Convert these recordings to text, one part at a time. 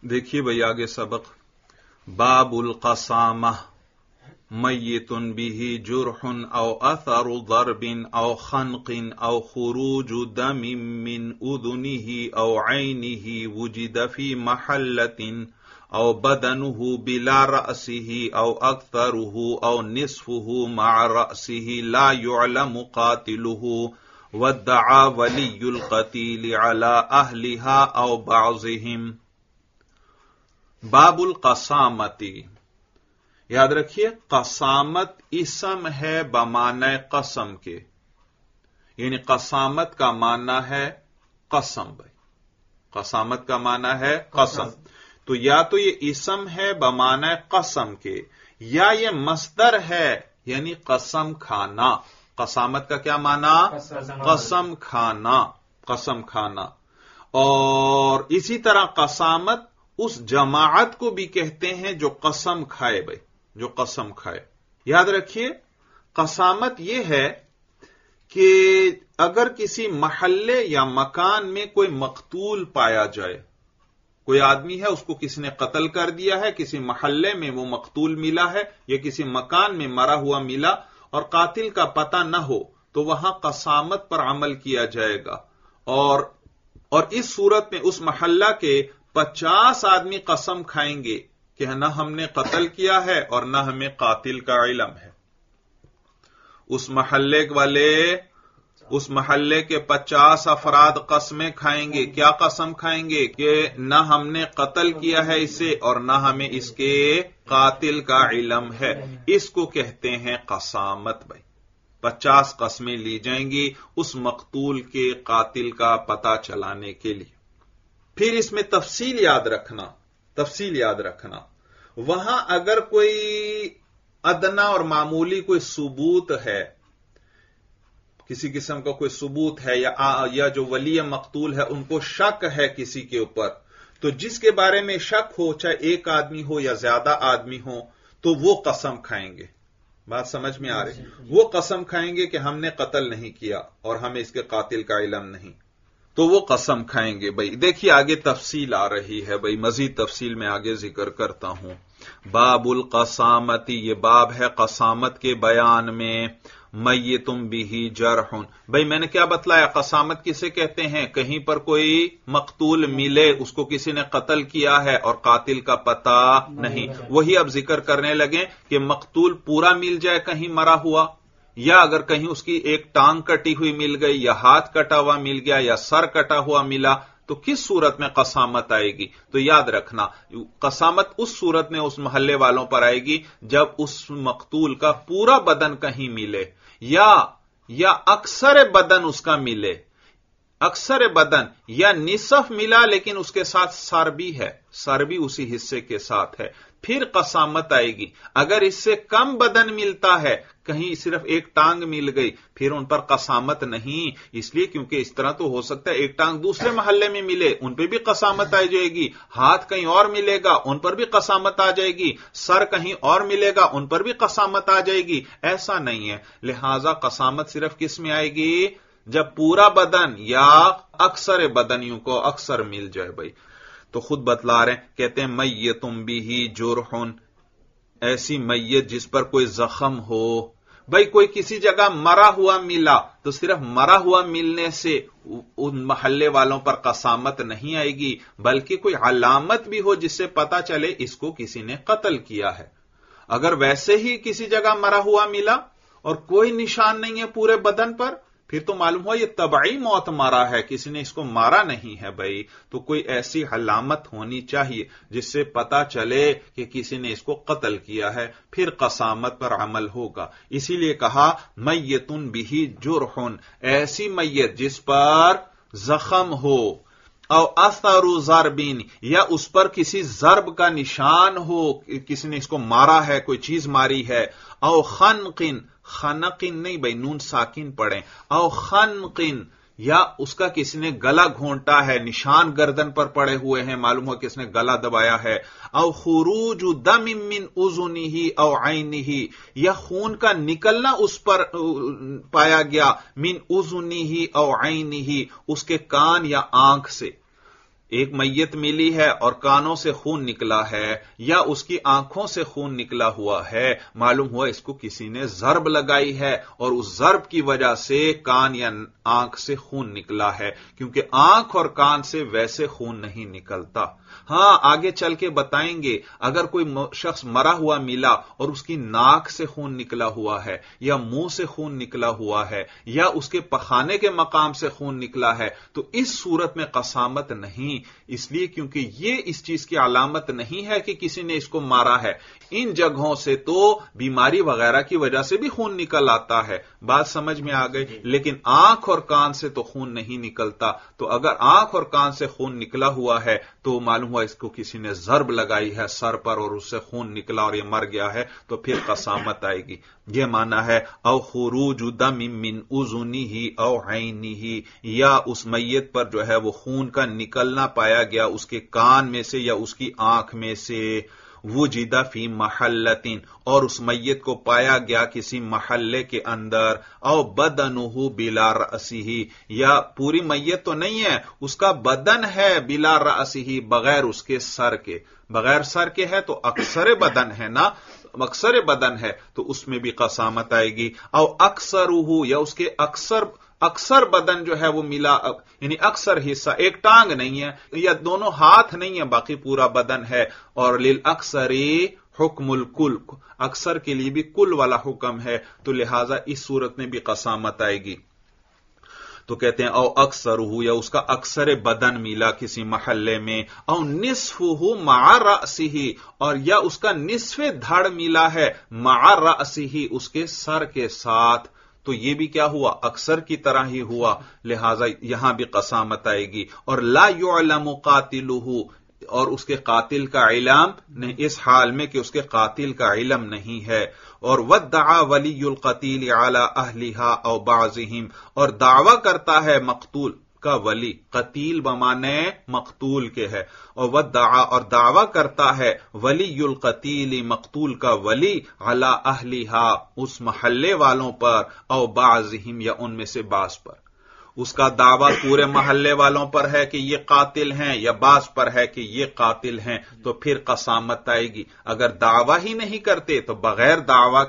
دیکھیے بھائی آگے سبق باب القسامہ میت به جرح او اثر ضرب او خنق او خروج دم من اذنه او عینه وجد في محلة او بدنه بلا رأسه او اکثره او نصفه مع رأسه لا يعلم قاتله وادعى ولي القتيل على اهلها او بعضهم۔ باب القسامتی، یاد رکھیے قسامت اسم ہے بمعنی قسم کے، یعنی قسامت کا معنی ہے قسم۔ بھائی قسامت کا معنی ہے قسم، تو یا تو یہ اسم ہے بمعنی قسم کے یا یہ مصدر ہے یعنی قسم کھانا۔ قسامت کا کیا معنی؟ قسم کھانا، قسم کھانا۔ اور اسی طرح قسامت اس جماعت کو بھی کہتے ہیں جو قسم کھائے۔ بھائی جو قسم کھائے، یاد رکھیے قسامت یہ ہے کہ اگر کسی محلے یا مکان میں کوئی مقتول پایا جائے، کوئی آدمی ہے اس کو کسی نے قتل کر دیا ہے، کسی محلے میں وہ مقتول ملا ہے یا کسی مکان میں مرا ہوا ملا اور قاتل کا پتہ نہ ہو، تو وہاں قسامت پر عمل کیا جائے گا۔ اور اس صورت میں اس محلہ کے 50 آدمی قسم کھائیں گے کہ نہ ہم نے قتل کیا ہے اور نہ ہمیں قاتل کا علم ہے۔ اس محلے کے 50 افراد قسمیں کھائیں گے۔ کیا قسم کھائیں گے؟ کہ نہ ہم نے قتل کیا ہے اسے اور نہ ہمیں اس کے قاتل کا علم ہے۔ اس کو کہتے ہیں قسامت۔ بھائی 50 قسمیں لی جائیں گی اس مقتول کے قاتل کا پتہ چلانے کے لیے۔ پھر اس میں تفصیل یاد رکھنا، وہاں اگر کوئی ادنا اور معمولی کوئی ثبوت ہے، کسی قسم کا کوئی ثبوت ہے یا جو ولی مقتول ہے ان کو شک ہے کسی کے اوپر، تو جس کے بارے میں شک ہو، چاہے ایک آدمی ہو یا زیادہ آدمی ہو، تو وہ قسم کھائیں گے۔ بات سمجھ میں آ رہی؟ وہ قسم کھائیں گے کہ ہم نے قتل نہیں کیا اور ہمیں اس کے قاتل کا علم نہیں، تو وہ قسم کھائیں گے۔ بھائی دیکھیے آگے تفصیل آ رہی ہے، بھائی مزید تفصیل میں آگے ذکر کرتا ہوں۔ باب القسامتی، یہ باب ہے قسامت کے بیان میں۔ میت به جرح، بھائی میں نے کیا بتلایا قسامت کسے کہتے ہیں؟ کہیں پر کوئی مقتول ملے، اس کو کسی نے قتل کیا ہے اور قاتل کا پتہ نہیں، وہی اب ذکر کرنے لگے کہ مقتول پورا مل جائے کہیں مرا ہوا، یا اگر کہیں اس کی ایک ٹانگ کٹی ہوئی مل گئی یا ہاتھ کٹا ہوا مل گیا یا سر کٹا ہوا ملا، تو کس صورت میں قسامت آئے گی؟ تو یاد رکھنا قسامت اس صورت میں اس محلے والوں پر آئے گی جب اس مقتول کا پورا بدن کہیں ملے یا اکثر بدن اس کا ملے، اکثر بدن یا نصف ملا لیکن اس کے ساتھ سر بھی ہے، سر بھی اسی حصے کے ساتھ ہے، پھر قسامت آئے گی۔ اگر اس سے کم بدن ملتا ہے، کہیں صرف ایک ٹانگ مل گئی، پھر ان پر قسامت نہیں، اس لیے کیونکہ اس طرح تو ہو سکتا ہے ایک ٹانگ دوسرے محلے میں ملے، ان پہ بھی قسامت آ جائے گی، ہاتھ کہیں اور ملے گا ان پر بھی قسامت آ جائے گی، سر کہیں اور ملے گا ان پر بھی قسامت آ جائے گی۔ ایسا نہیں ہے، لہذا قسامت صرف کس میں آئے گی؟ جب پورا بدن یا اکثر بدنیوں کو اکثر مل جائے۔ بھائی تو خود بتلا رہے ہیں، کہتے ہیں میت به جرح، ایسی میت جس پر کوئی زخم ہو۔ بھائی کوئی کسی جگہ مرا ہوا ملا تو صرف مرا ہوا ملنے سے ان محلے والوں پر قسامت نہیں آئے گی، بلکہ کوئی علامت بھی ہو جس سے پتا چلے اس کو کسی نے قتل کیا ہے۔ اگر ویسے ہی کسی جگہ مرا ہوا ملا اور کوئی نشان نہیں ہے پورے بدن پر، پھر تو معلوم ہوا یہ طبعی موت مارا ہے، کسی نے اس کو مارا نہیں ہے۔ بھائی تو کوئی ایسی علامت ہونی چاہیے جس سے پتا چلے کہ کسی نے اس کو قتل کیا ہے، پھر قسامت پر عمل ہوگا۔ اسی لیے کہا میت به جرح، ایسی میت جس پر زخم ہو، او اثر ضرب، یا اس پر کسی ضرب کا نشان ہو، کسی نے اس کو مارا ہے، کوئی چیز ماری ہے، او خنق، خنقن نہیں بھائی نون ساکن پڑھیں، او خنقن، یا اس کا کسی نے گلا گھونٹا ہے، نشان گردن پر پڑے ہوئے ہیں، معلوم ہو کس نے گلا دبایا ہے، او خروج دم من اذنه او عینه، یا خون کا نکلنا اس پر پایا گیا، من اذنه او عینه، اس کے کان یا آنکھ سے۔ ایک میت ملی ہے اور کانوں سے خون نکلا ہے یا اس کی آنکھوں سے خون نکلا ہوا ہے، معلوم ہوا اس کو کسی نے ضرب لگائی ہے اور اس ضرب کی وجہ سے کان یا آنکھ سے خون نکلا ہے، کیونکہ آنکھ اور کان سے ویسے خون نہیں نکلتا۔ ہاں آگے چل کے بتائیں گے اگر کوئی شخص مرا ہوا ملا اور اس کی ناک سے خون نکلا ہوا ہے یا منہ سے خون نکلا ہوا ہے یا اس کے پخانے کے مقام سے خون نکلا ہے تو اس صورت میں قسامت نہیں، اس لیے کیونکہ یہ اس چیز کی علامت نہیں ہے کہ کسی نے اس کو مارا ہے۔ ان جگہوں سے تو بیماری وغیرہ کی وجہ سے بھی خون نکل آتا ہے، بات سمجھ میں آ گئی، لیکن آنکھ اور کان سے تو خون نہیں نکلتا۔ تو اگر آنکھ اور کان سے خون نکلا ہوا ہے تو معلوم ہوا اس کو کسی نے ضرب لگائی ہے سر پر اور اس سے خون نکلا اور یہ مر گیا ہے، تو پھر قسامت آئے گی۔ یہ معنی ہے او خروج دم من اذنہ او عینہ، یا اس میت پر جو ہے وہ خون کا نکلنا پایا گیا اس کے کان میں سے یا اس کی آنکھ میں سے، وجد فی محلۃ، اور اس میت کو پایا گیا کسی محلے کے اندر، او بدنہ بلا رأسہ، یا پوری میت تو نہیں ہے، اس کا بدن ہے بلا رأسہ، بغیر اس کے سر کے، بغیر سر کے ہے تو اکثر بدن ہے نا، اکثر بدن ہے تو اس میں بھی قسامت آئے گی، او اکثرہ، یا اس کے اکثر بدن جو ہے وہ ملا، یعنی اکثر حصہ، ایک ٹانگ نہیں ہے یا دونوں ہاتھ نہیں ہے باقی پورا بدن ہے، اور للاکثر حکم الکل، اکثر کے لیے بھی کل والا حکم ہے، تو لہذا اس صورت میں بھی قسامت آئے گی۔ تو کہتے ہیں او اکثر ہو، یا اس کا اکثر بدن ملا کسی محلے میں، او نصف ہو مع رأسہ، اور یا اس کا نصف دھڑ ملا ہے مع رأسہ، اس کے سر کے ساتھ، تو یہ بھی کیا ہوا، اکثر کی طرح ہی ہوا، لہذا یہاں بھی قسامت آئے گی۔ اور لا يعلم قاتلہ، اور اس کے قاتل کا علم نہیں، اس حال میں کہ اس کے قاتل کا علم نہیں ہے۔ اور وادعا ولی القتیل علی اہلہا او بعضہم، اور دعویٰ کرتا ہے مقتول کا ولی، قتیل بمانے مقتول کے ہے، اور وادعا، اور دعویٰ کرتا ہے ولی القتیل، مقتول کا ولی، علی اہلہا، اس محلے والوں پر، او بعضہم، یا ان میں سے بعض پر، اس کا دعویٰ پورے محلے والوں پر ہے کہ یہ قاتل ہیں یا بعض پر ہے کہ یہ قاتل ہیں، تو پھر قسامت آئے گی۔ اگر دعویٰ ہی نہیں کرتے تو بغیر دعویٰ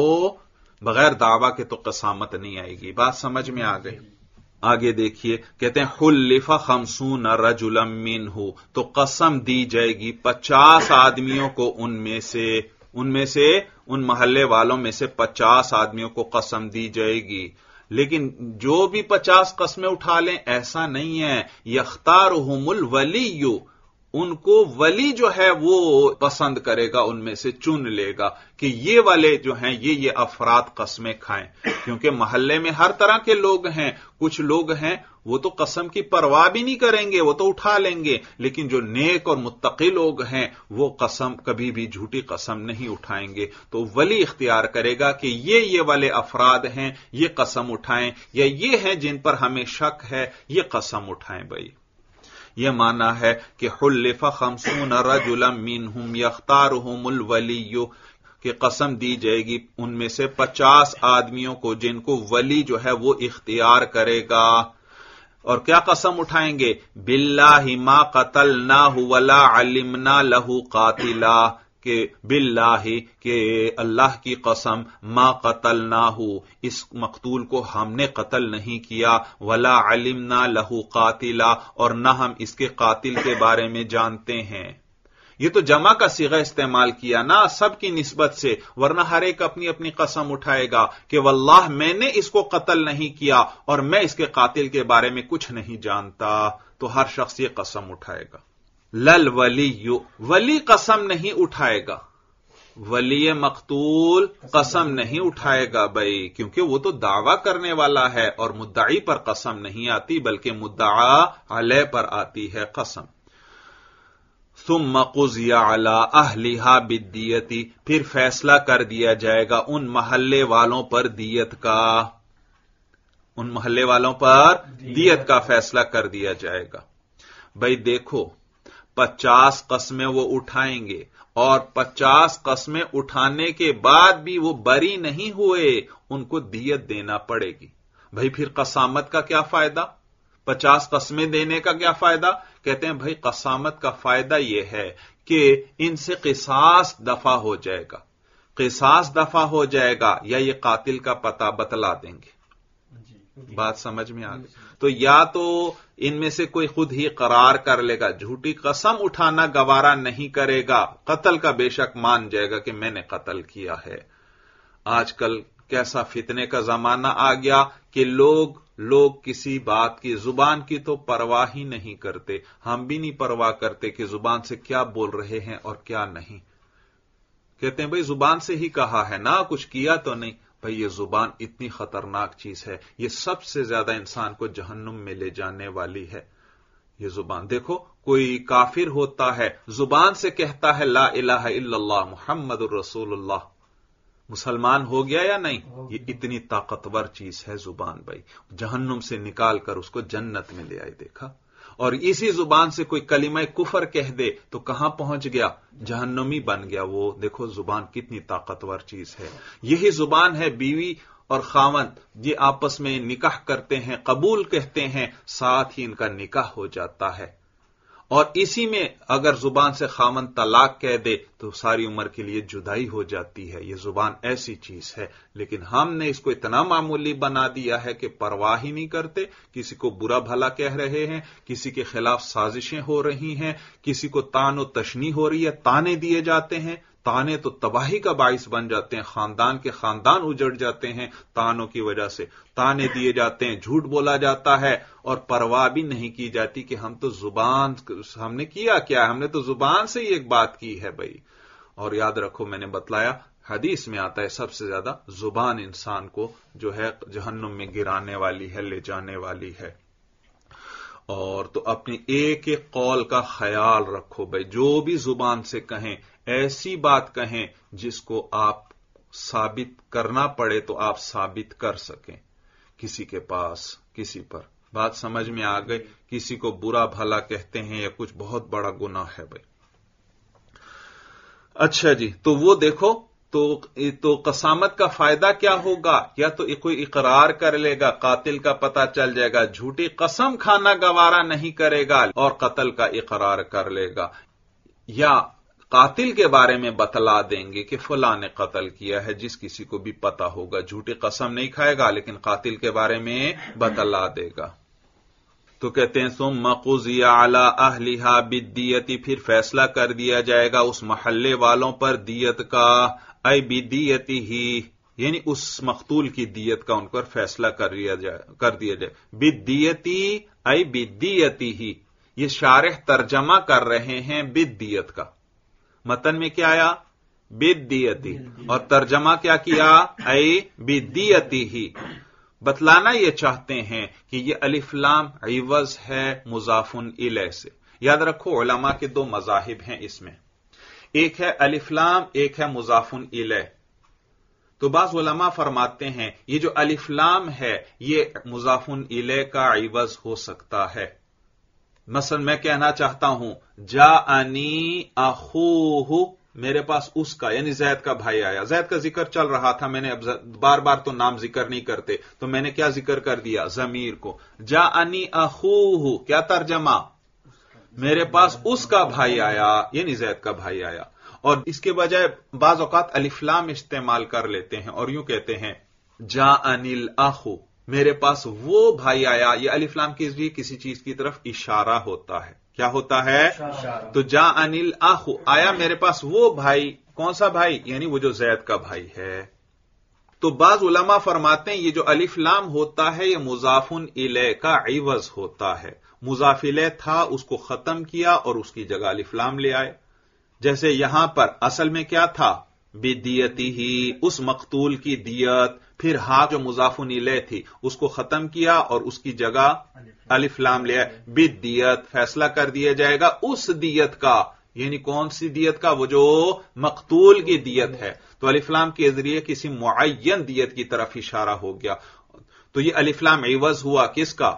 کے تو قسامت نہیں آئے گی، بات سمجھ میں آ گئی۔ آگے دیکھیے، کہتے ہیں حلف 50 رجلا منہ، تو قسم دی جائے گی 50 آدمیوں کو ان میں سے ان محلے والوں میں سے 50 آدمیوں کو قسم دی جائے گی، لیکن جو بھی 50 قسمیں اٹھا لیں ایسا نہیں ہے، یختارہم الولی، ان کو ولی جو ہے وہ پسند کرے گا، ان میں سے چن لے گا کہ یہ والے جو ہیں یہ افراد قسمیں کھائیں، کیونکہ محلے میں ہر طرح کے لوگ ہیں، کچھ لوگ ہیں وہ تو قسم کی پرواہ بھی نہیں کریں گے، وہ تو اٹھا لیں گے، لیکن جو نیک اور متقی لوگ ہیں وہ قسم کبھی بھی جھوٹی قسم نہیں اٹھائیں گے، تو ولی اختیار کرے گا کہ یہ والے افراد ہیں یہ قسم اٹھائیں، یا یہ ہیں جن پر ہمیں شک ہے یہ قسم اٹھائیں۔ بھائی یہ معنی ہے کہ حلف 50 رجلا منہم یختارہم الولی، کہ قسم دی جائے گی ان میں سے 50 آدمیوں کو جن کو ولی جو ہے وہ اختیار کرے گا، اور کیا قسم اٹھائیں گے، باللہ ما قتلناہ ولا علمنا لہ قاتلا، کہ باللہ، کہ اللہ کی قسم، ما قتلناہ، اس مقتول کو ہم نے قتل نہیں کیا، ولا علمنا لہ قاتلا، اور نہ ہم اس کے قاتل کے بارے میں جانتے ہیں۔ یہ تو جمع کا صیغہ استعمال کیا نا سب کی نسبت سے، ورنہ ہر ایک اپنی اپنی قسم اٹھائے گا کہ واللہ میں نے اس کو قتل نہیں کیا اور میں اس کے قاتل کے بارے میں کچھ نہیں جانتا، تو ہر شخص یہ قسم اٹھائے گا۔ لل ولی، ولی قسم نہیں اٹھائے گا، ولی مقتول قسم نہیں اٹھائے گا بھائی، کیونکہ وہ تو دعویٰ کرنے والا ہے اور مدعی پر قسم نہیں آتی بلکہ مدعا علیہ پر آتی ہے قسم۔ ثم قضی علی اہلہا بالدیۃ، پھر فیصلہ کر دیا جائے گا ان محلے والوں پر دیت کا، ان محلے والوں پر دیت کا فیصلہ کر دیا جائے گا۔ بھائی دیکھو 50 قسمیں وہ اٹھائیں گے اور 50 قسمیں اٹھانے کے بعد بھی وہ بری نہیں ہوئے، ان کو دیت دینا پڑے گی۔ بھائی پھر قسامت کا کیا فائدہ؟ 50 قسمیں دینے کا کیا فائدہ؟ کہتے ہیں بھائی قسامت کا فائدہ یہ ہے کہ ان سے قصاص دفع ہو جائے گا، قصاص دفع ہو جائے گا، یا یہ قاتل کا پتہ بتلا دیں گے۔ بات سمجھ میں آ گئی؟ تو یا تو ان میں سے کوئی خود ہی قرار کر لے گا، جھوٹی قسم اٹھانا گوارا نہیں کرے گا، قتل کا بے شک مان جائے گا کہ میں نے قتل کیا ہے۔ آج کل کیسا فتنے کا زمانہ آ گیا کہ لوگ کسی بات کی، زبان کی تو پرواہ ہی نہیں کرتے۔ ہم بھی نہیں پرواہ کرتے کہ زبان سے کیا بول رہے ہیں اور کیا نہیں۔ کہتے ہیں بھئی زبان سے ہی کہا ہے نا، کچھ کیا تو نہیں۔ بھئی یہ زبان اتنی خطرناک چیز ہے، یہ سب سے زیادہ انسان کو جہنم میں لے جانے والی ہے۔ یہ زبان دیکھو، کوئی کافر ہوتا ہے زبان سے کہتا ہے لا الہ الا اللہ محمد الرسول اللہ، مسلمان ہو گیا یا نہیں؟ یہ اتنی طاقتور چیز ہے زبان بھائی، جہنم سے نکال کر اس کو جنت میں لے آئے۔ دیکھا؟ اور اسی زبان سے کوئی کلمہ کفر کہہ دے تو کہاں پہنچ گیا؟ جہنمی بن گیا وہ۔ دیکھو زبان کتنی طاقتور چیز ہے۔ یہی زبان ہے بیوی اور خاوند یہ آپس میں نکاح کرتے ہیں، قبول کہتے ہیں، ساتھ ہی ان کا نکاح ہو جاتا ہے۔ اور اسی میں اگر زبان سے خاوند طلاق کہہ دے تو ساری عمر کے لیے جدائی ہو جاتی ہے۔ یہ زبان ایسی چیز ہے، لیکن ہم نے اس کو اتنا معمولی بنا دیا ہے کہ پرواہ ہی نہیں کرتے۔ کسی کو برا بھلا کہہ رہے ہیں، کسی کے خلاف سازشیں ہو رہی ہیں، کسی کو طعن و تشنیع ہو رہی ہے، طعنے دیے جاتے ہیں۔ طعنے تو تباہی کا باعث بن جاتے ہیں، خاندان کے خاندان اجڑ جاتے ہیں طعنوں کی وجہ سے۔ طعنے دیے جاتے ہیں، جھوٹ بولا جاتا ہے، اور پرواہ بھی نہیں کی جاتی کہ ہم نے کیا کیا ہے، ہم نے تو زبان سے ہی ایک بات کی ہے بھائی۔ اور یاد رکھو میں نے بتلایا حدیث میں آتا ہے سب سے زیادہ زبان انسان کو جو ہے جہنم میں گرانے والی ہے، لے جانے والی ہے۔ اور تو اپنی ایک ایک قول کا خیال رکھو بھائی، جو بھی زبان سے کہیں ایسی بات کہیں جس کو آپ ثابت کرنا پڑے تو آپ ثابت کر سکیں کسی کے پاس، کسی پر۔ بات سمجھ میں آ گئی؟ کسی کو برا بھلا کہتے ہیں یا کچھ بہت بڑا گناہ ہے بھائی۔ اچھا جی، تو وہ دیکھو تو قسامت کا فائدہ کیا ہوگا؟ یا تو کوئی اقرار کر لے گا، قاتل کا پتہ چل جائے گا، جھوٹی قسم کھانا گوارا نہیں کرے گا اور قتل کا اقرار کر لے گا، یا قاتل کے بارے میں بتلا دیں گے کہ فلاں نے قتل کیا ہے، جس کسی کو بھی پتہ ہوگا، جھوٹی قسم نہیں کھائے گا لیکن قاتل کے بارے میں بتلا دے گا۔ تو کہتے ہیں ثم قضی علی اہلھا بالدیۃ، پھر فیصلہ کر دیا جائے گا اس محلے والوں پر دیت کا، ای بدیتہ، یعنی اس مقتول کی دیت کا ان پر فیصلہ کر دیا جائے۔ بدیت ای بدیتہ، یہ شارح ترجمہ کر رہے ہیں بدیت کا، متن میں کیا آیا؟ بدیتہ، اور ترجمہ کیا کیا؟ ای بدیتہ۔ بتلانا یہ چاہتے ہیں کہ یہ الف لام عوض ہے مضاف الیہ سے۔ یاد رکھو علماء کے دو مذاہب ہیں اس میں، ایک ہے الف لام، ایک ہے مضاف الیہ۔ تو بعض علماء فرماتے ہیں یہ جو الف لام ہے یہ مضاف الیہ کا عوض ہو سکتا ہے۔ مثلا میں کہنا چاہتا ہوں جاءنی اخوہ، میرے پاس اس کا یعنی زید کا بھائی آیا، زید کا ذکر چل رہا تھا، میں نے اب بار بار تو نام ذکر نہیں کرتے تو میں نے کیا ذکر کر دیا؟ ضمیر کو۔ جاءنی اخوہ کیا ترجمہ؟ میرے پاس اس کا بھائی آیا یعنی زید کا بھائی آیا۔ اور اس کے بجائے بعض اوقات الف لام استعمال کر لیتے ہیں اور یوں کہتے ہیں جاءنی الاخ، میرے پاس وہ بھائی آیا۔ یہ الف لام کے ذریعے کسی چیز کی طرف اشارہ ہوتا ہے۔ کیا ہوتا ہے؟ تو جاءنی الاخ، آیا میرے پاس وہ بھائی۔ کون سا بھائی؟ یعنی وہ جو زید کا بھائی ہے۔ تو بعض علماء فرماتے ہیں یہ جو الف لام ہوتا ہے یہ مضاف الیہ کا عوض ہوتا ہے۔ مضاف الیہ تھا، اس کو ختم کیا اور اس کی جگہ الف لام لے آئے۔ جیسے یہاں پر اصل میں کیا تھا؟ بدیتہ، اس مقتول کی دیت، پھر ہا جو مضاف الیہ تھی اس کو ختم کیا اور اس کی جگہ الف لام لے آئے۔ بدیت، فیصلہ کر دیا جائے گا اس دیت کا، یعنی کون سی دیت کا؟ وہ جو مقتول کی دیت ہے۔ تو الف لام کے ذریعے کسی معین دیت کی طرف اشارہ ہو گیا۔ تو یہ الف لام عوض ہوا کس کا؟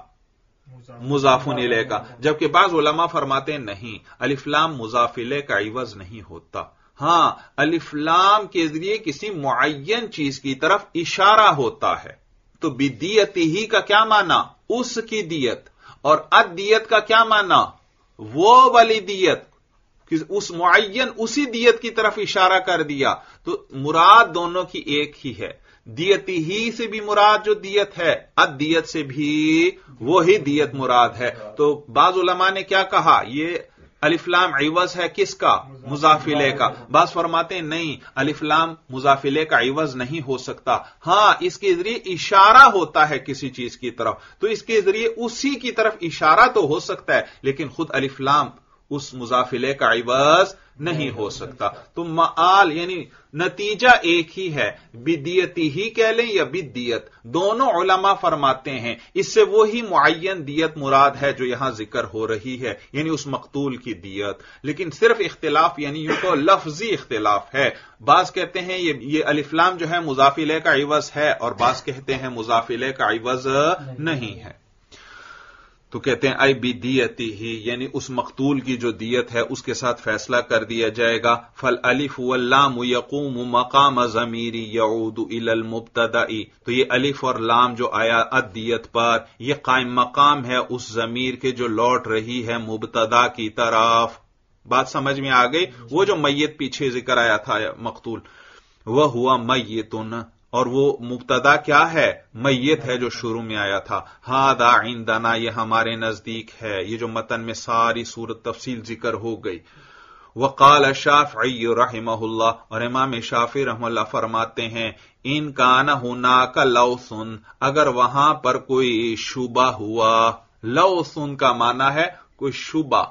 مضاف الیہ کا۔ جبکہ بعض علماء فرماتے ہیں نہیں، الف لام مضاف الیہ کا عوض نہیں ہوتا، ہاں الف لام کے ذریعے کسی معین چیز کی طرف اشارہ ہوتا ہے۔ تو بدیتہ کا کیا معنی؟ اس کی دیت، और अद्दियत का क्या माना, वो वाली दियत, उस मुअय्यन उसी दियत की तरफ इशारा कर दिया, तो मुराद दोनों की एक ही है। दियती ही से भी मुराद जो दियत है, अद्दियत से भी वो ही दियत मुराद है। तो बाज उलमा ने क्या कहा, ये अलिफ्लाम इवज है किसका, मुजाफिले का। बास फरमाते हैं नहीं, अलिफ्लाम मुजाफिले का इवज नहीं हो सकता। हां, इसके जरिए इशारा होता है किसी चीज की तरफ, तो इसके जरिए उसी की तरफ इशारा तो हो सकता है, लेकिन खुद अलिफ्लाम उस मुजाफिले का इवज नहीं हो सकता। तो मआल यानी नतीजा एक ही है, बिदियती ही कह लें या बिदियत, दोनों उलमा फरमाते हैं इससे वही मुअय्यन दियत मुराद है जो यहां जिक्र हो रही है, यानी उस मकतूल की दियत। लेकिन सिर्फ इख्तिलाफ यानी यूं को लफ्जी इख्तिलाफ है। बाज कहते हैं ये अलिफ्लाम जो है मुजाफिले का इवज है, और बाज कहते हैं मुजाफिले का इवज नहीं है। तो कहते हैं आई बिदियती ही, यानी उस मकतूल की जो दियत है उसके साथ फैसला कर दिया जाएगा। फल अलिफ वल्लाम यकूम मकाम ज़मीरी यऊदु इलल मुब्तदाई, तो ये अलिफ और लाम जो आया अद्दियत पर, यह कायम मकाम है उस जमीर के जो लौट रही है मुब्तदा की तरफ। बात समझ में आ गई। वो जो मैयत पीछे जिक्र आया था मकतूल, वह हुआ मैयतुन, और वो मुब्तदा क्या है, मैयत है जो शुरू में आया था। हादा इंदना, ये हमारे नजदीक है। ये जो मतन में सारी सूरत तफसील जिक्र हो गई। वक़ाल शाफ़िई रहमहुल्लाह, और इमाम शाफ़ी रहमहुल्लाह फरमाते हैं इन काना हुनाका लौसुन, अगर वहां पर कोई शुबा हुआ, लौसुन का माना है कोई शुबा,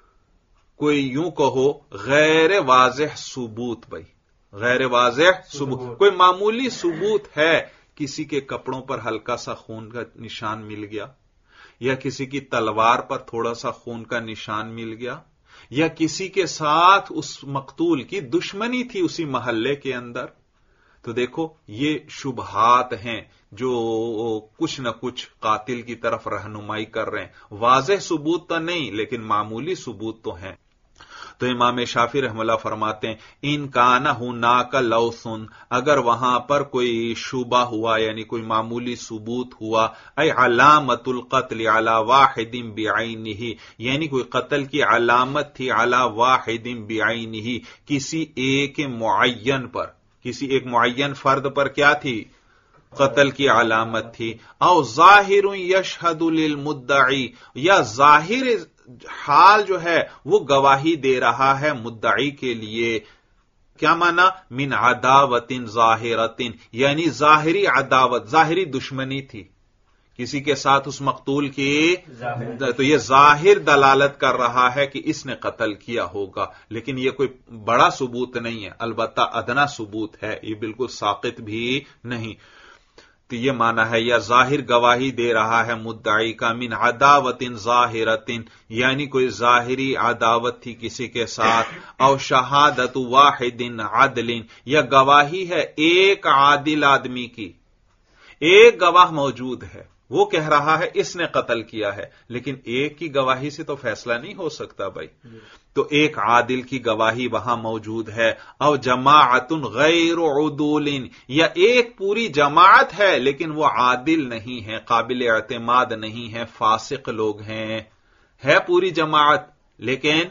कोई यूं कहो गैर वाज़ेह सुबूत, भाई गैर वाज़ेह सुबूत, कोई मामूली सुबूत है, किसी के कपड़ों पर हल्का सा खून का निशान मिल गया, या किसी की तलवार पर थोड़ा सा खून का निशान मिल गया, या किसी के साथ उस मकतूल की दुश्मनी थी उसी महल्ले के अंदर, तो देखो ये शुबहात हैं जो कुछ न कुछ कातिल की तरफ रहनुमाई कर रहे हैं। वाज़ेह सुबूत तो नहीं, लेकिन मामूली सुबूत तो हैं। तो इमाम शाफी रहमतुल्लाह फरमाते हैं इन काना हुनाका लौसुन, अगर वहां पर कोई शुबा हुआ यानी कोई मामूली सबूत हुआ, ऐ अलामतुल कत्ल अला वाहिदिन बिआइनिही, यानी कोई कत्ल की अलामत थी अला वाहिदिन बिआइनिही, किसी एक मुअय्यन पर, किसी एक मुअय्यन फर्द पर क्या थी, कत्ल की अलामत थी। औ ज़ाहिर यशहदु लिल मुद्दई, या जाहिर हाल जो है वो गवाही दे रहा है मुद्दई के लिए। क्या माना, मिन अदावतिन जाहिरतिन, यानी जाहिरी अदावत, जाहिरी दुश्मनी थी किसी के साथ उस मकतूल की, तो यह जाहिर दलालत कर रहा है कि इसने कत्ल किया होगा, लेकिन यह कोई बड़ा सबूत नहीं है, अलबत्ता अदना सबूत है, यह बिल्कुल साकित भी नहीं। तो यह माना है या जाहिर गवाही दे रहा है मुद्दाई का, मिन अदावतिन जाहिरतिन, यानी कोई जाहिरी अदावत थी किसी के साथ, और शहादतु वाहिदिन आदलिन, या गवाही है एक आदिल आदमी की, एक गवाह मौजूद है, वो कह रहा है इसने कत्ल किया है, लेकिन एक की गवाही से तो फैसला नहीं हो सकता भाई। तो एक आदिल की गवाही वहां मौजूद है। और जमाअतुन गैर उदूलिन, या एक पूरी जमात है लेकिन वो आदिल नहीं है, काबिल एतमाद नहीं है, फासिक लोग हैं, है पूरी जमात लेकिन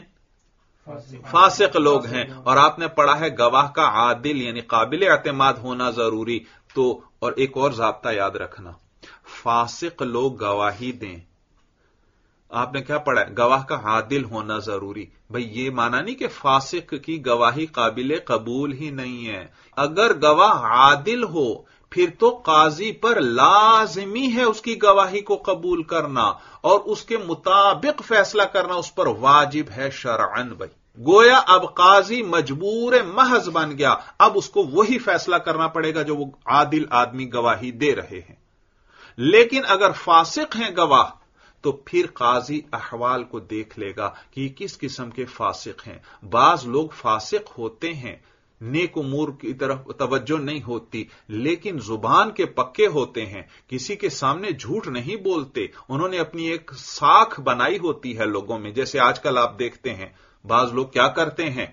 फासिक लोग हैं। और आपने पढ़ा है गवाह का आदिल यानी काबिल एतमाद होना जरूरी। तो और एक और ज़ाब्ता याद रखना, फासिक लोग गवाही दें, आपने क्या पढ़ा है, गवाह का आदिल होना जरूरी। भाई ये माना नहीं कि फासिक की गवाही काबिल कबूल ही नहीं है। अगर गवाह आदिल हो फिर तो काजी पर लाजिमी है उसकी गवाही को कबूल करना और उसके मुताबिक फैसला करना उस पर वाजिब है शरअन। भाई गोया अब काजी मजबूर महज बन गया, अब उसको वही फैसला करना पड़ेगा जो वो आदिल आदमी गवाही दे रहे हैं। लेकिन अगर फासिक हैं गवाह तो फिर काजी अहवाल को देख लेगा कि किस किस्म के फासिक हैं। बाज लोग फासिक होते हैं, नेक उमूर की तरफ तवज्जो नहीं होती, लेकिन जुबान के पक्के होते हैं, किसी के सामने झूठ नहीं बोलते, उन्होंने अपनी एक साख बनाई होती है लोगों में। जैसे आजकल आप देखते हैं बाज लोग क्या करते हैं,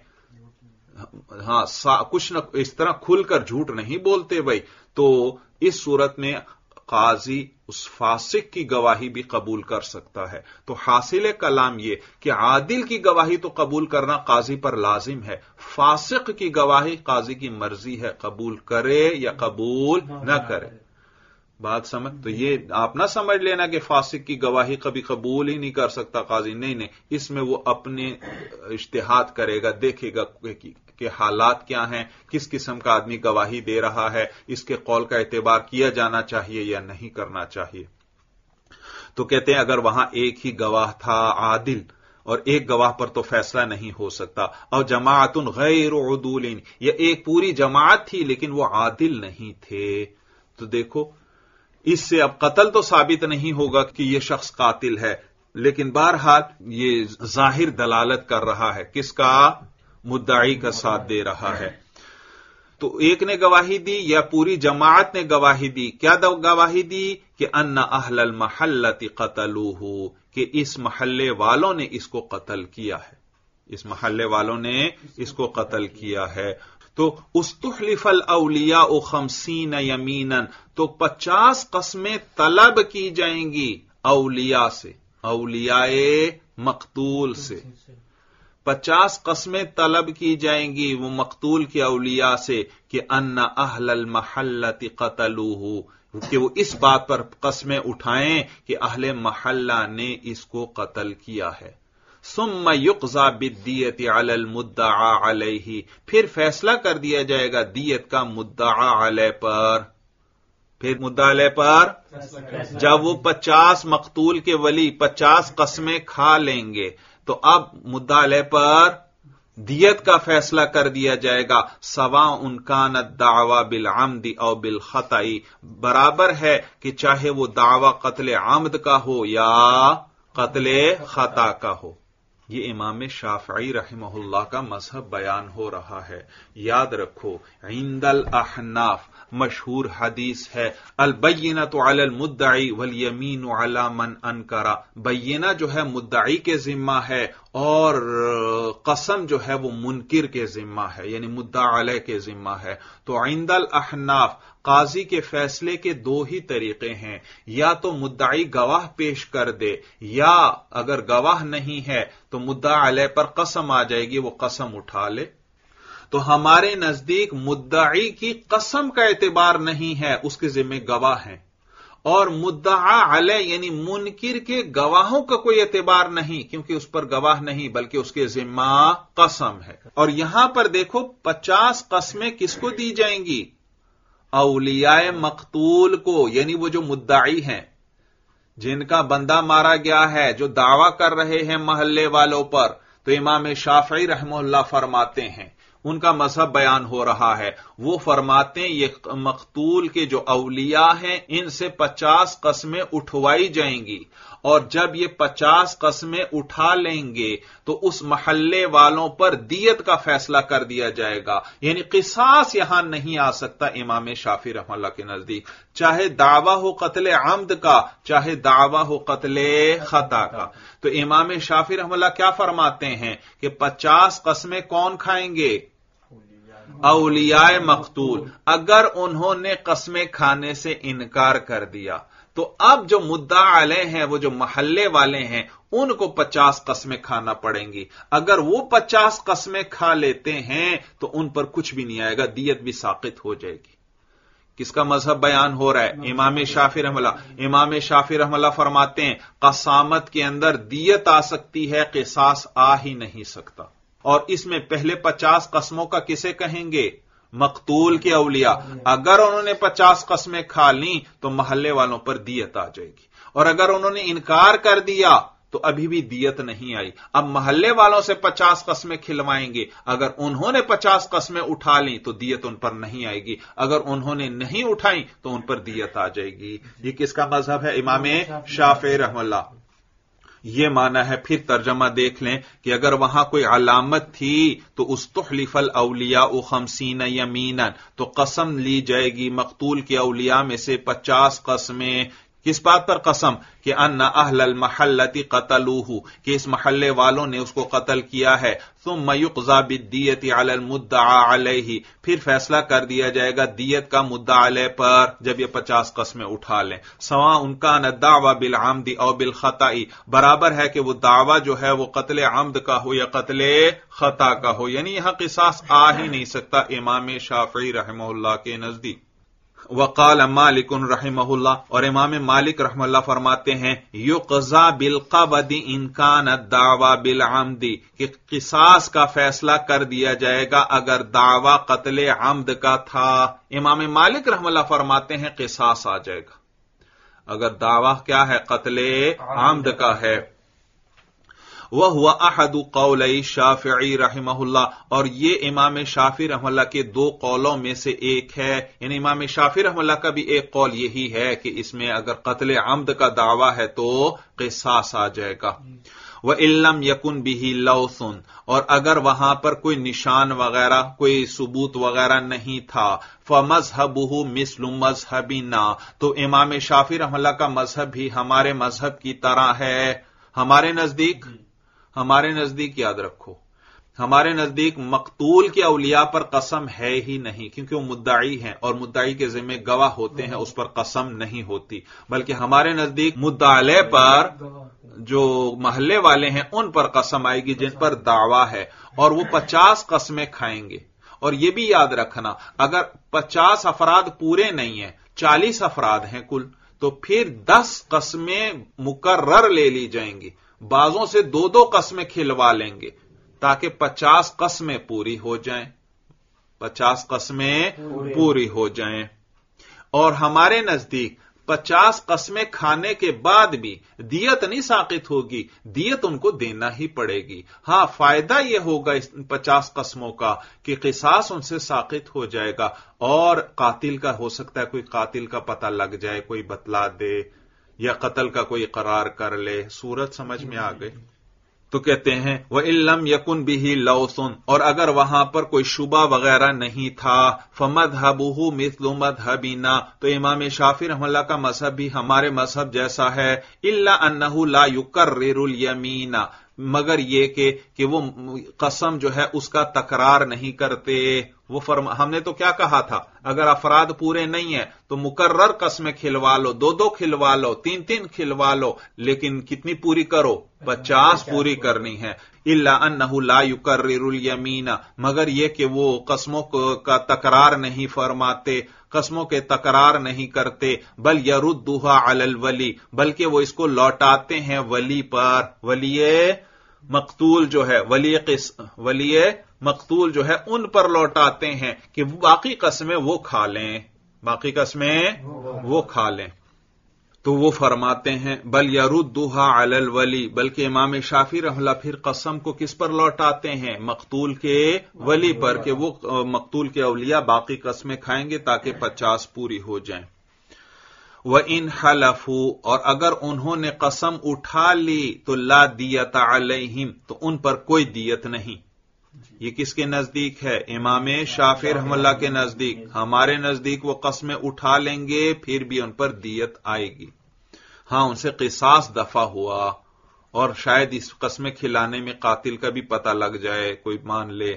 कुछ न इस तरह खुलकर झूठ नहीं बोलते भाई। तो इस सूरत में قاضی اس فاسق کی گواہی بھی قبول کر سکتا ہے۔ تو حاصل کلام یہ کہ عادل کی گواہی تو قبول کرنا قاضی پر لازم ہے، فاسق کی گواہی قاضی کی مرضی ہے، قبول کرے یا قبول نہ کرے۔ بات سمجھ؟ تو یہ آپ نہ سمجھ لینا کہ فاسق کی گواہی کبھی قبول ہی نہیں کر سکتا قاضی، نہیں، اس میں وہ اپنے اجتہاد کرے گا، دیکھے گا کہ حالات کیا ہیں، کس قسم کا آدمی گواہی دے رہا ہے، اس کے قول کا اعتبار کیا جانا چاہیے یا نہیں کرنا چاہیے۔ تو کہتے ہیں اگر وہاں ایک ہی گواہ تھا عادل اور ایک گواہ پر تو فیصلہ نہیں ہو سکتا، اور جماعت غیر عدول، یا ایک پوری جماعت تھی لیکن وہ عادل نہیں تھے، تو دیکھو اس سے اب قتل تو ثابت نہیں ہوگا کہ یہ شخص قاتل ہے، لیکن بہرحال یہ ظاہر دلالت کر رہا ہے، کس کا؟ مدعی کا ساتھ دے رہا ہے۔ تو ایک نے گواہی دی یا پوری جماعت نے گواہی دی، کیا گواہی دی؟ کہ ان اہل المحلۃ قتلوہ، کہ اس محلے والوں نے اس کو قتل کیا ہے، اس محلے والوں نے اس کو قتل کیا ہے۔ تو استحلف الاولیاء 50 یمینا، تو 50 قسمیں طلب کی جائیں گی اولیاء سے، اولیاء مقتول سے 50 قسمیں طلب کی جائیں گی وہ مقتول کے اولیاء سے کہ ان اہل المحلۃ قتلوہ، کہ وہ اس بات پر قسمیں اٹھائیں کہ اہل محلہ نے اس کو قتل کیا ہے۔ ثم یقضی بالدیۃ علی المدعی علیہ، پھر فیصلہ کر دیا جائے گا دیت کا مدعا علیہ پر۔ پھر مدعا علیہ پر جب وہ 50 مقتول کے ولی 50 قسمیں کھا لیں گے تو اب مدعا علیہ پر دیت کا فیصلہ کر دیا جائے گا، سواء کان الدعوی بالعمد او بالخطأ، برابر ہے کہ چاہے وہ دعوی قتل عمد کا ہو یا قتل خطا کا ہو۔ یہ امام شافعی رحمہ اللہ کا مذہب بیان ہو رہا ہے۔ یاد رکھو عند الاحناف مشہور حدیث ہے البینۃ علی المدعی والیمین علی من انکر، بینہ جو ہے مدعی کے ذمہ ہے اور قسم جو ہے وہ منکر کے ذمہ ہے، یعنی مدعا علیہ کے ذمہ ہے۔ تو عند الاحناف قاضی کے فیصلے کے 2 ہی طریقے ہیں، یا تو مدعی گواہ پیش کر دے، یا اگر گواہ نہیں ہے تو مدعا علیہ پر قسم آ جائے گی، وہ قسم اٹھا لے۔ تو ہمارے نزدیک مدعی کی قسم کا اعتبار نہیں ہے، اس کے ذمہ گواہ ہیں، اور مدعا علیہ یعنی منکر کے گواہوں کا کوئی اعتبار نہیں، کیونکہ اس پر گواہ نہیں بلکہ اس کے ذمہ قسم ہے۔ اور یہاں پر دیکھو 50 قسمیں کس کو دی جائیں گی؟ اولیاء مقتول کو، یعنی وہ جو مدعی ہیں، جن کا بندہ مارا گیا ہے، جو دعویٰ کر رہے ہیں محلے والوں پر۔ تو امام شافعی رحمہ اللہ فرماتے ہیں، ان کا مذہب بیان ہو رہا ہے، وہ فرماتے ہیں یہ مقتول کے جو اولیاء ہیں ان سے 50 قسمیں اٹھوائی جائیں گی، اور جب یہ 50 قسمیں اٹھا لیں گے تو اس محلے والوں پر دیت کا فیصلہ کر دیا جائے گا، یعنی قصاص یہاں نہیں آ سکتا امام شافعی رحمہ اللہ کے نزدیک، چاہے دعویٰ ہو قتل عمد کا، چاہے دعویٰ ہو قتل خطا کا۔ تو امام شافعی رحمہ اللہ کیا فرماتے ہیں کہ 50 قسمیں کون کھائیں گے؟ اولیاء مقتول۔ اگر انہوں نے قسمیں کھانے سے انکار کر دیا تو اب جو مدعا علیہ ہیں، وہ جو محلے والے ہیں، ان کو 50 قسمیں کھانا پڑیں گی۔ اگر وہ 50 قسمیں کھا لیتے ہیں تو ان پر کچھ بھی نہیں آئے گا، دیت بھی ساقط ہو جائے گی۔ کس کا مذہب بیان ہو رہا ہے؟ امام شافعی رحمہ اللہ۔ امام شافعی رحمہ اللہ فرماتے ہیں قسامت کے اندر دیت آ سکتی ہے، قصاص آ ہی نہیں سکتا۔ اور اس میں پہلے 50 قسموں کا کسے کہیں گے؟ مقتول کے اولیاء۔ اگر انہوں نے 50 قسمیں کھا لیں تو محلے والوں پر دیت آ جائے گی، اور اگر انہوں نے انکار کر دیا تو ابھی بھی دیت نہیں آئی۔ اب محلے والوں سے 50 قسمیں کھلوائیں گے، اگر انہوں نے 50 قسمیں اٹھا لیں تو دیت ان پر نہیں آئے گی، اگر انہوں نے نہیں اٹھائیں تو ان پر دیت آ جائے گی۔ یہ کس کا مذہب ہے؟ امام شافعی رحمہ اللہ۔ یہ معنی ہے، پھر ترجمہ دیکھ لیں کہ اگر وہاں کوئی علامت تھی تو استحلف الاولیاء 50 یمینا، تو قسم لی جائے گی مقتول کے اولیاء میں سے 50 قسمیں کس بات پر قسم؟ کہ ان اہل المحلتی قتلوہ، کہ اس محلے والوں نے اس کو قتل کیا ہے، ثم یقضی بالدیۃ علی المدعی علیہ، پھر فیصلہ کر دیا جائے گا دیت کا مدعا علیہ پر جب یہ 50 قسمیں اٹھا لیں، سواء کان الدعوی بالعمد او بالخطأ، برابر ہے کہ وہ دعویٰ جو ہے وہ قتل عمد کا ہو یا قتل خطا کا ہو، یعنی یہاں قصاص آ ہی نہیں سکتا امام شافعی رحمہ اللہ کے نزدیک۔ وقال مالک رحمہ اللہ، اور امام مالک رحمہ اللہ فرماتے ہیں یقضی بالقبض ان کان الدعوی بالعمد، کہ قصاص کا فیصلہ کر دیا جائے گا اگر دعوی قتل عمد کا تھا۔ امام مالک رحمہ اللہ فرماتے ہیں قصاص آ جائے گا اگر دعوی کیا ہے؟ قتل عمد کا ہے۔ وَهُوَ أَحَدُ قَوْلَيْ الشَّافِعِي رحمہ اللہ، اور یہ امام شافعی رحمہ اللہ کے دو قولوں میں سے ایک ہے، یعنی امام شافعی رحمہ اللہ کا بھی ایک قول یہی ہے کہ اس میں اگر قتل عمد کا دعویٰ ہے تو قصاص آ جائے گا۔ وَإِن لَّمْ يَكُن بِهِ لَوْثٌ، اور اگر وہاں پر کوئی نشان وغیرہ، کوئی ثبوت وغیرہ نہیں تھا، فَمَذْهَبُهُ مِثْلُ مَذْهَبِنَا، تو امام شافعی رحمہ اللہ کا مذہب بھی ہمارے مذہب کی طرح ہے۔ ہمارے نزدیک یاد رکھو، ہمارے نزدیک مقتول کے اولیاء پر قسم ہے ہی نہیں، کیونکہ وہ مدعی ہیں اور مدعی کے ذمہ گواہ ہوتے ہیں، اس پر قسم نہیں ہوتی، بلکہ ہمارے نزدیک مدعا علیہ پر جو محلے والے ہیں ان پر قسم آئے گی جن پر دعویٰ ہے، اور وہ 50 قسمیں کھائیں گے۔ اور یہ بھی یاد رکھنا، اگر 50 افراد پورے نہیں ہیں، 40 افراد ہیں کل، تو پھر 10 قسمیں مقرر لے لی جائیں گی، بعضوں سے 2 قسمیں کھلوا لیں گے تاکہ 50 قسمیں پوری ہو جائیں، 50 قسمیں پوری ہو جائیں۔ اور ہمارے نزدیک 50 قسمیں کھانے کے بعد بھی دیت نہیں ساقط ہوگی، دیت ان کو دینا ہی پڑے گی۔ ہاں، فائدہ یہ ہوگا اس 50 قسموں کا کہ قصاص ان سے ساقط ہو جائے گا، اور قاتل کا ہو سکتا ہے کوئی قاتل کا پتہ لگ جائے، کوئی بتلا دے یا قتل کا کوئی اقرار کر لے۔ صورت سمجھ میں آ گئی؟ تو کہتے ہیں وَإِن لَّمْ يَكُن بِهِ لَوْثٌ، اور اگر وہاں پر کوئی شبہ وغیرہ نہیں تھا، فَمَذْهَبُهُ مِثْلُ مَذْهَبِنَا، تو امام شافعی رحمہ اللہ کا مذہب بھی ہمارے مذہب جیسا ہے، إِلَّا أَنَّهُ لَا يُكَرِّرُ الْيَمِينَ، مگر یہ کہ وہ قسم جو ہے اس کا تکرار نہیں کرتے۔ وہ ہم نے تو کیا کہا تھا، اگر افراد پورے نہیں ہیں تو مقرر قسمیں کھلوا لو، 2 کھلوا لو، 3 کھلوا لو، لیکن کتنی پوری کرو؟ 50 پوری کرنی ہے۔ الا انہ لا یکرر الیمین، مگر یہ کہ وہ قسموں کا تکرار نہیں فرماتے، قسموں کے تکرار نہیں کرتے، بل یردھا علی الولی، بلکہ وہ اس کو لوٹاتے ہیں ولی پر۔ ولی مقتول جو ہے، ولی مقتول جو ہے ان پر لوٹاتے ہیں کہ باقی قسمیں وہ کھا لیں، باقی قسمیں وہ کھا لیں۔ تو وہ فرماتے ہیں بل یردھا علی الولی، بلکہ امام شافعی رحمہ اللہ پھر قسم کو کس پر لوٹاتے ہیں؟ مقتول کے ولی پر، کہ وہ مقتول کے اولیاء باقی قسمیں کھائیں گے تاکہ 50 پوری ہو جائیں۔ وَإِنْ حَلَفُوا، اور اگر انہوں نے قسم اٹھا لی تو لا دیت علیہم، تو ان پر کوئی دیت نہیں۔ یہ کس کے نزدیک ہے؟ امام شافعی رحمہ اللہ کے نزدیک۔ ہمارے نزدیک وہ قسمیں اٹھا لیں گے پھر بھی ان پر دیت آئے گی۔ ہاں، ان سے قصاص دفع ہوا، اور شاید اس قسمیں کھلانے میں قاتل کا بھی پتہ لگ جائے، کوئی مان لے۔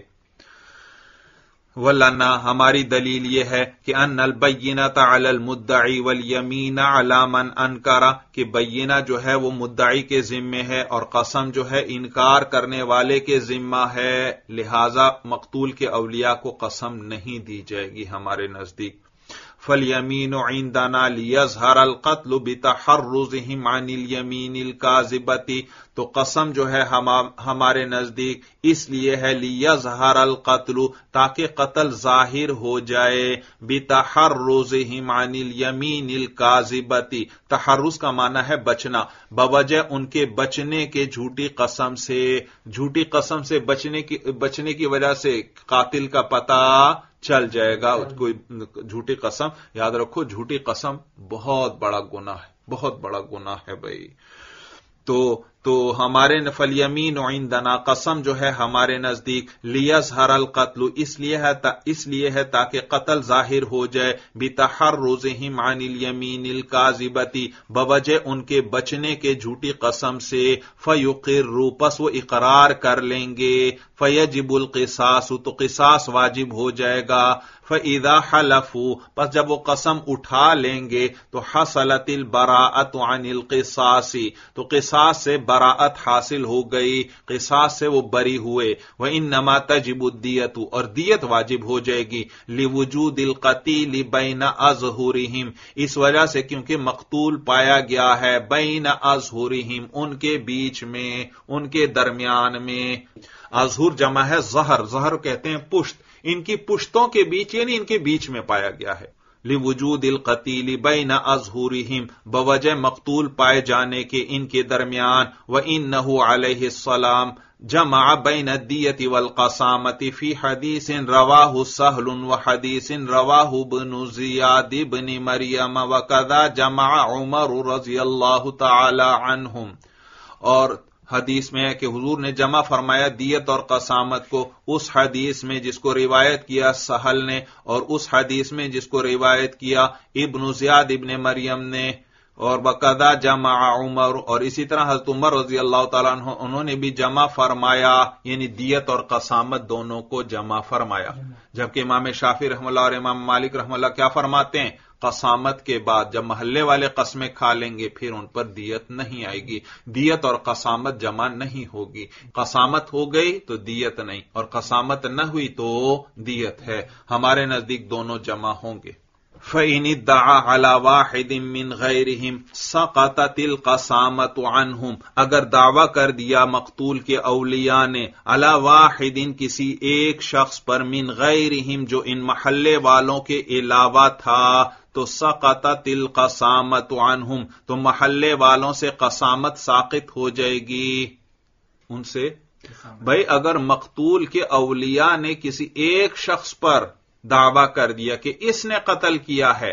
وَلَنَا، ہماری دلیل یہ ہے کہ ان البینۃ علی المدعی والیمین علی من انکر، کہ بینہ جو ہے وہ مدعی کے ذمے ہے اور قسم جو ہے انکار کرنے والے کے ذمہ ہے، لہذا مقتول کے اولیاء کو قسم نہیں دی جائے گی ہمارے نزدیک۔ فَالْيَمِينُ عِنْدَنَا لِيَظْهَرَ الْقَتْلُ بِتَحَرُّزِهِمْ عَنِ الْيَمِينِ الْكَاذِبَةِ، تو قسم جو ہے ہمارے نزدیک اس لیے ہے لِيَظْهَرَ الْقَتْلُ، تاکہ قتل ظاہر ہو جائے، بِتَحَرُّزِهِمْ عَنِ الْيَمِينِ الْكَاذِبَةِ، تحرز کا معنی ہے بچنا، بوجہ ان کے بچنے کے جھوٹی قسم سے، جھوٹی قسم سے بچنے کی وجہ سے قاتل کا پتہ چل جائے گا۔ کوئی جھوٹی قسم، یاد رکھو جھوٹی قسم بہت بڑا گناہ ہے، بہت بڑا گناہ ہے بھائی۔ تو تو ہمارے فالیمین عندنا، قسم جو ہے ہمارے نزدیک، لیظہر القتل، اس لیے ہے تاکہ قتل ظاہر ہو جائے، بتحرزہم عن الیمین الکاذبۃ، بوجہ ان کے بچنے کے جھوٹی قسم سے، فیقروا، پس وہ اقرار کر لیں گے، فیجب القصاص، تو قصاص واجب ہو جائے گا، فَإِذَا حَلَفُوا، پس جب وہ قسم اٹھا لیں گے تو حصلت البراءۃ عن القصاص، تو قصاص سے براءت حاصل ہو گئی، قصاص سے وہ بری ہوئے، وَإِنَّمَا تَجِبُ الدِّيَةُ، اور دیت واجب ہو جائے گی، لِوُجُودِ الْقَتِيلِ بَيْنَ أَظْهُرِهِمْ، اس وجہ سے کیونکہ مقتول پایا گیا ہے، بین اظہرہم، ان کے بیچ میں، ان کے درمیان میں، اظہر جمع ہے ظہر، ظہر کہتے ہیں پشت، ان کی پشتوں کے بیچ، یعنی ان کے بیچ میں پایا گیا ہے، لِوُجُودِ الْقَتِيلِ بَيْنَ أَظْهُرِهِمْ، بوجہ مقتول پائے جانے کے ان کے درمیان، وَإِنَّهُ عَلَيْهِ السَّلَامُ جمع بین الدیۃ والقسامۃ فی حدیث رواہ سہل وحدیث رواہ ابن زیاد ابن مریم وکذا جمع عمر رضی اللہ تعالی عنہم، اور حدیث میں ہے کہ حضور نے جمع فرمایا دیت اور قسامت کو اس حدیث میں جس کو روایت کیا سہل نے، اور اس حدیث میں جس کو روایت کیا ابن زیاد ابن مریم نے، اور وقدا جمع عمر، اور اسی طرح حضرت عمر رضی اللہ تعالیٰ عنہ انہوں نے بھی جمع فرمایا، یعنی دیت اور قسامت دونوں کو جمع فرمایا، جبکہ امام شافعی رحمہ اللہ اور امام مالک رحمہ اللہ کیا فرماتے ہیں، قسامت کے بعد جب محلے والے قسمیں کھا لیں گے پھر ان پر دیت نہیں آئے گی، دیت اور قسامت جمع نہیں ہوگی، قسامت ہو گئی تو دیت نہیں، اور قسامت نہ ہوئی تو دیت ہے، ہمارے نزدیک دونوں جمع ہوں گے۔ فَإِنِ ادَّعَىٰ عَلَىٰ وَاحِدٍ مِّنْ غَيْرِهِمْ سَقَطَتِ الْقَسَامَةُ عَنْهُمْ، اگر دعویٰ کر دیا مقتول کے اولیاء نے عَلَىٰ وَاحِدٍ کسی ایک شخص پر، مِّن غَيْرِهِمْ جو ان محلے والوں کے علاوہ تھا، تو سقطت القسامۃ عنہم، تو محلے والوں سے قسامت ساقط ہو جائے گی ان سے۔ بھئی اگر مقتول کے اولیاء نے کسی ایک شخص پر دعویٰ کر دیا کہ اس نے قتل کیا ہے،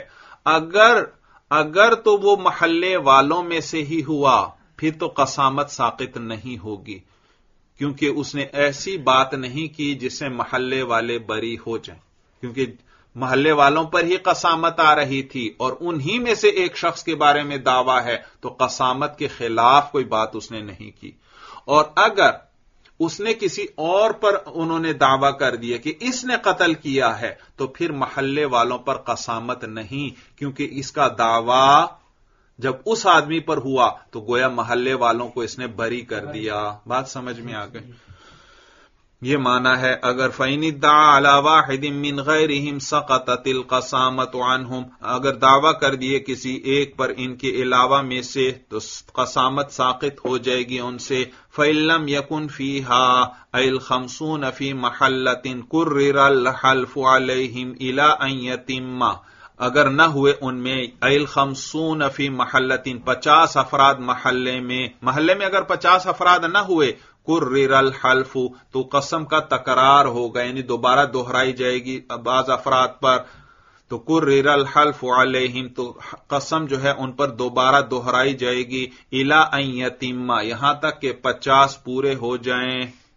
اگر تو وہ محلے والوں میں سے ہی ہوا پھر تو قسامت ساقط نہیں ہوگی، کیونکہ اس نے ایسی بات نہیں کی جس سے محلے والے بری ہو جائیں، کیونکہ محلے والوں پر ہی قسامت آ رہی تھی اور انہی میں سے ایک شخص کے بارے میں دعویٰ ہے، تو قسامت کے خلاف کوئی بات اس نے نہیں کی۔ اور اگر اس نے کسی اور پر انہوں نے دعویٰ کر دیا کہ اس نے قتل کیا ہے، تو پھر محلے والوں پر قسامت نہیں، کیونکہ اس کا دعویٰ جب اس آدمی پر ہوا تو گویا محلے والوں کو اس نے بری کر دیا۔ بات سمجھ میں آ گئی؟ یہ معنی ہے اگر فَإِنِ ادَّعَىٰ عَلَىٰ وَاحِدٍ مِّنْ غَيْرِهِمْ سَقَطَتِ الْقَسَامَةُ عَنْهُمْ، اگر دعویٰ کر دیے کسی ایک پر ان کے علاوہ میں سے تو قسامت ساقط ہو جائے گی ان سے۔ فَإِن لَّمْ يَكُنْ فِيهَا أَيْ الْخَمْسُونَ فِي مَحَلَّةٍ كُرِّرَ الْحَلْفُ عَلَيْهِمْ إِلَىٰ أَن يَتِمَّ، اگر نہ ہوئے ان میں الخمسون فی محلتن 50 افراد محلے میں اگر 50 افراد نہ ہوئے، کرر الحلف تو قسم کا تکرار ہوگا، یعنی دوبارہ دہرائی جائے گی بعض افراد پر، تو کرر الحلف علیہم تو قسم جو ہے ان پر دوبارہ دہرائی جائے گی، الی ان یتم یہاں تک کہ 50 پورے ہو جائیں،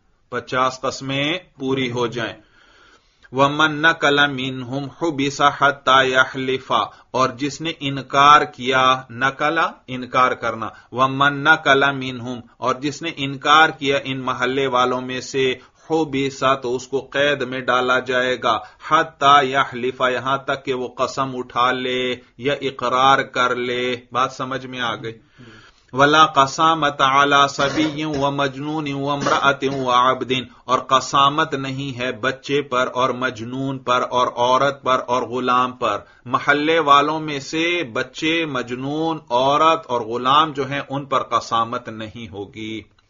50 قسمیں پوری ہو جائیں۔ وَمَن نَّكَلَ مِنْهُمْ حُبِسَ حَتَّى يَحْلِفَ، اور جس نے انکار کیا، نقلا انکار کرنا، وَمَن نَّكَلَ مِنْهُمْ اور جس نے انکار کیا ان محلے والوں میں سے، حُبِسَ تو اس کو قید میں ڈالا جائے گا، حَتَّى يَحْلِفَ یہاں تک کہ وہ قسم اٹھا لے یا اقرار کر لے۔ بات سمجھ میں آ گئی؟ وَلَا قَسَامَةَ عَلَىٰ صَبِيٍّ وَمَجْنُونٍ وَامْرَأَةٍ وَعَبْدٍ، اور قسامت نہیں ہے بچے پر اور مجنون پر اور عورت پر اور غلام پر، محلے والوں میں سے بچے، مجنون، عورت اور غلام جو ہیں ان پر قسامت نہیں ہوگی۔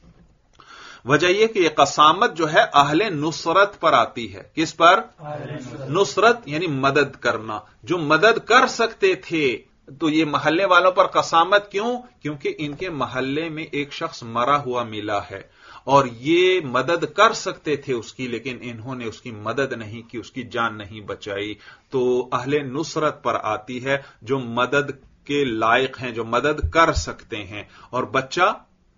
وجہ یہ کہ یہ قسامت جو ہے اہل نصرت پر آتی ہے۔ کس پر؟ نصرت یعنی مدد کرنا، جو مدد کر سکتے تھے۔ تو یہ محلے والوں پر قسامت کیوں؟ کیونکہ ان کے محلے میں ایک شخص مرا ہوا ملا ہے اور یہ مدد کر سکتے تھے اس کی، لیکن انہوں نے اس کی مدد نہیں کی، اس کی جان نہیں بچائی، تو اہل نصرت پر آتی ہے جو مدد کے لائق ہیں، جو مدد کر سکتے ہیں۔ اور بچہ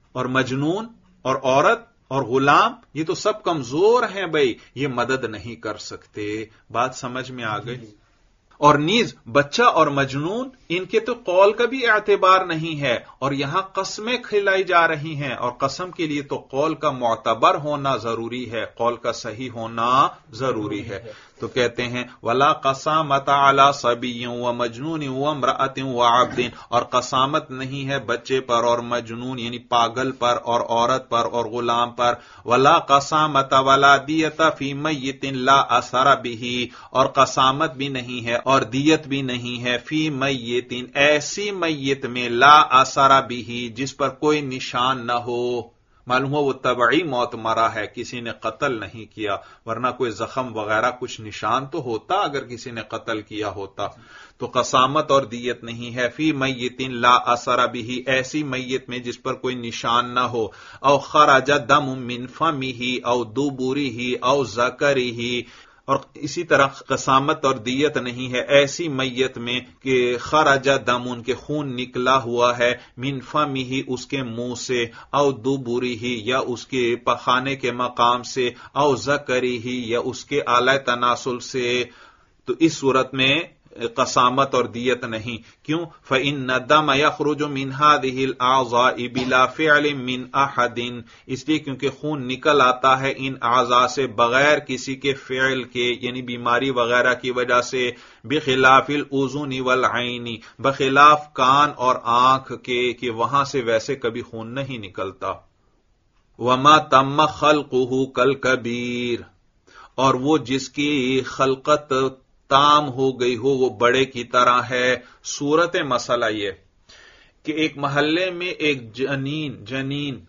اور مجنون اور عورت اور غلام یہ تو سب کمزور ہیں بھائی، یہ مدد نہیں کر سکتے. بات سمجھ میں آ گئی؟ اور نیز بچہ اور مجنون ان کے تو قول کا بھی اعتبار نہیں ہے، اور یہاں قسمیں کھلائی جا رہی ہیں، اور قسم کے لیے تو قول کا معتبر ہونا ضروری ہے، قول کا صحیح ہونا ضروری ہے. تو کہتے ہیں ولا قسامت علی صبی و مجنون و امرأۃ و عبد، اور قسامت نہیں ہے بچے پر اور مجنون یعنی پاگل پر اور عورت پر اور غلام پر. ولا قسامت ولا دیت فی میت لا اثر بہ، اور قسامت بھی نہیں ہے اور دیت بھی نہیں ہے فی میت ایسی میت میں لا اثر بہ جس پر کوئی نشان نہ ہو. معلوم ہو وہ طبعی موت مرا ہے، کسی نے قتل نہیں کیا، ورنہ کوئی زخم وغیرہ کچھ نشان تو ہوتا اگر کسی نے قتل کیا ہوتا. تو قسامت اور دیت نہیں ہے فی میت لا اثر بہ ایسی میت میں جس پر کوئی نشان نہ ہو. او خرج دم من فمہ او دبرہ او ذکرہ، اور اسی طرح قسامت اور دیت نہیں ہے ایسی میت میں کہ خرج دمن کے خون نکلا ہوا ہے من فمہ اس کے منہ سے، او دبرہ یا اس کے پخانے کے مقام سے، او ذکرہ یا اس کے اعلی تناسل سے. تو اس صورت میں قسامت اور دیت نہیں. کیوں؟ فإن الدم يخرج من هذه الأعضاء بلا فعل من أحد، اس لیے کیونکہ خون نکل آتا ہے ان اعضاء سے بغیر کسی کے فعل کے، یعنی بیماری وغیرہ کی وجہ سے. بخلاف الأذن والعین، بخلاف کان اور آنکھ کے کہ وہاں سے ویسے کبھی خون نہیں نکلتا. وما تم خلقه كالكبير، اور وہ جس کی خلقت تام ہو گئی ہو وہ بڑے کی طرح ہے. صورت مسئلہ یہ کہ ایک محلے میں ایک جنین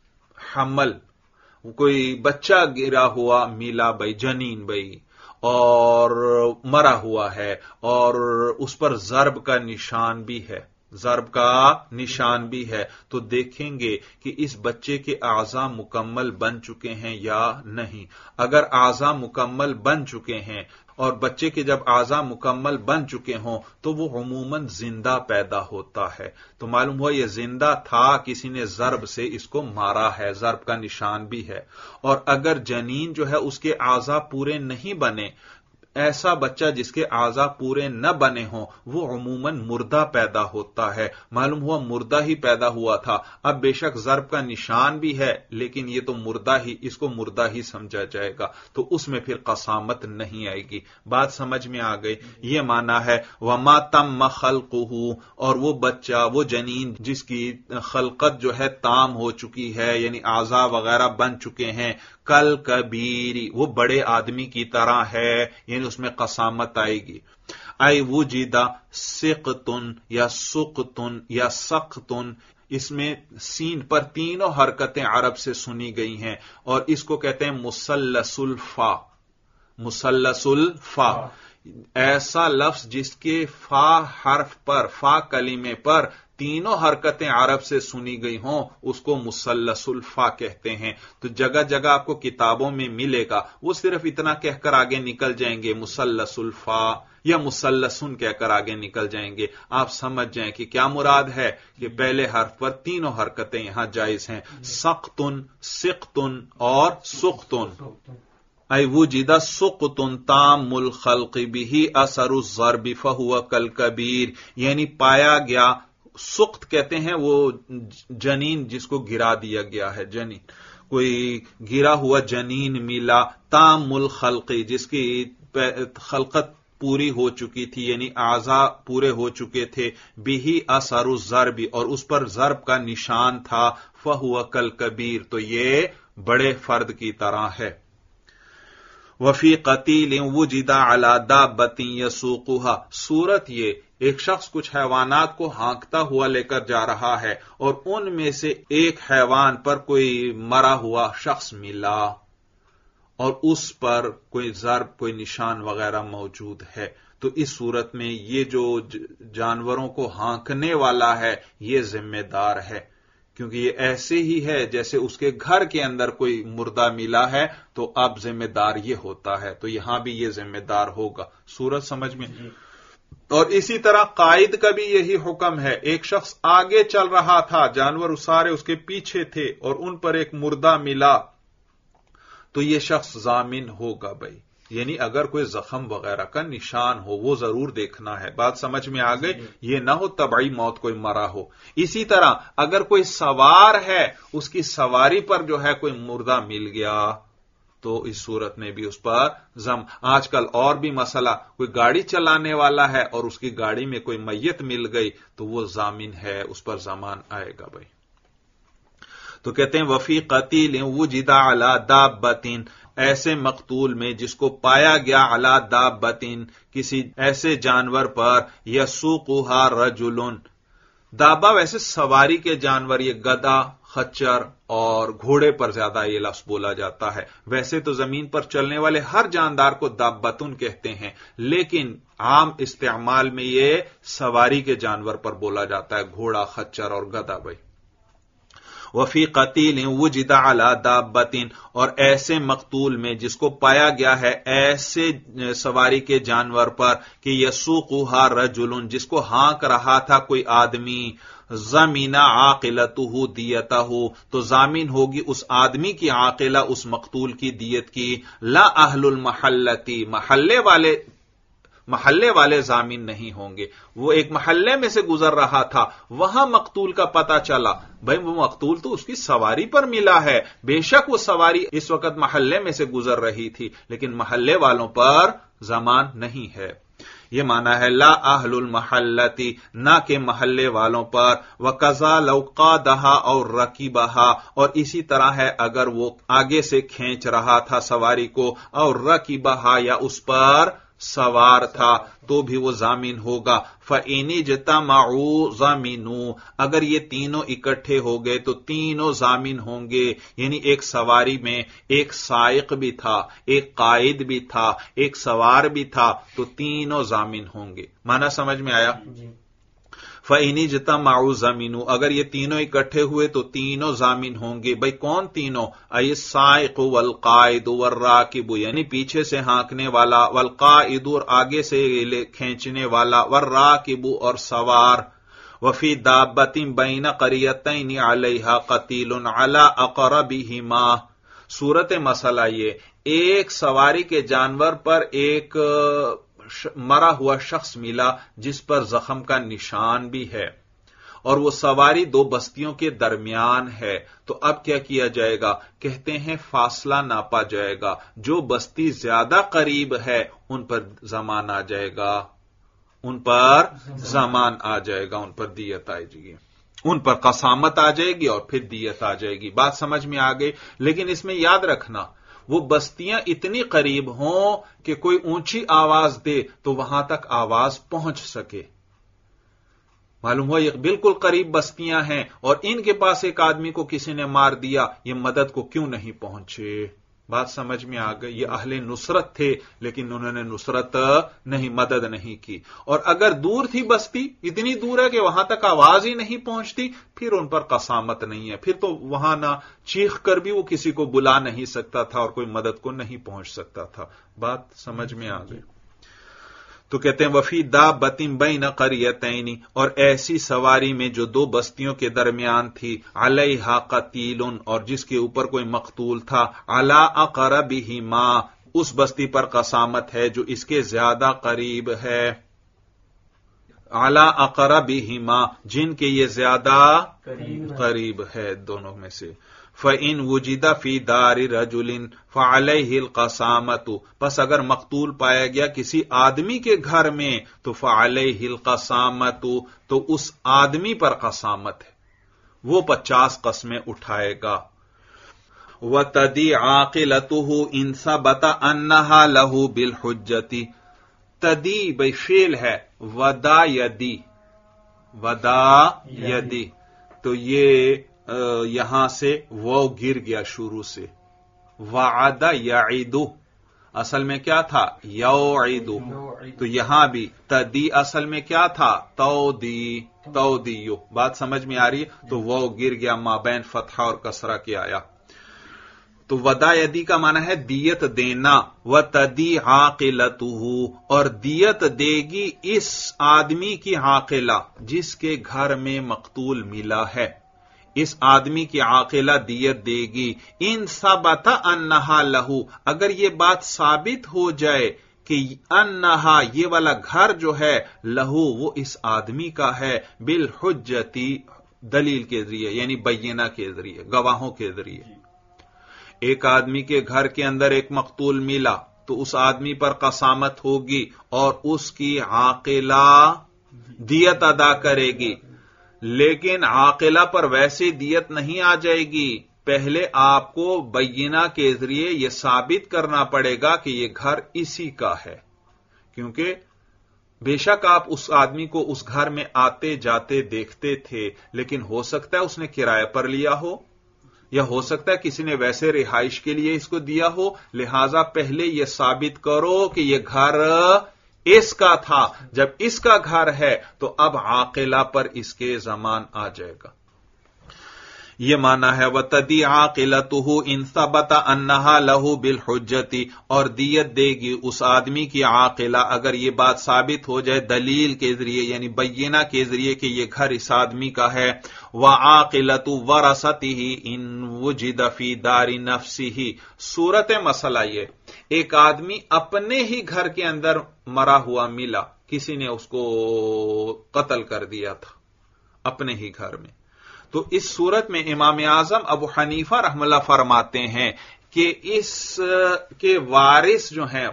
حمل کوئی بچہ گرا ہوا میلا بھائی، جنین بھائی، اور مرا ہوا ہے، اور اس پر ضرب کا نشان بھی ہے، ضرب کا نشان بھی ہے. تو دیکھیں گے کہ اس بچے کے اعضاء مکمل بن چکے ہیں یا نہیں. اگر اعضاء مکمل بن چکے ہیں، اور بچے کے جب اعضاء مکمل بن چکے ہوں تو وہ عموماً زندہ پیدا ہوتا ہے. تو معلوم ہوا یہ زندہ تھا، کسی نے ضرب سے اس کو مارا ہے، ضرب کا نشان بھی ہے. اور اگر جنین جو ہے اس کے اعضاء پورے نہیں بنے، ایسا بچہ جس کے اعضاء پورے نہ بنے ہوں وہ عموماً مردہ پیدا ہوتا ہے. معلوم ہوا مردہ ہی پیدا ہوا تھا. اب بے شک ضرب کا نشان بھی ہے لیکن یہ تو مردہ ہی، اس کو مردہ ہی سمجھا جائے گا، تو اس میں پھر قسامت نہیں آئے گی. بات سمجھ میں آ گئی؟ یہ معنی ہے وما تم خلقہ، اور وہ بچہ، وہ جنین جس کی خلقت جو ہے تام ہو چکی ہے، یعنی اعضاء وغیرہ بن چکے ہیں، کل کبیری وہ بڑے آدمی کی طرح ہے، یعنی اس میں قسامت آئے گی. اے وجدہ سقتن یا سقتن یا سقتن، اس میں سین پر تینوں حرکتیں عرب سے سنی گئی ہیں، اور اس کو کہتے ہیں مثلث الفا. مثلث الفا ایسا لفظ جس کے فا حرف پر، فا کلمے پر تینوں حرکتیں عرب سے سنی گئی ہوں اس کو مثلث الفا کہتے ہیں. تو جگہ جگہ آپ کو کتابوں میں ملے گا، وہ صرف اتنا کہہ کر آگے نکل جائیں گے مثلث الفا یا مثلثن کہہ کر آگے نکل جائیں گے. آپ سمجھ جائیں کہ کیا مراد ہے کہ پہلے حرف پر تینوں حرکتیں یہاں جائز ہیں، سقتن، سقتن اور سقتن. اے وجد سقط تام الخلق به اثر الضرب فهو كالكبير، یعنی پایا گیا. سقط کہتے ہیں وہ جنین جس کو گرا دیا گیا ہے، جنین کوئی گرا ہوا جنین ملا، تام الخلق جس کی خلقت پوری ہو چکی تھی، یعنی اعضاء پورے ہو چکے تھے، به اثر الضرب اور اس پر ضرب کا نشان تھا، فهو كالكبير تو یہ بڑے فرد کی طرح ہے. وفی قتیل وجد علی دابۃ یسوقها، صورت یہ ایک شخص کچھ حیوانات کو ہانکتا ہوا لے کر جا رہا ہے اور ان میں سے ایک حیوان پر کوئی مرا ہوا شخص ملا اور اس پر کوئی ضرب، کوئی نشان وغیرہ موجود ہے. تو اس صورت میں یہ جو جانوروں کو ہانکنے والا ہے یہ ذمہ دار ہے، کیونکہ یہ ایسے ہی ہے جیسے اس کے گھر کے اندر کوئی مردہ ملا ہے تو اب ذمہ دار یہ ہوتا ہے، تو یہاں بھی یہ ذمہ دار ہوگا. صورت سمجھ میں؟ اور اسی طرح قائد کا بھی یہی حکم ہے. ایک شخص آگے چل رہا تھا، جانور سارے اس کے پیچھے تھے اور ان پر ایک مردہ ملا، تو یہ شخص ضامن ہوگا بھائی. یعنی اگر کوئی زخم وغیرہ کا نشان ہو وہ ضرور دیکھنا ہے. بات سمجھ میں آ گئی؟ یہ نہ ہو طبعی موت کوئی مرا ہو. اسی طرح اگر کوئی سوار ہے، اس کی سواری پر جو ہے کوئی مردہ مل گیا تو اس صورت میں بھی اس پر آج کل اور بھی مسئلہ، کوئی گاڑی چلانے والا ہے اور اس کی گاڑی میں کوئی میت مل گئی تو وہ ضامن ہے، اس پر ضمان آئے گا بھائی. تو کہتے ہیں وفی قتیل وجد علی دابۃ، ایسے مقتول میں جس کو پایا گیا علی دابۃ، کسی ایسے جانور پر، یسوقھا رجل، دابہ ویسے سواری کے جانور، یہ گدھا، خچر اور گھوڑے پر زیادہ یہ لفظ بولا جاتا ہے. ویسے تو زمین پر چلنے والے ہر جاندار کو دابتن کہتے ہیں، لیکن عام استعمال میں یہ سواری کے جانور پر بولا جاتا ہے، گھوڑا، خچر اور گدھا بھائی. وفی قتیل وجد علی دابۃ، اور ایسے مقتول میں جس کو پایا گیا ہے ایسے سواری کے جانور پر کہ یسوقھا رجل، جس کو ہانک رہا تھا کوئی آدمی، ضمن عاقلتہ دیتہ، تو ضامن ہوگی اس آدمی کی عاقلہ، اس مقتول کی دیت کی، لا اہل المحلتی، محلے والے ضامن نہیں ہوں گے. وہ ایک محلے میں سے گزر رہا تھا، وہاں مقتول کا پتہ چلا، بھائی وہ مقتول تو اس کی سواری پر ملا ہے، بے شک وہ سواری اس وقت محلے میں سے گزر رہی تھی، لیکن محلے والوں پر ضمان نہیں ہے. یہ معنی ہے لا اہل المحلتی، نہ کہ محلے والوں پر. وکذا لو قادھا اور رکبھا، اور اسی طرح ہے اگر وہ آگے سے کھینچ رہا تھا سواری کو، اور رکبھا یا اس پر سوار تھا، تو بھی وہ ضامن ہوگا. فَإِنِ اجْتَمَعُوا ضَمِنُوا، اگر یہ تینوں اکٹھے ہو گئے تو تینوں ضامن ہوں گے. یعنی ایک سواری میں ایک سائق بھی تھا، ایک قائد بھی تھا، ایک سوار بھی تھا، تو تینوں ضامن ہوں گے. معنی سمجھ میں آیا؟ فَإِنِ اجْتَمَعُوا ضَمِنُوا، اگر یہ تینوں اکٹھے ہوئے تو تینوں ضامن ہوں گے. بھئی کون تینوں؟ اَيْ السَّائِقُ وَالْقَائِدُ وَالرَّاكِبُ، یعنی پیچھے سے ہانکنے والا، وَالْقَائِدُ اور آگے سے کھینچنے والا، وَالرَّاكِبُ اور سوار. وَفِي دَابَّةٍ بَيْنَ قَرْيَتَيْنِ عَلَيْهَا قَتِيلٌ عَلَىٰ أَقْرَبِهِمَا. صورت مسئلہ یہ، ایک سواری کے جانور پر ایک مرا ہوا شخص ملا جس پر زخم کا نشان بھی ہے، اور وہ سواری دو بستیوں کے درمیان ہے. تو اب کیا کیا جائے گا؟ کہتے ہیں فاصلہ ناپا جائے گا، جو بستی زیادہ قریب ہے ان پر زمان آ جائے گا، ان پر زمان آ جائے گا، ان پر دیت آئے گی، ان پر قسامت آ جائے گی اور پھر دیت آ جائے گی. بات سمجھ میں آ گئی؟ لیکن اس میں یاد رکھنا وہ بستیاں اتنی قریب ہوں کہ کوئی اونچی آواز دے تو وہاں تک آواز پہنچ سکے. معلوم ہوا یہ بالکل قریب بستیاں ہیں اور ان کے پاس ایک آدمی کو کسی نے مار دیا، یہ مدد کو کیوں نہیں پہنچے؟ بات سمجھ میں آ گئی؟ یہ اہل نصرت تھے لیکن انہوں نے نصرت نہیں، مدد نہیں کی. اور اگر دور تھی بستی، اتنی دور ہے کہ وہاں تک آواز ہی نہیں پہنچتی، پھر ان پر قسامت نہیں ہے، پھر تو وہاں نہ چیخ کر بھی وہ کسی کو بلا نہیں سکتا تھا اور کوئی مدد کو نہیں پہنچ سکتا تھا. بات سمجھ میں آ گئی؟ تو کہتے ہیں وفی دابۃ بین قریتین، اور ایسی سواری میں جو دو بستیوں کے درمیان تھی، علیہا قتیل، اور جس کے اوپر کوئی مقتول تھا، علی اقربہما، اس بستی پر قسامت ہے جو اس کے زیادہ قریب ہے، علی اقربہما، جن کے یہ زیادہ قریب ہے دونوں میں سے. فَإِن وُجِدَ فِي دَارِ رَجُلٍ فَعَلَيْهِ الْقَسَامَةُ، پس اگر مقتول پایا گیا کسی آدمی کے گھر میں تو فَعَلَيْهِ الْقَسَامَةُ، تو اس آدمی پر قسامت ہے، وہ 50 قسمیں اٹھائے گا. وَتَدِي عَاقِلَتُهُ إِن ثَبَتَ أَنَّهَا لَهُ بِالْحُجَّةِ. تدی بھئی فعل ہے، ودا یدی، ودا یدی، تو یہ یہاں سے وہ گر گیا شروع سے. وعد یعید، اصل میں کیا تھا؟ یوعید. تو یہاں بھی تدی اصل میں کیا تھا؟ تودیو. بات سمجھ میں آ رہی ہے؟ تو وہ گر گیا، مابین فتحہ اور کسرہ کے آیا. تو ودا یدی کا معنی ہے دیت دینا، وتدی عاقلتہ، اور دیت دے گی اس آدمی کی عاقلہ جس کے گھر میں مقتول ملا ہے، اس آدمی کی عاقلہ دیت دے گی، ان ثبت انہا لہو، اگر یہ بات ثابت ہو جائے کہ انہا یہ والا گھر جو ہے لہو وہ اس آدمی کا ہے، بالحجتی دلیل کے ذریعے، یعنی بینہ کے ذریعے، گواہوں کے ذریعے۔ ایک آدمی کے گھر کے اندر ایک مقتول ملا تو اس آدمی پر قسامت ہوگی اور اس کی عاقلہ دیت ادا کرے گی، لیکن عاقلہ پر ویسے دیت نہیں آ جائے گی، پہلے آپ کو بینہ کے ذریعے یہ ثابت کرنا پڑے گا کہ یہ گھر اسی کا ہے، کیونکہ بے شک آپ اس آدمی کو اس گھر میں آتے جاتے دیکھتے تھے، لیکن ہو سکتا ہے اس نے کرایہ پر لیا ہو، یا ہو سکتا ہے کسی نے ویسے رہائش کے لیے اس کو دیا ہو، لہذا پہلے یہ ثابت کرو کہ یہ گھر اس کا تھا، جب اس کا گھر ہے تو اب عاقلہ پر اس کے ضمان آ جائے گا۔ یہ معنی ہے وتدی عاقلتہ ان ثبت انہا لہو بالحجتی، اور دیت دے گی اس آدمی کی عاقلہ اگر یہ بات ثابت ہو جائے دلیل کے ذریعے، یعنی بینہ کے ذریعے کہ یہ گھر اس آدمی کا ہے، وعاقلۃ ورثتہ ان وجد فی دار نفسہ۔ صورت مسئلہ یہ، ایک آدمی اپنے ہی گھر کے اندر مرا ہوا ملا، کسی نے اس کو قتل کر دیا تھا اپنے ہی گھر میں، تو اس صورت میں امام اعظم ابو حنیفہ رحمہ اللہ فرماتے ہیں کہ اس کے وارث جو ہیں،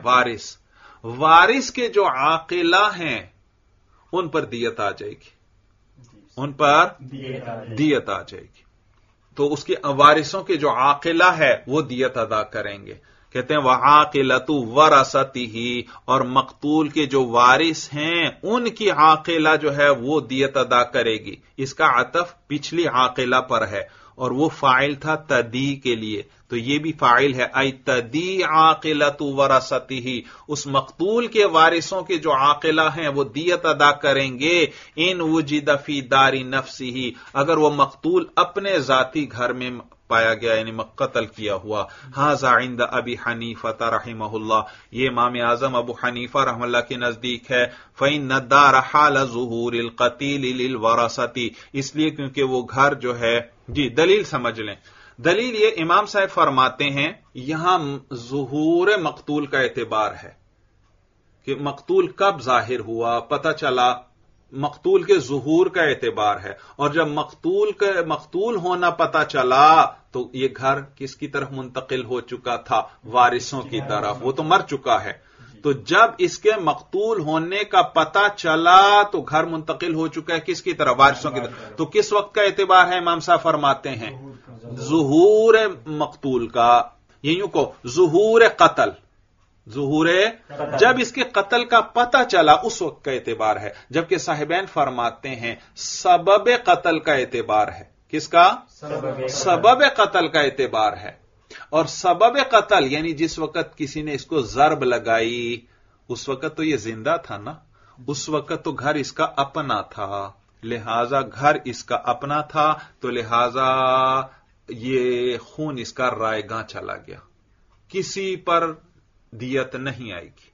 وارث کے جو عاقلہ ہیں ان پر دیت آ جائے گی، ان پر دیت آ جائے گی، تو اس کے وارثوں کے جو عاقلہ ہے وہ دیت ادا کریں گے۔ کہتے ہیں وعاقلۃ ورثتہ، اور مقتول کے جو وارث ہیں ان کی عاقلہ جو ہے وہ دیت ادا کرے گی۔ اس کا عطف پچھلی عاقلہ پر ہے اور وہ فاعل تھا تدی کے لیے، تو یہ بھی فاعل ہے، ای تدی عاقلۃ ورثتہ، اس مقتول کے وارثوں کے جو عاقلہ ہیں وہ دیت ادا کریں گے، ان وجد فی دار نفسہ، اگر وہ مقتول اپنے ذاتی گھر میں پایا گیا، یعنی قتل کیا ہوا۔ ھذا عند ابی حنیفہ رحمہ اللہ، یہ امام اعظم ابو حنیفہ رحمہ اللہ کے نزدیک ہے۔ فإن الدار حال ظہور القتیل للورثۃ، اس لیے کیونکہ وہ گھر جو ہے، جی دلیل سمجھ لیں، دلیل یہ امام صاحب فرماتے ہیں یہاں ظہور مقتول کا اعتبار ہے کہ مقتول کب ظاہر ہوا، پتہ چلا، مقتول کے ظہور کا اعتبار ہے، اور جب مقتول ہونا پتہ چلا تو یہ گھر کس کی طرف منتقل ہو چکا تھا؟ وارثوں کی طرف، وہ تو مر چکا ہے، تو جب اس کے مقتول ہونے کا پتہ چلا تو گھر منتقل ہو چکا ہے کس کی طرف؟ وارثوں کی طرف۔ تو کس وقت کا اعتبار ہے؟ امام صاحب فرماتے ہیں ظہور مقتول کا، یوں کو ظہور قتل، جب اس کے قتل کا پتہ چلا اس وقت کا اعتبار ہے، جبکہ صاحبین فرماتے ہیں سبب قتل کا اعتبار ہے۔ کس کا؟ سبب قتل کا اعتبار ہے، اور سبب قتل یعنی جس وقت کسی نے اس کو ضرب لگائی اس وقت تو یہ زندہ تھا نا، اس وقت تو گھر اس کا اپنا تھا، لہذا گھر اس کا اپنا تھا تو لہذا یہ خون اس کا رائے گاں چلا گیا، کسی پر دیت نہیں آئے گی۔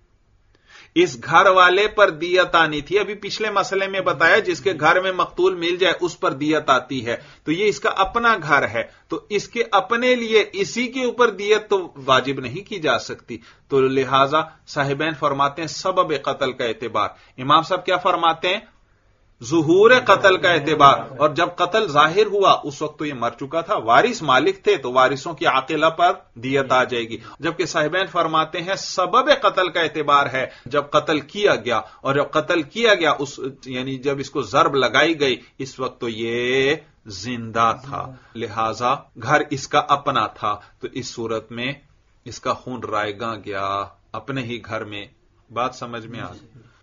اس گھر والے پر دیت آنی تھی، ابھی پچھلے مسئلے میں بتایا جس کے گھر میں مقتول مل جائے اس پر دیت آتی ہے، تو یہ اس کا اپنا گھر ہے، تو اس کے اپنے لیے اسی کے اوپر دیت تو واجب نہیں کی جا سکتی، تو لہذا صاحبین فرماتے ہیں سبب قتل کا اعتبار۔ امام صاحب کیا فرماتے ہیں؟ ظہور قتل کا اعتبار، اور جب قتل ظاہر ہوا اس وقت تو یہ مر چکا تھا، وارث مالک تھے تو وارثوں کی عاقلہ پر دیت آ جائے گی، جبکہ صاحبین فرماتے ہیں سبب قتل کا اعتبار ہے جب قتل کیا گیا، اور جب قتل کیا گیا یعنی جب اس کو ضرب لگائی گئی اس وقت تو یہ زندہ تھا، لہذا گھر اس کا اپنا تھا، تو اس صورت میں اس کا خون رائے گاں گیا اپنے ہی گھر میں۔ بات سمجھ میں آ گئی؟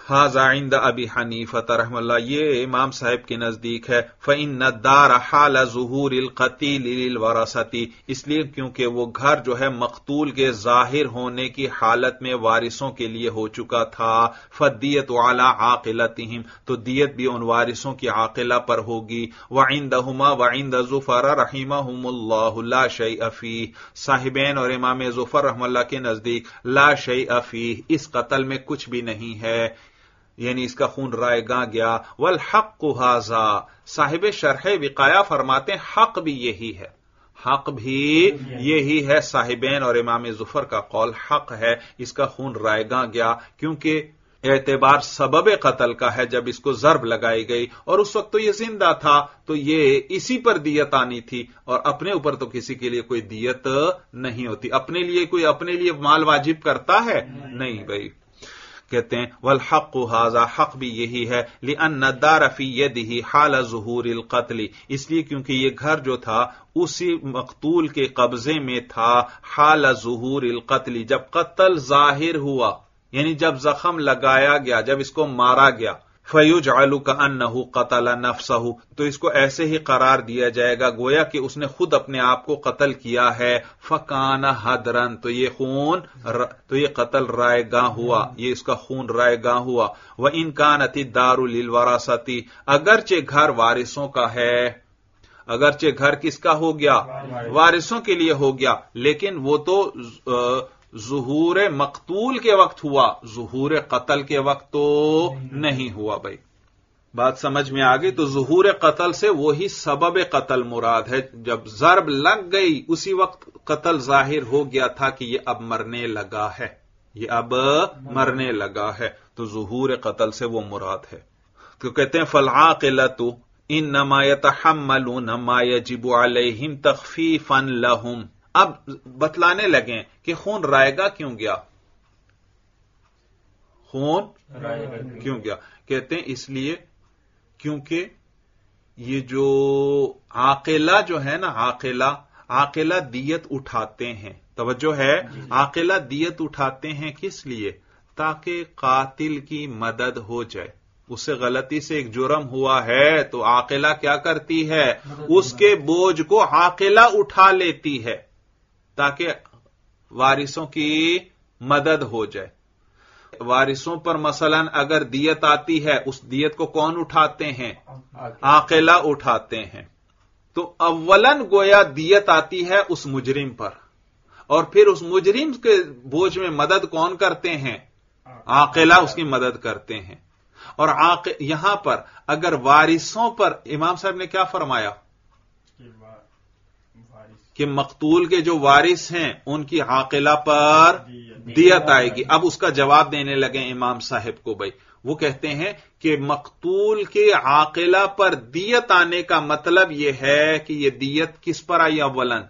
ھذا عند ابی حنیفہ رحمہ اللہ، یہ امام صاحب کے نزدیک ہے۔ فإن الدار حال ظہور القتیل للورثۃ، اس لیے کیونکہ وہ گھر جو ہے مقتول کے ظاہر ہونے کی حالت میں وارثوں کے لیے ہو چکا تھا۔ فالدیۃ علی عاقلتہم، تو دیت بھی ان وارثوں کی عاقلہ پر ہوگی۔ وعندہما وعند زفر رحمہم اللہ لا شیء فیہ، صاحبین اور امام زفر رحمہ اللہ کے نزدیک لا شیء فیہ، اس قتل میں کچھ بھی نہیں ہے، یعنی اس کا خون رائے گاں گیا۔ والحق ھذا، صاحب شرح وقایہ فرماتے ہیں حق بھی یہی ہے، حق بھی یہی ہے، صاحبین اور امام ظفر کا قول حق ہے، اس کا خون رائے گاں گیا، کیونکہ اعتبار سبب قتل کا ہے۔ جب اس کو ضرب لگائی گئی اور اس وقت تو یہ زندہ تھا تو یہ اسی پر دیت آنی تھی، اور اپنے اوپر تو کسی کے لیے کوئی دیت نہیں ہوتی، اپنے لیے کوئی اپنے لیے مال واجب کرتا ہے نہیں بھائی۔ کہتے ہیں والحق ھذا، حق بھی یہی ہے، لأن الدار فی یدہ حال ظہور القتل، اس لیے کیونکہ یہ گھر جو تھا اسی مقتول کے قبضے میں تھا، حال ظہور القتل، جب قتل ظاہر ہوا، یعنی جب زخم لگایا گیا، جب اس کو مارا گیا۔ فَيُجْعَلُ كَأَنَّهُ قَتَلَ نَفْسَهُ، تو اس کو ایسے ہی قرار دیا جائے گا گویا کہ اس نے خود اپنے آپ کو قتل کیا ہے۔ فَكَانَ هَدْرًا، تو یہ قتل رائے گاں ہوا، یہ اس کا خون رائے گاں ہوا۔ وَإِنْ كَانَتِ الدَّارُ لِلْوَرَثَةِ، اگرچہ گھر وارثوں کا ہے، اگرچہ گھر کس کا ہو گیا؟ وارثوں کے لیے ہو گیا، لیکن وہ تو ظہور مقتول کے وقت ہوا، ظہور قتل کے وقت تو نہیں ہوا بھائی۔ بات سمجھ میں آ گئی؟ تو ظہور قتل سے وہی سبب قتل مراد ہے، جب ضرب لگ گئی اسی وقت قتل ظاہر ہو گیا تھا کہ یہ اب مرنے لگا ہے، یہ اب مرنے لگا ہے، تو ظہور قتل سے وہ مراد ہے۔ تو کہتے ہیں فالعاقلۃ انما يتحملون ما يجب عليهم تخفيفا لهم، اب بتلانے لگیں کہ خون رائے گا کیوں گیا، خون کیوں گیا؟ کہتے ہیں اس لیے کیونکہ یہ جو عاقلہ جو ہے نا، عاقلہ دیت اٹھاتے ہیں، توجہ ہے، عاقلہ دیت اٹھاتے ہیں کس لیے؟ تاکہ قاتل کی مدد ہو جائے، اس سے غلطی سے ایک جرم ہوا ہے تو عاقلہ کیا کرتی ہے؟ اس کے بوجھ کو عاقلہ اٹھا لیتی ہے تاکہ وارثوں کی مدد ہو جائے۔ وارثوں پر مثلا اگر دیت آتی ہے، اس دیت کو کون اٹھاتے ہیں؟ عاقلہ اٹھاتے ہیں۔ تو اولاً گویا دیت آتی ہے اس مجرم پر، اور پھر اس مجرم کے بوجھ میں مدد کون کرتے ہیں؟ عاقلہ اس کی مدد کرتے ہیں۔ اور یہاں پر اگر وارثوں پر، امام صاحب نے کیا فرمایا کہ مقتول کے جو وارث ہیں ان کی عاقلہ پر دیت آئے گی۔ اب اس کا جواب دینے لگے امام صاحب کو بھائی، وہ کہتے ہیں کہ مقتول کے عاقلہ پر دیت آنے کا مطلب یہ ہے کہ یہ دیت کس پر آئی؟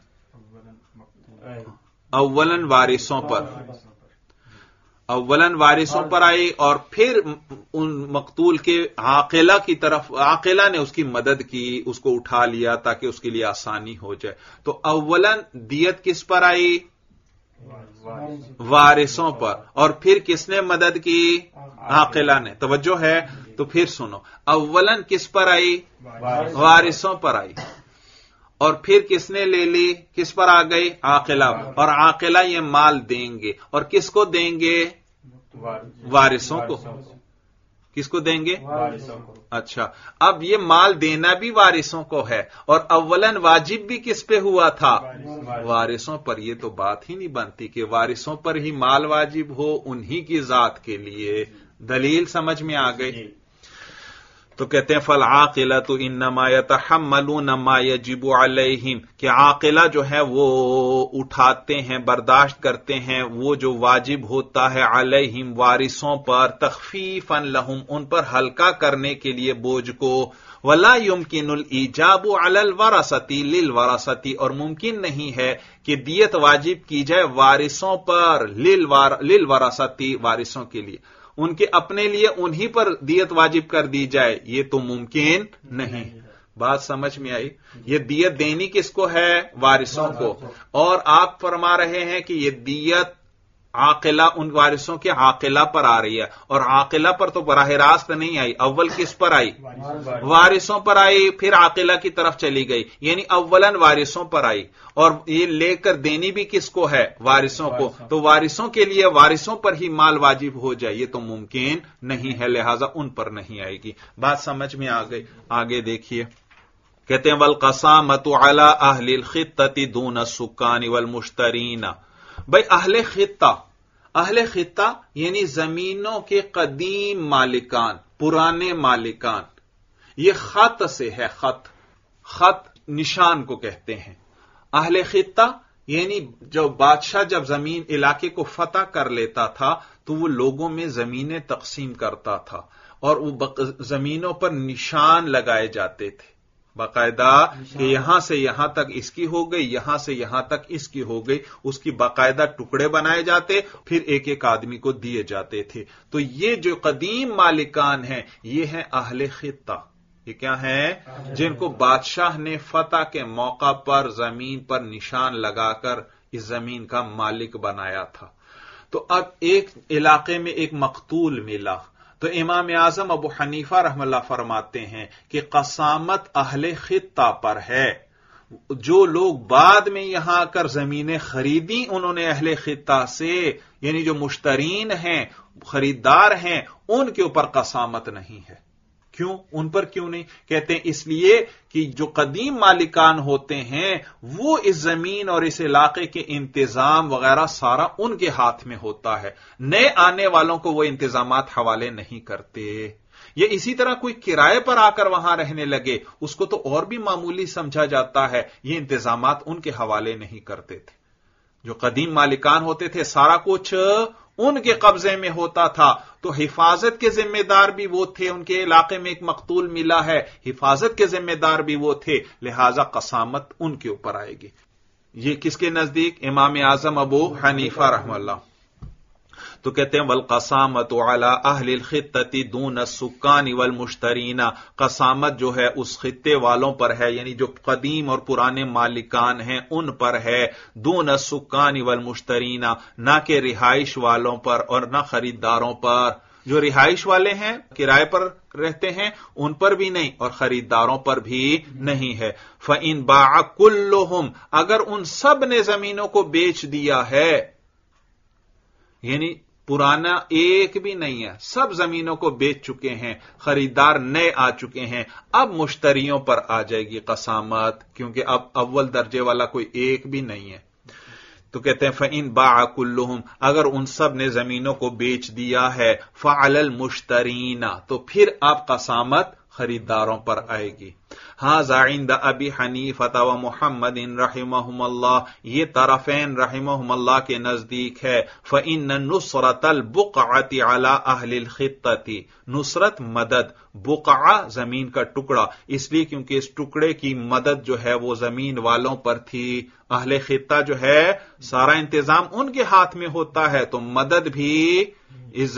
اولاً وارثوں پر، اولاً وارثوں پر آئی، اور پھر ان مقتول کے عاقلہ کی طرف، عاقلہ نے اس کی مدد کی، اس کو اٹھا لیا تاکہ اس کے لیے آسانی ہو جائے۔ تو اولاً دیت کس پر آئی؟ وارثوں پر، اور پھر کس نے مدد کی؟ عاقلہ نے۔ توجہ ہے؟ تو پھر سنو، اولاً کس پر آئی؟ وارثوں پر آئی، اور پھر کس نے لے لی؟ کس پر آ گئی؟ عاقلہ، اور عاقلہ یہ مال دیں گے، اور کس کو دیں گے؟ وارثوں کو۔ کس کو دیں گے؟ اچھا، اب یہ مال دینا بھی وارثوں کو ہے، اور اولاً واجب بھی کس پہ ہوا تھا؟ وارثوں پر۔ یہ تو بات ہی نہیں بنتی کہ وارثوں پر ہی مال واجب ہو انہی کی ذات کے لیے۔ دلیل سمجھ میں آ گئی؟ تو کہتے ہیں فالعاقلۃ انما يتحملون ما يجب عليهم، کہ عاقلہ جو ہے وہ اٹھاتے ہیں، برداشت کرتے ہیں وہ جو واجب ہوتا ہے علیہم وارثوں پر، تخفیفا لهم، ان پر ہلکا کرنے کے لیے بوجھ کو۔ ولا يمكن الايجاب على الورثة للورثة، اور ممکن نہیں ہے کہ دیت واجب کی جائے وارثوں پر، للورثة، وارثوں کے لیے، ان کے اپنے لیے انہی پر دیت واجب کر دی جائے، یہ تو ممکن نہیں۔ بات سمجھ میں آئی؟ یہ دیت دینی کس کو ہے؟ وارثوں کو۔ اور آپ فرما رہے ہیں کہ یہ دیت عاقلہ ان وارثوں کے عاقلہ پر آ رہی ہے، اور عاقلہ پر تو براہ راست نہیں آئی، اول کس پر آئی؟ وارثوں پر آئی، پھر عاقلہ کی طرف چلی گئی، یعنی اولن وارثوں پر آئی، اور یہ لے کر دینی بھی کس کو ہے؟ وارثوں کو، تو وارثوں کے لیے وارثوں پر ہی مال واجب ہو جائے یہ تو ممکن نہیں ہے، لہذا ان پر نہیں آئے گی۔ بات سمجھ میں آ گئی؟ آگے دیکھیے، کہتے ہیں والقسامۃ علی اہل الخطۃ دون السکان والمشترین۔ بھائی اہل خطہ یعنی زمینوں کے قدیم مالکان، پرانے مالکان، یہ خط سے ہے، خط نشان کو کہتے ہیں۔ اہل خطہ یعنی جو بادشاہ جب زمین علاقے کو فتح کر لیتا تھا تو وہ لوگوں میں زمینیں تقسیم کرتا تھا، اور وہ زمینوں پر نشان لگائے جاتے تھے باقاعدہ، کہ یہاں سے یہاں تک اس کی ہو گئی، یہاں سے یہاں تک اس کی ہو گئی، اس کی باقاعدہ ٹکڑے بنائے جاتے، پھر ایک ایک آدمی کو دیے جاتے تھے۔ تو یہ جو قدیم مالکان ہیں یہ ہیں اہل خطہ۔ یہ کیا ہیں؟ جن کو بادشاہ نے فتح کے موقع پر زمین پر نشان لگا کر اس زمین کا مالک بنایا تھا۔ تو اب ایک علاقے میں ایک مقتول ملا، تو امام اعظم ابو حنیفہ رحمہ اللہ فرماتے ہیں کہ قسامت اہل خطہ پر ہے۔ جو لوگ بعد میں یہاں آ کر زمینیں خریدی انہوں نے اہل خطہ سے، یعنی جو مشترین ہیں، خریدار ہیں، ان کے اوپر قسامت نہیں ہے۔ کیوں؟ ان پر کیوں نہیں؟ کہتے ہیں اس لیے کہ جو قدیم مالکان ہوتے ہیں وہ اس زمین اور اس علاقے کے انتظام وغیرہ سارا ان کے ہاتھ میں ہوتا ہے، نئے آنے والوں کو وہ انتظامات حوالے نہیں کرتے۔ یا اسی طرح کوئی کرائے پر آ کر وہاں رہنے لگے، اس کو تو اور بھی معمولی سمجھا جاتا ہے، یہ انتظامات ان کے حوالے نہیں کرتے تھے۔ جو قدیم مالکان ہوتے تھے سارا کچھ ان کے قبضے میں ہوتا تھا، تو حفاظت کے ذمہ دار بھی وہ تھے۔ ان کے علاقے میں ایک مقتول ملا ہے، حفاظت کے ذمہ دار بھی وہ تھے، لہذا قسامت ان کے اوپر آئے گی۔ یہ کس کے نزدیک؟ امام اعظم ابو حنیفہ رحمہ اللہ۔ تو کہتے ہیں والقسامۃ علی اہل الخطۃ دون السکان والمشترین، قسامت جو ہے اس خطے والوں پر ہے، یعنی جو قدیم اور پرانے مالکان ہیں ان پر ہے، دون السکان والمشترین، نہ کہ رہائش والوں پر اور نہ خریداروں پر۔ جو رہائش والے ہیں، کرائے پر رہتے ہیں، ان پر بھی نہیں، اور خریداروں پر بھی نہیں ہے۔ فَإِن بَاعَ كُلُّهُمْ، اگر ان سب نے زمینوں کو بیچ دیا ہے، یعنی پرانا ایک بھی نہیں ہے، سب زمینوں کو بیچ چکے ہیں، خریدار نئے آ چکے ہیں، اب مشتریوں پر آ جائے گی قسامت، کیونکہ اب اول درجے والا کوئی ایک بھی نہیں ہے۔ تو کہتے ہیں فَإِن بَاعَ كُلُّهُمْ، اگر ان سب نے زمینوں کو بیچ دیا ہے، فَعَلَى الْمُشْتَرِينَ، تو پھر اب قسامت خریداروں پر آئے گی۔ ھذا عند ابی حنیفہ و محمد رحمہم اللہ، یہ طرفین رحمہم اللہ کے نزدیک ہے۔ فإن نصرۃ البقعۃ علی اہل الخطۃ، نصرت مدد، بقعہ زمین کا ٹکڑا، اس لیے کیونکہ اس ٹکڑے کی مدد جو ہے وہ زمین والوں پر تھی۔ اہل خطہ جو ہے سارا انتظام ان کے ہاتھ میں ہوتا ہے، تو مدد بھی اس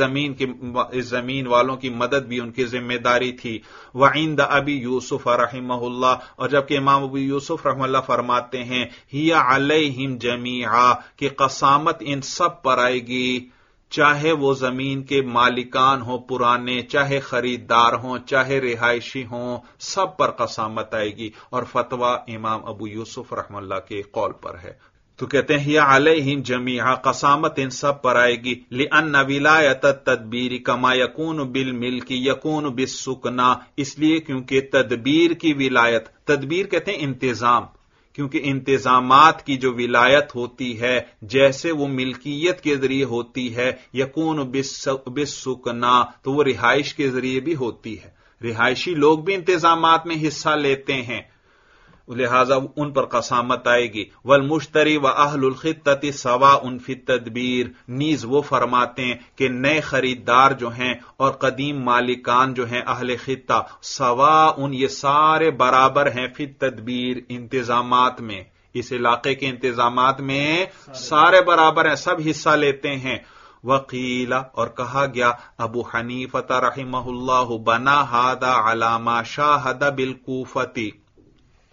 زمین والوں کی مدد بھی ان کی ذمہ داری تھی۔ وعند ابی یوسف رحمہ اللہ، اور جبکہ امام ابو یوسف رحمہ اللہ فرماتے ہیں ہی علیہم جمیعا، کہ قسامت ان سب پر آئے گی، چاہے وہ زمین کے مالکان ہوں پرانے، چاہے خریدار ہوں، چاہے رہائشی ہوں، سب پر قسامت آئے گی، اور فتویٰ امام ابو یوسف رحمہ اللہ کے قول پر ہے۔ تو کہتے ہیں یا علیہم جمیعا، قسامت ان سب پر آئے گی، لأن ولایت التدبیر کما یکون بالملک یکون بالسکنا، اس لیے کیونکہ تدبیر کی ولایت، تدبیر کہتے ہیں انتظام، کیونکہ انتظامات کی جو ولایت ہوتی ہے جیسے وہ ملکیت کے ذریعے ہوتی ہے، یکون بالسکنا، تو وہ رہائش کے ذریعے بھی ہوتی ہے، رہائشی لوگ بھی انتظامات میں حصہ لیتے ہیں، لہذا ان پر قسامت آئے گی۔ والمشتری واہل الخطۃ سواء فی التدبیر، نیز وہ فرماتے ہیں کہ نئے خریدار جو ہیں اور قدیم مالکان جو ہیں اہل خطہ، سواء یہ سارے برابر ہیں، فی التدبیر انتظامات میں، اس علاقے کے انتظامات میں سارے برابر ہیں، سب حصہ لیتے ہیں۔ وقیل، اور کہا گیا ابو حنیفہ رحمہ اللہ بنا ھذا علی ما شاہد بالکوفۃ،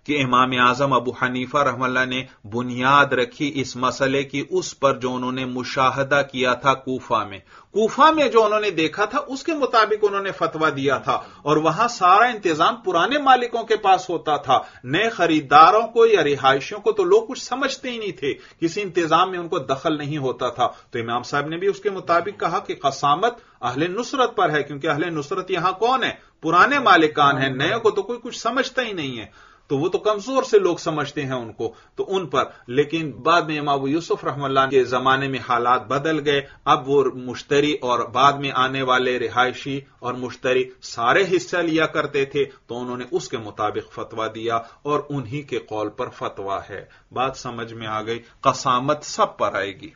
کہ امام اعظم ابو حنیفہ رحمہ اللہ نے بنیاد رکھی اس مسئلے کی اس پر جو انہوں نے مشاہدہ کیا تھا کوفہ میں جو انہوں نے دیکھا تھا اس کے مطابق انہوں نے فتویٰ دیا تھا، اور وہاں سارا انتظام پرانے مالکوں کے پاس ہوتا تھا، نئے خریداروں کو یا رہائشیوں کو تو لوگ کچھ سمجھتے ہی نہیں تھے، کسی انتظام میں ان کو دخل نہیں ہوتا تھا۔ تو امام صاحب نے بھی اس کے مطابق کہا کہ قسامت اہل نصرت پر ہے، کیونکہ اہل نصرت یہاں کون ہے؟ پرانے مالکان ہیں، نئے کو تو کوئی کچھ سمجھتا ہی نہیں ہے، تو وہ تو کمزور سے لوگ سمجھتے ہیں ان کو، تو ان پر۔ لیکن بعد میں امام ابو یوسف رحمہ اللہ کے زمانے میں حالات بدل گئے، اب وہ مشتری اور بعد میں آنے والے رہائشی اور مشتری سارے حصہ لیا کرتے تھے، تو انہوں نے اس کے مطابق فتویٰ دیا اور انہی کے قول پر فتویٰ ہے۔ بات سمجھ میں آ گئی؟ قسامت سب پر آئے گی۔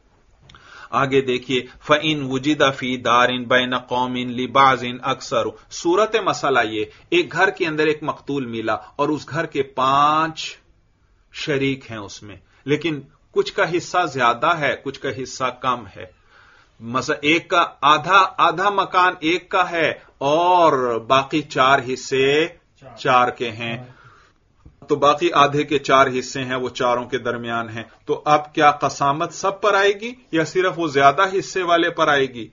آگے دیکھیے، فَإِن وُجِدَ فِي دَارٍ بَيْنَ قَوْمٍ لِبَعْضٍ أَكْثَرُ، صورت مسئلہ یہ، ایک گھر کے اندر ایک مقتول ملا اور اس گھر کے 5 شریک ہیں اس میں، لیکن کچھ کا حصہ زیادہ ہے، کچھ کا حصہ کم ہے۔ مثلا ایک کا آدھا مکان ایک کا ہے اور باقی 4 حصے 4 کے ہیں، تو باقی آدھے کے 4 حصے ہیں، وہ چاروں کے درمیان ہیں، تو اب کیا قسامت سب پر آئے گی یا صرف وہ زیادہ حصے والے پر آئے گی؟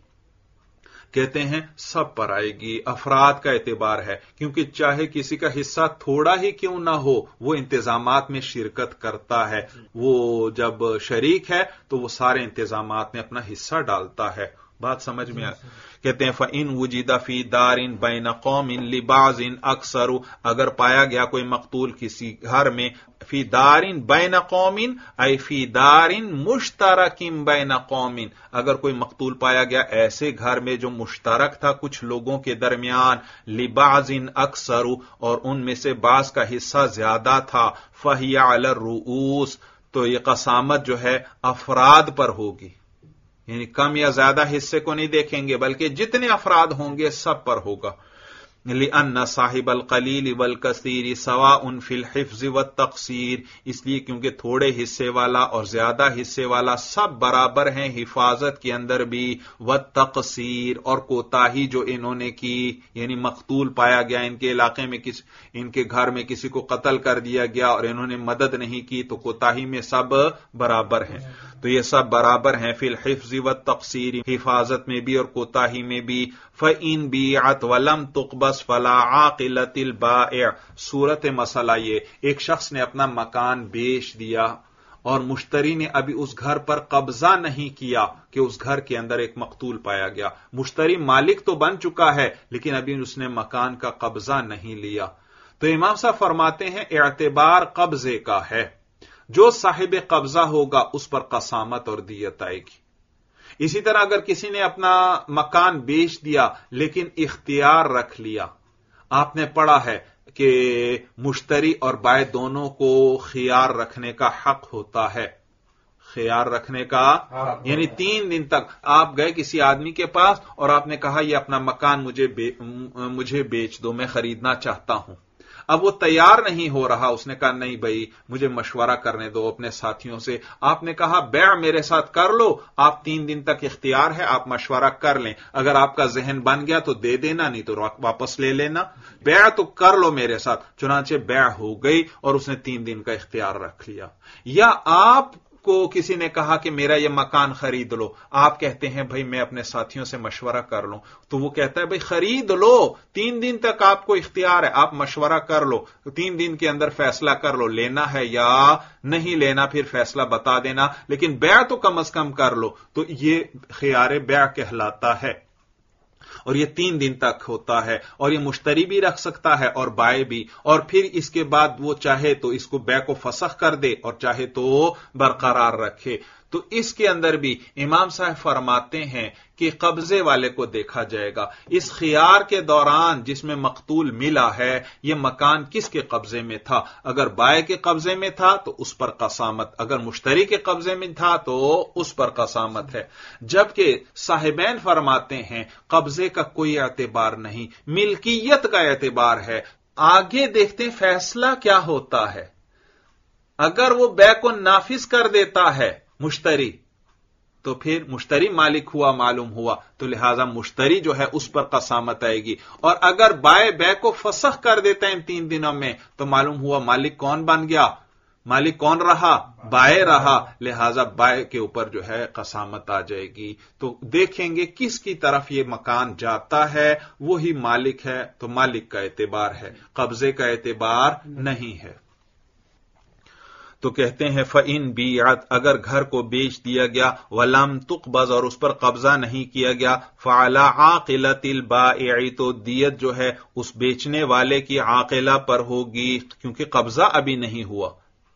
کہتے ہیں سب پر آئے گی، افراد کا اعتبار ہے، کیونکہ چاہے کسی کا حصہ تھوڑا ہی کیوں نہ ہو، وہ انتظامات میں شرکت کرتا ہے، وہ جب شریک ہے تو وہ سارے انتظامات میں اپنا حصہ ڈالتا ہے۔ بات سمجھ میں کہتے ہیں فَإِن وُجِدَ فِي دَارٍ بَيْنَ قَوْمٍ لِبَعْضٍ أَكْثَرُ، اگر پایا گیا کوئی مقتول کسی گھر میں، فی دارٍ بین قومٍ ای فی دارٍ مشترکٍ بین قومٍ، اگر کوئی مقتول پایا گیا ایسے گھر میں جو مشترک تھا کچھ لوگوں کے درمیان، لِبَعْضٍ أَكْثَرُ، اور ان میں سے بعض کا حصہ زیادہ تھا، فَهِيَ عَلَى الرُّؤُوسِ، تو یہ قسامت جو ہے افراد پر ہوگی، یعنی کم یا زیادہ حصے کو نہیں دیکھیں گے بلکہ جتنے افراد ہوں گے سب پر ہوگا۔ لِأَنَّ صَاحِبَ الْقَلِيلِ وَالْكَثِيرِ سَوَاءٌ فِي الْحِفْظِ وَالتَّقْصِيرِ، اس لیے کیونکہ تھوڑے حصے والا اور زیادہ حصے والا سب برابر ہیں حفاظت کے اندر بھی، وَالتَّقْصِيرِ، اور کوتاہی جو انہوں نے کی، یعنی مقتول پایا گیا، ان کے علاقے میں ان کے گھر میں کسی کو قتل کر دیا گیا اور انہوں نے مدد نہیں کی، تو کوتاہی میں سب برابر ہیں، تو یہ سب برابر ہیں فی الحفظ والتقصیر، حفاظت میں بھی اور کوتاہی میں بھی۔ فَإِن بِيعَتْ وَلَمْ تُقْبَضْ فَلَا عَاقِلَةِ الْبَائِعِ، صورت مسئلہ یہ، ایک شخص نے اپنا مکان بیچ دیا اور مشتری نے ابھی اس گھر پر قبضہ نہیں کیا کہ اس گھر کے اندر ایک مقتول پایا گیا، مشتری مالک تو بن چکا ہے لیکن ابھی اس نے مکان کا قبضہ نہیں لیا، تو امام صاحب فرماتے ہیں اعتبار قبضے کا ہے، جو صاحب قبضہ ہوگا اس پر قسامت اور دیت آئے گی۔ اسی طرح اگر کسی نے اپنا مکان بیچ دیا لیکن اختیار رکھ لیا، آپ نے پڑھا ہے کہ مشتری اور بائع دونوں کو خیار رکھنے کا حق ہوتا ہے، خیار رکھنے کا یعنی 3 دن تک آپ گئے کسی آدمی کے پاس اور آپ نے کہا یہ اپنا مکان مجھے بیچ دو، میں خریدنا چاہتا ہوں، اب وہ تیار نہیں ہو رہا، اس نے کہا نہیں بھائی مجھے مشورہ کرنے دو اپنے ساتھیوں سے، آپ نے کہا بیع میرے ساتھ کر لو، آپ 3 دن تک اختیار ہے، آپ مشورہ کر لیں، اگر آپ کا ذہن بن گیا تو دے دینا، نہیں تو واپس لے لینا، بیع تو کر لو میرے ساتھ، چنانچہ بیع ہو گئی اور اس نے 3 دن کا اختیار رکھ لیا۔ یا آپ کو کسی نے کہا کہ میرا یہ مکان خرید لو، آپ کہتے ہیں بھائی میں اپنے ساتھیوں سے مشورہ کر لوں، تو وہ کہتا ہے بھائی خرید لو، 3 دن تک آپ کو اختیار ہے، آپ مشورہ کر لو، 3 دن کے اندر فیصلہ کر لو لینا ہے یا نہیں لینا، پھر فیصلہ بتا دینا، لیکن بیع تو کم از کم کر لو، تو یہ خیار بیع کہلاتا ہے، اور یہ 3 دن تک ہوتا ہے، اور یہ مشتری بھی رکھ سکتا ہے اور بائع بھی، اور پھر اس کے بعد وہ چاہے تو اس کو بیع کو فسخ کر دے اور چاہے تو برقرار رکھے۔ تو اس کے اندر بھی امام صاحب فرماتے ہیں کہ قبضے والے کو دیکھا جائے گا، اس خیار کے دوران جس میں مقتول ملا ہے یہ مکان کس کے قبضے میں تھا، اگر بائع کے قبضے میں تھا تو اس پر قسامت، اگر مشتری کے قبضے میں تھا تو اس پر قسامت ہے، جبکہ صاحبین فرماتے ہیں قبضے کا کوئی اعتبار نہیں، ملکیت کا اعتبار ہے۔ آگے دیکھتے ہیں فیصلہ کیا ہوتا ہے، اگر وہ بیع کو نافذ کر دیتا ہے مشتری تو پھر مشتری مالک ہوا معلوم ہوا، تو لہذا مشتری جو ہے اس پر قسامت آئے گی. اور اگر بائع بے کو فسخ کر دیتا ہے ان 3 دنوں میں تو معلوم ہوا مالک کون بن گیا؟ مالک کون رہا؟ بائع رہا. لہذا بائع کے اوپر جو ہے قسامت آ جائے گی. تو دیکھیں گے کس کی طرف یہ مکان جاتا ہے وہی مالک ہے، تو مالک کا اعتبار ہے، قبضے کا اعتبار نہیں ہے. تو کہتے ہیں فَإِن بِيعَتْ، اگر گھر کو بیچ دیا گیا، وَلَمْ تُقْبَضْ، اور اس پر قبضہ نہیں کیا گیا، فَعَلَى عَاقِلَةِ الْبَائِعِ، تو دیت جو ہے اس بیچنے والے کی عاقلہ پر ہوگی، کیونکہ قبضہ ابھی نہیں ہوا،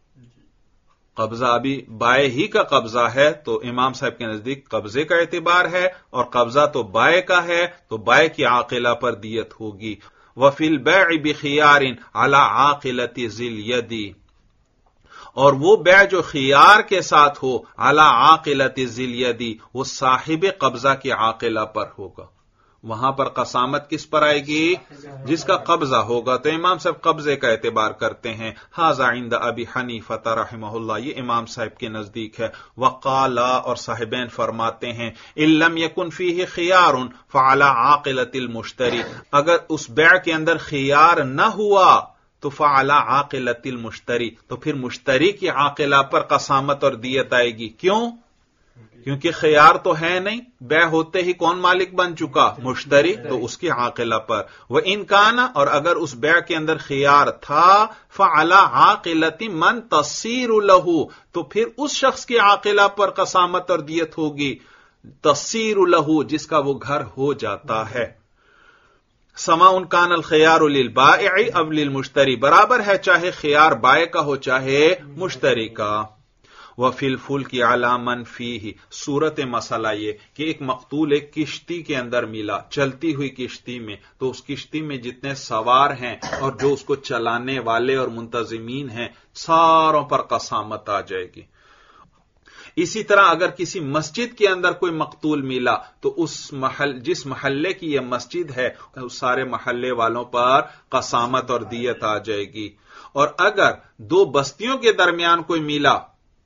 قبضہ ابھی بائع ہی کا قبضہ ہے. تو امام صاحب کے نزدیک قبضے کا اعتبار ہے، اور قبضہ تو بائع کا ہے، تو بائع کی عاقلہ پر دیت ہوگی. وَفِي الْبَيْعِ بِخِيَارٍ عَلَى عَاقِلَةِ ذِي الْيَدِ، اور وہ بیع جو خیار کے ساتھ ہو، علی عاقلۃ ذی الید، وہ صاحب قبضہ کی عاقلہ پر ہوگا. وہاں پر قسامت کس پر آئے گی؟ جس کا قبضہ ہوگا. تو امام صاحب قبضے کا اعتبار کرتے ہیں. ھذا عند ابی حنیفہ رحمہ اللہ، یہ امام صاحب کے نزدیک ہے. وقال، اور صاحبین فرماتے ہیں، ان لم یکن فیہ خیار فعلی عاقلۃ المشتری، اگر اس بیع کے اندر خیار نہ ہوا تو فعلی عاقلۃ المشتری، تو پھر مشتری کی عاقلہ پر قسامت اور دیت آئے گی. کیوں؟ کیونکہ خیار تو ہے نہیں، بیع ہوتے ہی کون مالک بن چکا؟ مشتری، تو اس کی عاقلہ پر. وَإِن كَانَ، اور اگر اس بیع کے اندر خیار تھا، فعلی عاقلۃ من تصیر لہ، تو پھر اس شخص کی عاقلہ پر قسامت اور دیت ہوگی، تصیر لہ، جس کا وہ گھر ہو جاتا ہے. سواء کان الخیار للبائع او للمشتری، برابر ہے چاہے خیار بائع کا ہو چاہے مشتری کا. وفی الفلک علی من فیہ، صورت مسئلہ یہ کہ ایک مقتول ایک کشتی کے اندر ملا، چلتی ہوئی کشتی میں، تو اس کشتی میں جتنے سوار ہیں اور جو اس کو چلانے والے اور منتظمین ہیں، ساروں پر قسامت آ جائے گی. اسی طرح اگر کسی مسجد کے اندر کوئی مقتول ملا تو اس جس محلے کی یہ مسجد ہے اس سارے محلے والوں پر قسامت اور دیت آ جائے گی. اور اگر 2 بستیوں کے درمیان کوئی ملا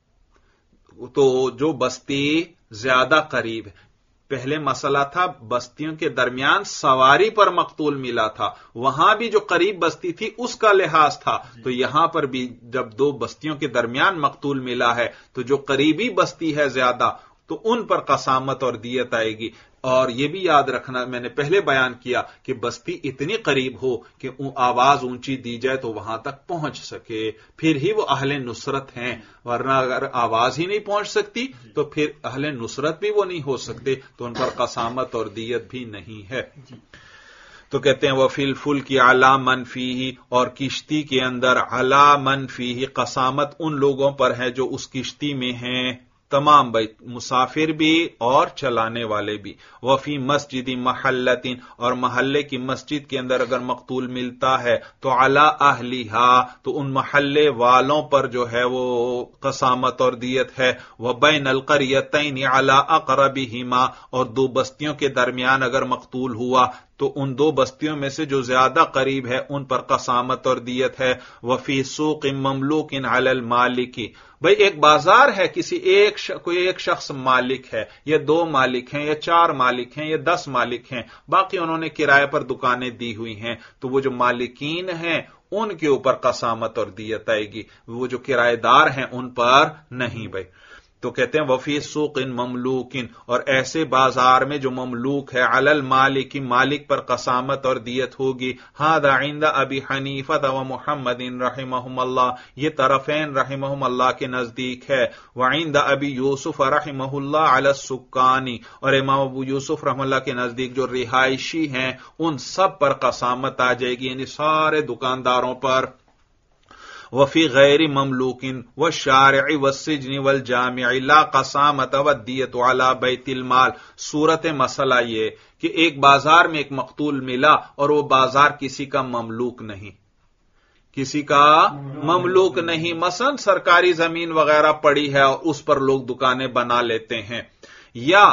تو جو بستی زیادہ قریب ہے، پہلے مسئلہ تھا بستیوں کے درمیان سواری پر مقتول ملا تھا، وہاں بھی جو قریب بستی تھی اس کا لحاظ تھا، تو یہاں پر بھی جب 2 بستیوں کے درمیان مقتول ملا ہے تو جو قریبی بستی ہے زیادہ، تو ان پر قسامت اور دیت آئے گی. اور یہ بھی یاد رکھنا، میں نے پہلے بیان کیا کہ بستی اتنی قریب ہو کہ آواز اونچی دی جائے تو وہاں تک پہنچ سکے، پھر ہی وہ اہل نصرت ہیں، ورنہ اگر آواز ہی نہیں پہنچ سکتی تو پھر اہل نصرت بھی وہ نہیں ہو سکتے، تو ان پر قسامت اور دیت بھی نہیں ہے. تو کہتے ہیں وفی الفلک علی من فیہ، اور کشتی کے اندر علی من فیہ قسامت ان لوگوں پر ہے جو اس کشتی میں ہیں، تمام بھائی، مسافر بھی اور چلانے والے بھی. وفی مسجد محلۃ، اور محلے کی مسجد کے اندر اگر مقتول ملتا ہے تو علی اہلھا، تو ان محلے والوں پر جو ہے وہ قسامت اور دیت ہے. وبین القریتین علی اقربہما، اور 2 بستیوں کے درمیان اگر مقتول ہوا تو ان 2 بستیوں میں سے جو زیادہ قریب ہے ان پر قسامت اور دیت ہے. وفی سوق مملوک علی المالک، بھئی ایک بازار ہے، کوئی ایک شخص مالک ہے، یا 2 مالک ہیں، یا 4 مالک ہیں، یا 10 مالک ہیں، باقی انہوں نے کرائے پر دکانیں دی ہوئی ہیں، تو وہ جو مالکین ہیں ان کے اوپر قسامت اور دیت آئے گی، وہ جو کرائے دار ہیں ان پر نہیں. بھائی تو کہتے ہیں وفی سوق مملوک، اور ایسے بازار میں جو مملوک ہے، علی المالک، مالک پر قسامت اور دیت ہوگی. ھذا عند ابی حنیفہ و محمد رحمہم اللہ، یہ طرفین رحمہم اللہ کے نزدیک ہے. وعند ابی یوسف رحمہ اللہ علی السکان، اور امام ابو یوسف رحمہ اللہ کے نزدیک جو رہائشی ہیں ان سب پر قسامت آ جائے گی، یعنی سارے دکانداروں پر. وفی غیر مملوک والشارع والسجن والجامع لا قسامت والدیت علی بیت المال. صورت مسئلہ یہ کہ ایک بازار میں ایک مقتول ملا اور وہ بازار کسی کا مملوک نہیں، کسی کا مملوک نہیں، مثلا سرکاری زمین وغیرہ پڑی ہے اور اس پر لوگ دکانیں بنا لیتے ہیں، یا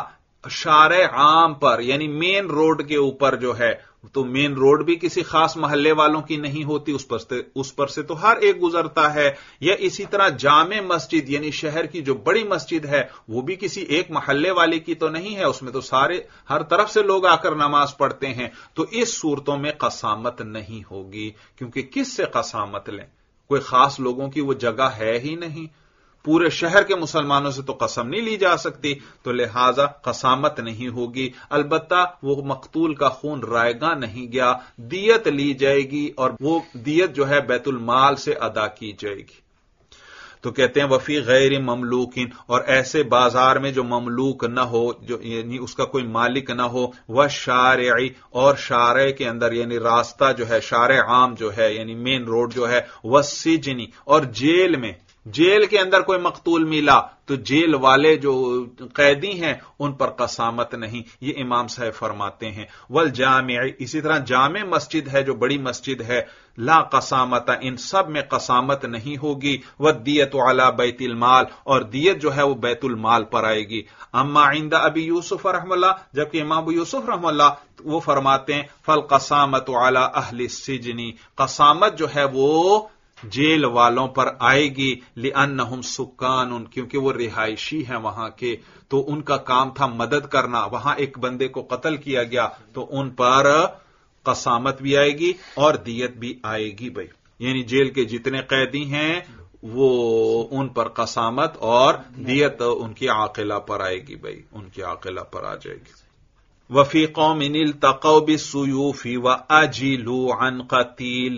شارع عام پر یعنی مین روڈ کے اوپر جو ہے، تو مین روڈ بھی کسی خاص محلے والوں کی نہیں ہوتی، اس پر سے تو ہر ایک گزرتا ہے. یا اسی طرح جامع مسجد یعنی شہر کی جو بڑی مسجد ہے وہ بھی کسی ایک محلے والے کی تو نہیں ہے، اس میں تو سارے ہر طرف سے لوگ آ کر نماز پڑھتے ہیں. تو اس صورتوں میں قسامت نہیں ہوگی، کیونکہ کس سے قسامت لیں؟ کوئی خاص لوگوں کی وہ جگہ ہے ہی نہیں، پورے شہر کے مسلمانوں سے تو قسم نہیں لی جا سکتی، تو لہذا قسامت نہیں ہوگی. البتہ وہ مقتول کا خون رائگاں نہیں گیا، دیت لی جائے گی اور وہ دیت جو ہے بیت المال سے ادا کی جائے گی. تو کہتے ہیں وفی غیر مملوکین، اور ایسے بازار میں جو مملوک نہ ہو، جو یعنی اس کا کوئی مالک نہ ہو، وہ شارعی، اور شارع کے اندر یعنی راستہ جو ہے شارع عام جو ہے یعنی مین روڈ جو ہے، وہ سجنی، اور جیل میں، جیل کے اندر کوئی مقتول ملا تو جیل والے جو قیدی ہیں ان پر قسامت نہیں، یہ امام صاحب فرماتے ہیں. والجامع، اسی طرح جامع مسجد ہے جو بڑی مسجد ہے، لا قسامت، ان سب میں قسامت نہیں ہوگی. والدیت علی بیت المال، اور دیت جو ہے وہ بیت المال پر آئے گی. اما عند ابی یوسف رحم اللہ، جبکہ امام ابو یوسف رحم اللہ وہ فرماتے ہیں فالقسامت علی اہل السجن، قسامت جو ہے وہ جیل والوں پر آئے گی. لأنہم سکان، کیونکہ وہ رہائشی ہیں وہاں کے، تو ان کا کام تھا مدد کرنا. وہاں ایک بندے کو قتل کیا گیا تو ان پر قسامت بھی آئے گی اور دیت بھی آئے گی. بھائی یعنی جیل کے جتنے قیدی ہیں وہ ان پر قسامت اور دیت ان کی عاقلہ پر آئے گی. بھائی ان کی عاقلہ پر آ جائے گی. وفی قوم التقوا بالسیوف واجلوا عن قتیل،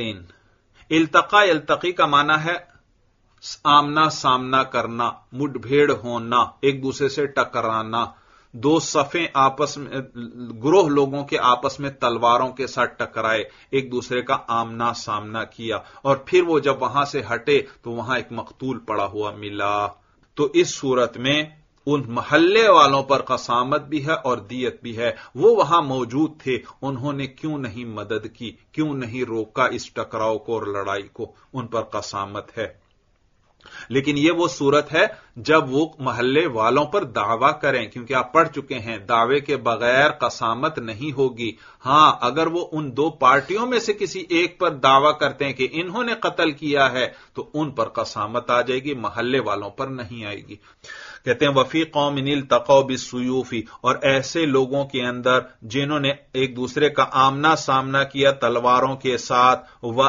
التقا التقی کا معنی ہے آمنا سامنا کرنا، مڈ بھیڑ ہونا، ایک دوسرے سے ٹکرانا. دو صفیں آپس میں، گروہ لوگوں کے آپس میں تلواروں کے ساتھ ٹکرائے، ایک دوسرے کا آمنا سامنا کیا، اور پھر وہ جب وہاں سے ہٹے تو وہاں ایک مقتول پڑا ہوا ملا. تو اس صورت میں ان محلے والوں پر قسامت بھی ہے اور دیت بھی ہے. وہ وہاں موجود تھے، انہوں نے کیوں نہیں مدد کی، کیوں نہیں روکا اس ٹکراؤ کو اور لڑائی کو، ان پر قسامت ہے. لیکن یہ وہ صورت ہے جب وہ محلے والوں پر دعویٰ کریں، کیونکہ آپ پڑھ چکے ہیں دعوے کے بغیر قسامت نہیں ہوگی. ہاں اگر وہ ان دو پارٹیوں میں سے کسی ایک پر دعویٰ کرتے ہیں کہ انہوں نے قتل کیا ہے تو ان پر قسامت آ جائے گی، محلے والوں پر نہیں آئے گی. کہتے ہیں وفی قوم التقوا بالسیوف، اور ایسے لوگوں کے اندر جنہوں نے ایک دوسرے کا آمنا سامنا کیا تلواروں کے ساتھ.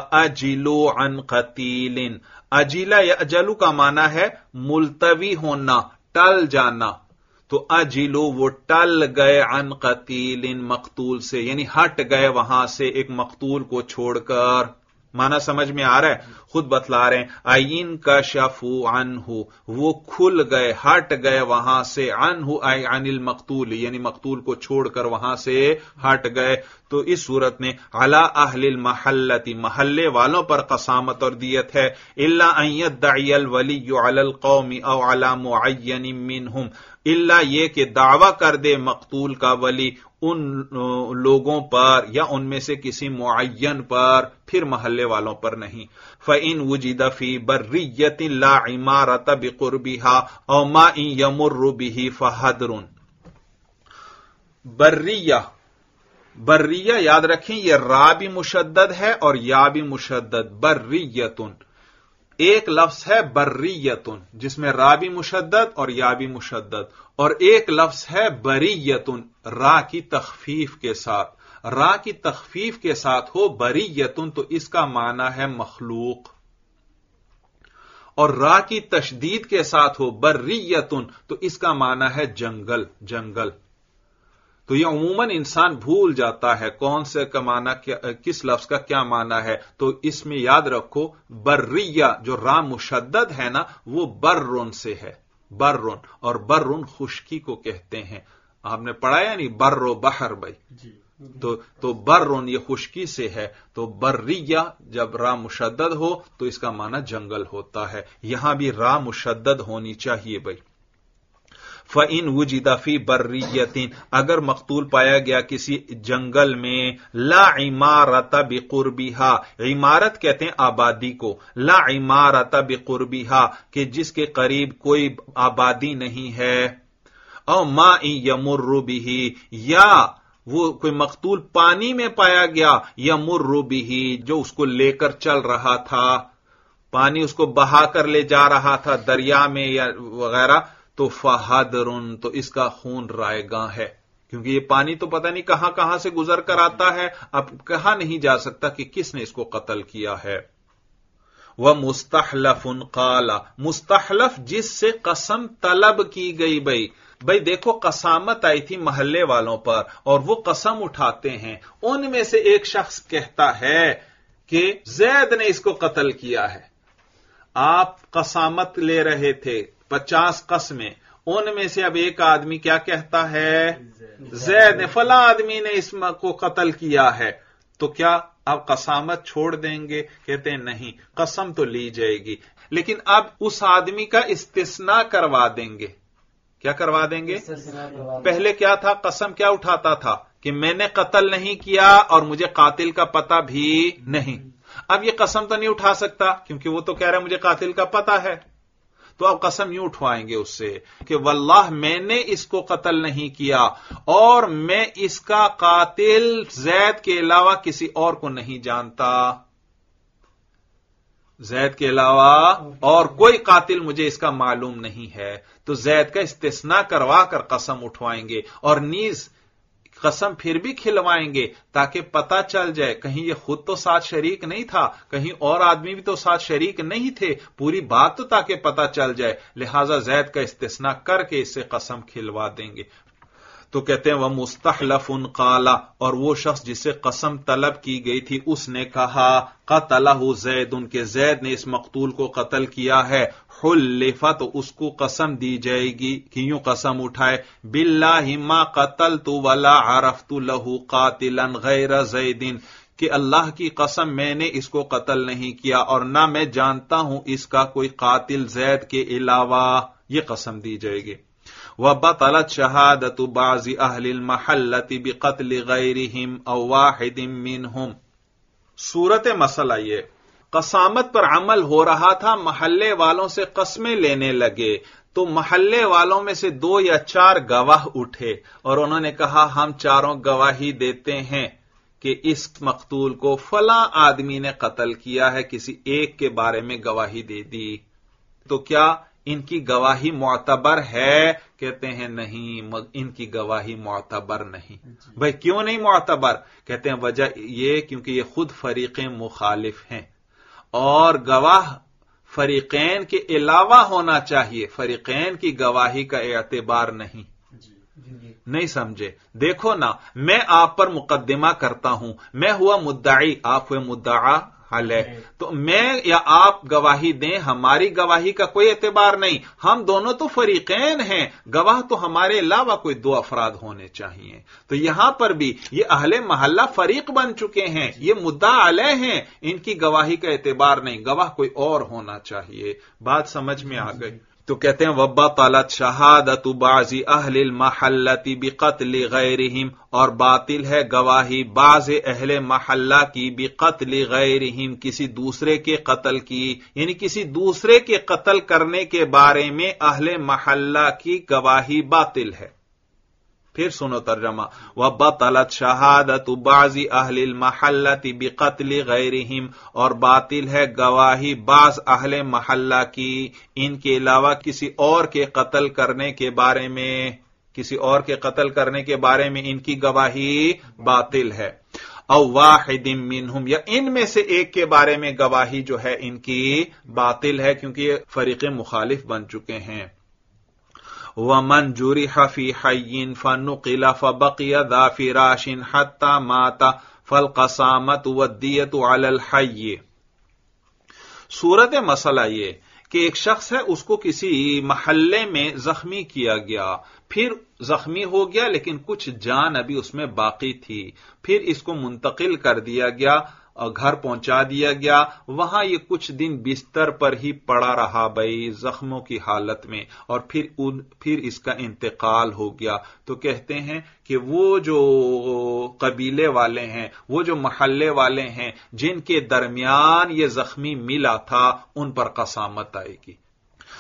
واجلوا عن قتیل، اجیلا یا اجلو کا معنی ہے ملتوی ہونا، ٹل جانا. تو اجلو وہ ٹل گئے عن قتیل، مقتول سے، یعنی ہٹ گئے وہاں سے ایک مقتول کو چھوڑ کر. معنی سمجھ میں آ رہا ہے؟ خود بتلا رہے ہیں آئین کا شفو عنہ، وہ کھل گئے، ہٹ گئے وہاں سے، عنہ ای عن المقتول، یعنی مقتول کو چھوڑ کر وہاں سے ہٹ گئے. تو اس صورت میں علی اہل المحلۃ، محلے والوں پر قسامت اور دیت ہے. الا ان یدعی الولی علی القوم او علی معین منہم، الا یہ کہ دعویٰ کر دے مقتول کا ولی ان لوگوں پر یا ان میں سے کسی معین پر، پھر محلے والوں پر نہیں. فَإِنْ وُجِدَ فِي بَرِّيَّةٍ لَا عِمَارَةَ بِقُرْبِهَا أَوْ مَاءٍ يَمُرُّ بِهِ فَحَدْرٌ. بریہ یاد رکھیں یہ را بھی مشدد ہے اور یا بھی مشدد. بریتن ایک لفظ ہے بریتن جس میں را بھی مشدد اور یا بھی مشدد، اور ایک لفظ ہے بریتن را کی تخفیف کے ساتھ. را کی تخفیف کے ساتھ ہو بریتن تو اس کا معنی ہے مخلوق، اور را کی تشدید کے ساتھ ہو بریتن تو اس کا معنی ہے جنگل، جنگل. تو یہ عموماً انسان بھول جاتا ہے کون سے کا معنی کس لفظ کا کیا معنی ہے. تو اس میں یاد رکھو بریہ جو را مشدد ہے نا وہ برن سے ہے، برن، اور برن خشکی کو کہتے ہیں. آپ نے پڑھا یا نہیں بر و بحر بھائی جی. تو برن یہ خشکی سے ہے. تو بریہ جب را مشدد ہو تو اس کا معنی جنگل ہوتا ہے. یہاں بھی را مشدد ہونی چاہیے بھائی. فَإِنْ وُجِدَ فِي بَرِّيَّةٍ اگر مقتول پایا گیا کسی جنگل میں، لا عمارة بقربها، عمارت کہتے ہیں آبادی کو، لا عمارة بقربها کہ جس کے قریب کوئی آبادی نہیں ہے، او ماء یمر بہ، یا وہ کوئی مقتول پانی میں پایا گیا، یمر بہ جو اس کو لے کر چل رہا تھا، پانی اس کو بہا کر لے جا رہا تھا دریا میں یا وغیرہ، تو فہدر، تو اس کا خون رائے گاں ہے، کیونکہ یہ پانی تو پتہ نہیں کہاں کہاں سے گزر کر آتا ہے، اب کہا نہیں جا سکتا کہ کس نے اس کو قتل کیا ہے۔ وَمُسْتَحْلَفٌ قَالَ، مستحلف جس سے قسم طلب کی گئی، بھئی دیکھو قسامت آئی تھی محلے والوں پر اور وہ قسم اٹھاتے ہیں، ان میں سے ایک شخص کہتا ہے کہ زید نے اس کو قتل کیا ہے، آپ قسامت لے رہے تھے 50 قسمیں، ان میں سے اب ایک آدمی کیا کہتا ہے، زید نے، فلاں آدمی نے اس کو قتل کیا ہے، تو کیا اب قسامت چھوڑ دیں گے؟ کہتے ہیں نہیں، قسم تو لی جائے گی، لیکن اب اس آدمی کا استثناء کروا دیں گے۔ کیا کروا دیں گے؟ پہلے کیا تھا، قسم کیا اٹھاتا تھا کہ میں نے قتل نہیں کیا اور مجھے قاتل کا پتہ بھی نہیں، اب یہ قسم تو نہیں اٹھا سکتا کیونکہ وہ تو کہہ رہا ہے مجھے قاتل کا پتہ ہے، تو اب قسم یوں اٹھوائیں گے اس سے کہ واللہ میں نے اس کو قتل نہیں کیا اور میں اس کا قاتل زید کے علاوہ کسی اور کو نہیں جانتا، زید کے علاوہ اور کوئی قاتل مجھے اس کا معلوم نہیں ہے، تو زید کا استثناء کروا کر قسم اٹھوائیں گے، اور نیز قسم پھر بھی کھلوائیں گے تاکہ پتہ چل جائے کہیں یہ خود تو ساتھ شریک نہیں تھا، کہیں اور آدمی بھی تو ساتھ شریک نہیں تھے، پوری بات تو تاکہ پتہ چل جائے، لہذا زید کا استثناء کر کے اس سے قسم کھلوا دیں گے۔ تو کہتے ہیں وہ مستحلف قال، اور وہ شخص جس سے قسم طلب کی گئی تھی اس نے کہا قتلہ زید، کہ زید نے اس مقتول کو قتل کیا ہے، حلف، تو اس کو قسم دی جائے گی کہ یوں قسم اٹھائے، باللہ ما قتلت ولا عرفت له قاتلا غیر زید، کہ اللہ کی قسم میں نے اس کو قتل نہیں کیا اور نہ میں جانتا ہوں اس کا کوئی قاتل زید کے علاوہ، یہ قسم دی جائے گی۔ وَبَطَلَتْ شَهَادَةُ بَعْضِ أَهْلِ الْمَحَلَّةِ بِقَتْلِ غَيْرِهِمْ أَوْ وَاحِدٍ مِّنْهُمْ۔ صورت مسئلہ یہ، قسامت پر عمل ہو رہا تھا، محلے والوں سے قسمیں لینے لگے، تو محلے والوں میں سے 2 یا 4 گواہ اٹھے اور انہوں نے کہا ہم چاروں گواہی دیتے ہیں کہ اس مقتول کو فلاں آدمی نے قتل کیا ہے، کسی ایک کے بارے میں گواہی دے دی، تو کیا ان کی گواہی معتبر ہے؟ کہتے ہیں نہیں، ان کی گواہی معتبر نہیں۔ بھئی کیوں نہیں معتبر؟ کہتے ہیں وجہ یہ کیونکہ یہ خود فریقین مخالف ہیں اور گواہ فریقین کے علاوہ ہونا چاہیے، فریقین کی گواہی کا اعتبار نہیں۔ نہیں سمجھے؟ دیکھو نا، میں آپ پر مقدمہ کرتا ہوں، میں ہوا مدعی، آپ ہوئے مدعا علیہ، تو میں یا آپ گواہی دیں، ہماری گواہی کا کوئی اعتبار نہیں، ہم دونوں تو فریقین ہیں، گواہ تو ہمارے علاوہ کوئی 2 افراد ہونے چاہیے۔ تو یہاں پر بھی یہ اہل محلہ فریق بن چکے ہیں، یہ مدعا علیہ ہیں، ان کی گواہی کا اعتبار نہیں، گواہ کوئی اور ہونا چاہیے۔ بات سمجھ میں آ گئی؟ تو کہتے ہیں وَبَطَلَتْ شَهَادَةُ بَعْضِ أَهْلِ الْمَحَلَّةِ بِقَتْلِ غَيْرِهِمْ، اور باطل ہے گواہی بعض اہل محلہ کی بِقَتْلِ غَيْرِهِمْ، کسی دوسرے کے قتل کی، یعنی کسی دوسرے کے قتل کرنے کے بارے میں اہل محلہ کی گواہی باطل ہے۔ پھر سنو ترجمہ، وَبَطَلَتْ شَهَادَةُ بَعْضِ أَهْلِ الْمَحَلَّةِ بِقَتْلِ غَيْرِهِمْ، اور باطل ہے گواہی بعض اہل محلہ کی ان کے علاوہ کسی اور کے قتل کرنے کے بارے میں، کسی اور کے قتل کرنے کے بارے میں ان کی گواہی باطل ہے۔ او واحد منہم، یا ان میں سے ایک کے بارے میں گواہی جو ہے ان کی باطل ہے، کیونکہ یہ فریق مخالف بن چکے ہیں۔ وَمَنْ جُرِحَ فِي حَيٍّ فَنُقِلَ فَبَقِيَ ذَا فِرَاشٍ حَتَّى مَاتَ فَالْقَسَامَةُ وَالدِّيَةُ عَلَى الْحَيِّ۔ صورت مسئلہ یہ کہ ایک شخص ہے، اس کو کسی محلے میں زخمی کیا گیا، پھر زخمی ہو گیا لیکن کچھ جان ابھی اس میں باقی تھی، پھر اس کو منتقل کر دیا گیا اور گھر پہنچا دیا گیا، وہاں یہ کچھ دن بستر پر ہی پڑا رہا بھائی زخموں کی حالت میں، اور پھر اس کا انتقال ہو گیا، تو کہتے ہیں کہ وہ جو قبیلے والے ہیں، وہ جو محلے والے ہیں جن کے درمیان یہ زخمی ملا تھا، ان پر قسامت آئے گی۔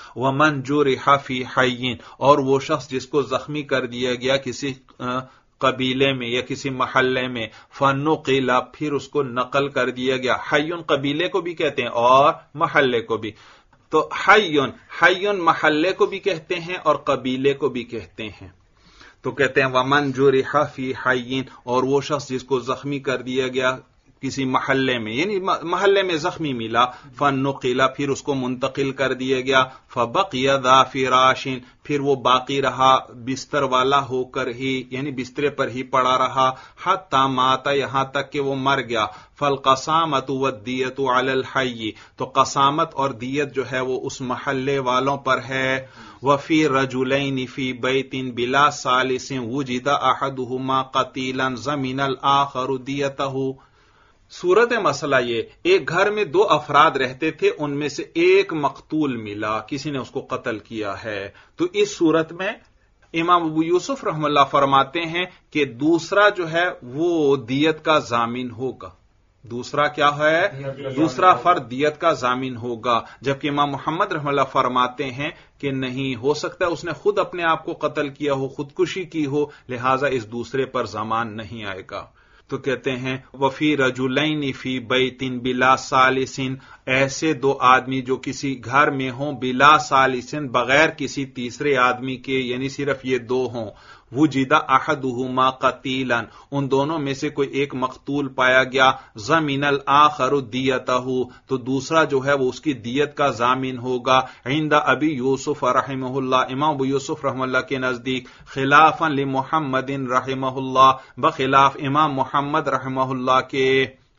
ومن جرح فی حی، اور وہ شخص جس کو زخمی کر دیا گیا کسی قبیلے میں یا کسی محلے میں، فنقل، پھر اس کو نقل کر دیا گیا. حیٌ قبیلے کو بھی کہتے ہیں اور محلے کو بھی. تو حیٌ محلے کو بھی کہتے ہیں اور قبیلے کو بھی کہتے ہیں. تو کہتے ہیں ومن جرح فی حی، اور وہ شخص جس کو زخمی کر دیا گیا کسی محلے میں، یعنی محلے میں زخمی ملا، فنقل، پھر اس کو منتقل کر دیا گیا، فبقی ذا فراش، پھر وہ باقی رہا بستر والا ہو کر ہی، یعنی بسترے پر ہی پڑا رہا، حتی مات، یہاں تک کہ وہ مر گیا. فالقسامۃ والدیۃ علی الحی، تو قسامت اور دیت جو ہے وہ اس محلے والوں پر ہے. وفی رجلین فی بیت بلا ثالث وجد احدہما قتیلا ضمن الآخر دیتہ. صورت مسئلہ یہ، ایک گھر میں دو افراد رہتے تھے، ان میں سے ایک مقتول ملا، کسی نے اس کو قتل کیا ہے. تو اس صورت میں امام ابو یوسف رحم اللہ فرماتے ہیں کہ دوسرا جو ہے وہ دیت کا ضامن ہوگا. دوسرا کیا ہے؟ دوسرا فرد دیت کا ضامن ہوگا. جبکہ امام محمد رحم اللہ فرماتے ہیں کہ نہیں، ہو سکتا ہے اس نے خود اپنے آپ کو قتل کیا ہو، خودکشی کی ہو، لہذا اس دوسرے پر ضمان نہیں آئے گا. تو کہتے ہیں وفی رجلین فی بیت بلا ثالث، ایسے دو آدمی جو کسی گھر میں ہوں بلا ثالث، بغیر کسی تیسرے آدمی کے، یعنی صرف یہ دو ہوں. وجد احدہما قتیلا، ان دونوں میں سے کوئی ایک مقتول پایا گیا. ضمن الآخر دیتہ، تو دوسرا جو ہے وہ اس کی دیت کا ضامن ہوگا. عند ابی یوسف رحمہ اللہ، امام ابو یوسف رحمہ اللہ کے نزدیک، خلافا لمحمد رحمہ اللہ، بخلاف امام محمد رحمہ اللہ کے.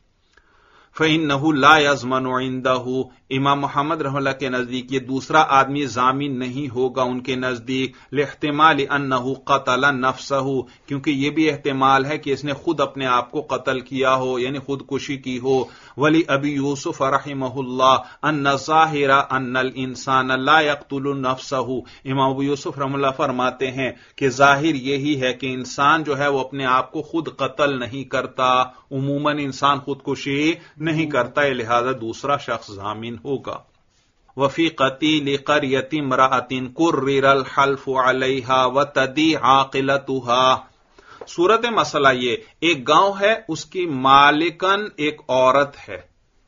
فإنه لا يضمن عنده، امام محمد رحمہ اللہ کے نزدیک یہ دوسرا آدمی ضامن نہیں ہوگا ان کے نزدیک. لاحتمال انه قتل نفسه، کیونکہ یہ بھی احتمال ہے کہ اس نے خود اپنے آپ کو قتل کیا ہو، یعنی خودکشی کی ہو. ولی ابی یوسف رحمہ اللہ ان الظاہر ان الانسان لا يقتل نفسه، امام ابو یوسف رحمہ اللہ فرماتے ہیں کہ ظاہر یہی ہے کہ انسان جو ہے وہ اپنے آپ کو خود قتل نہیں کرتا، عموماً انسان خودکشی نہیں کرتا ہے، لہذا دوسرا شخص ضامن ہوگا. وفی قتیل قریۃ امرأۃ قرر الحلف علیہا وتدی عاقلتها. صورت مسئلہ یہ، ایک گاؤں ہے، اس کی مالکن ایک عورت ہے.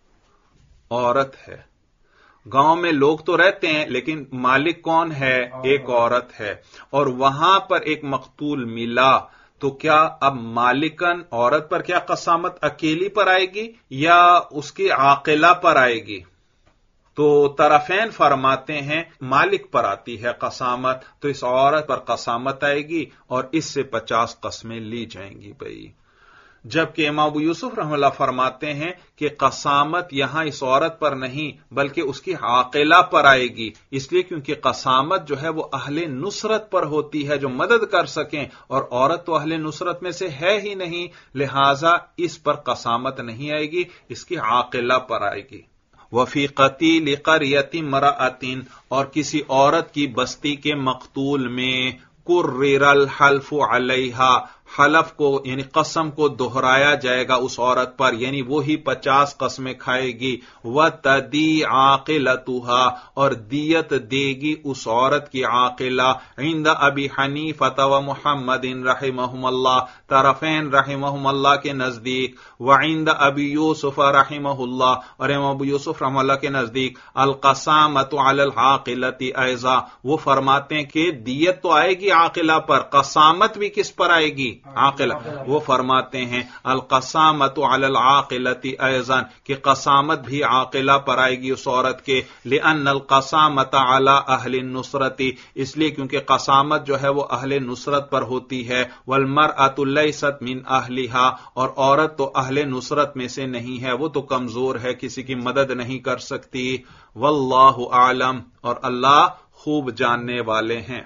گاؤں میں لوگ تو رہتے ہیں لیکن مالک کون ہے؟ ایک عورت ہے. اور وہاں پر ایک مقتول ملا، تو کیا اب مالکن عورت پر کیا قسامت اکیلی پر آئے گی یا اس کی عاقلہ پر آئے گی؟ تو طرفین فرماتے ہیں مالک پر آتی ہے قسامت، تو اس عورت پر قسامت آئے گی اور اس سے 50 قسمیں لی جائیں گی بھائی. جبکہ امام ابو یوسف رحمہ اللہ فرماتے ہیں کہ قسامت یہاں اس عورت پر نہیں بلکہ اس کی عاقلہ پر آئے گی، اس لیے کیونکہ قسامت جو ہے وہ اہل نصرت پر ہوتی ہے جو مدد کر سکیں، اور عورت تو اہل نصرت میں سے ہے ہی نہیں، لہذا اس پر قسامت نہیں آئے گی، اس کی عاقلہ پر آئے گی. وفی قتیل قریۃ امرأۃ، اور کسی عورت کی بستی کے مقتول میں، قرر الحلف علیہا، حلف کو یعنی قسم کو دہرایا جائے گا اس عورت پر، یعنی وہی 50 قسمیں کھائے گی. وتدی عاقلتها، اور دیت دے گی اس عورت کی عاقلہ. عند ابی حنیفہ و محمد رحمہم اللہ، طرفین رحمہم اللہ کے نزدیک. وعند ابی یوسف رحمہ اللہ، اور امام ابو یوسف رحمہ اللہ کے نزدیک، القسامۃ علی العاقلۃ ایضا، وہ فرماتے ہیں کہ دیت تو آئے گی عاقلہ پر، قسامت بھی کس پر آئے گی؟ عاقلہ. وہ فرماتے ہیں القسامۃ علی العاقلۃ ایضا، کہ قسامت بھی عاقلہ پر آئے گی اس عورت کے. لأن القسامۃ علی اہل النصرۃ، اس لیے کیونکہ قسامت جو ہے وہ اہل نصرت پر ہوتی ہے. والمرأۃ لیست من اہلھا، اور عورت تو اہل نصرت میں سے نہیں ہے، وہ تو کمزور ہے، کسی کی مدد نہیں کر سکتی. واللہ اعلم، اور اللہ خوب جاننے والے ہیں.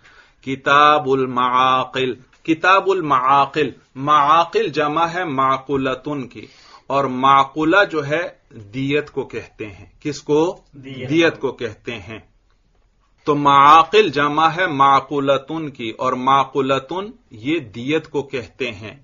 کتاب المعاقل. کتاب المعاقل، معاقل جمع ہے معقولتن کی، اور معقولہ جو ہے دیت کو کہتے ہیں. کس کو؟ دیت کو کہتے ہیں. تو معاقل جمع ہے معقولتن کی، اور معقولتن یہ دیت کو کہتے ہیں.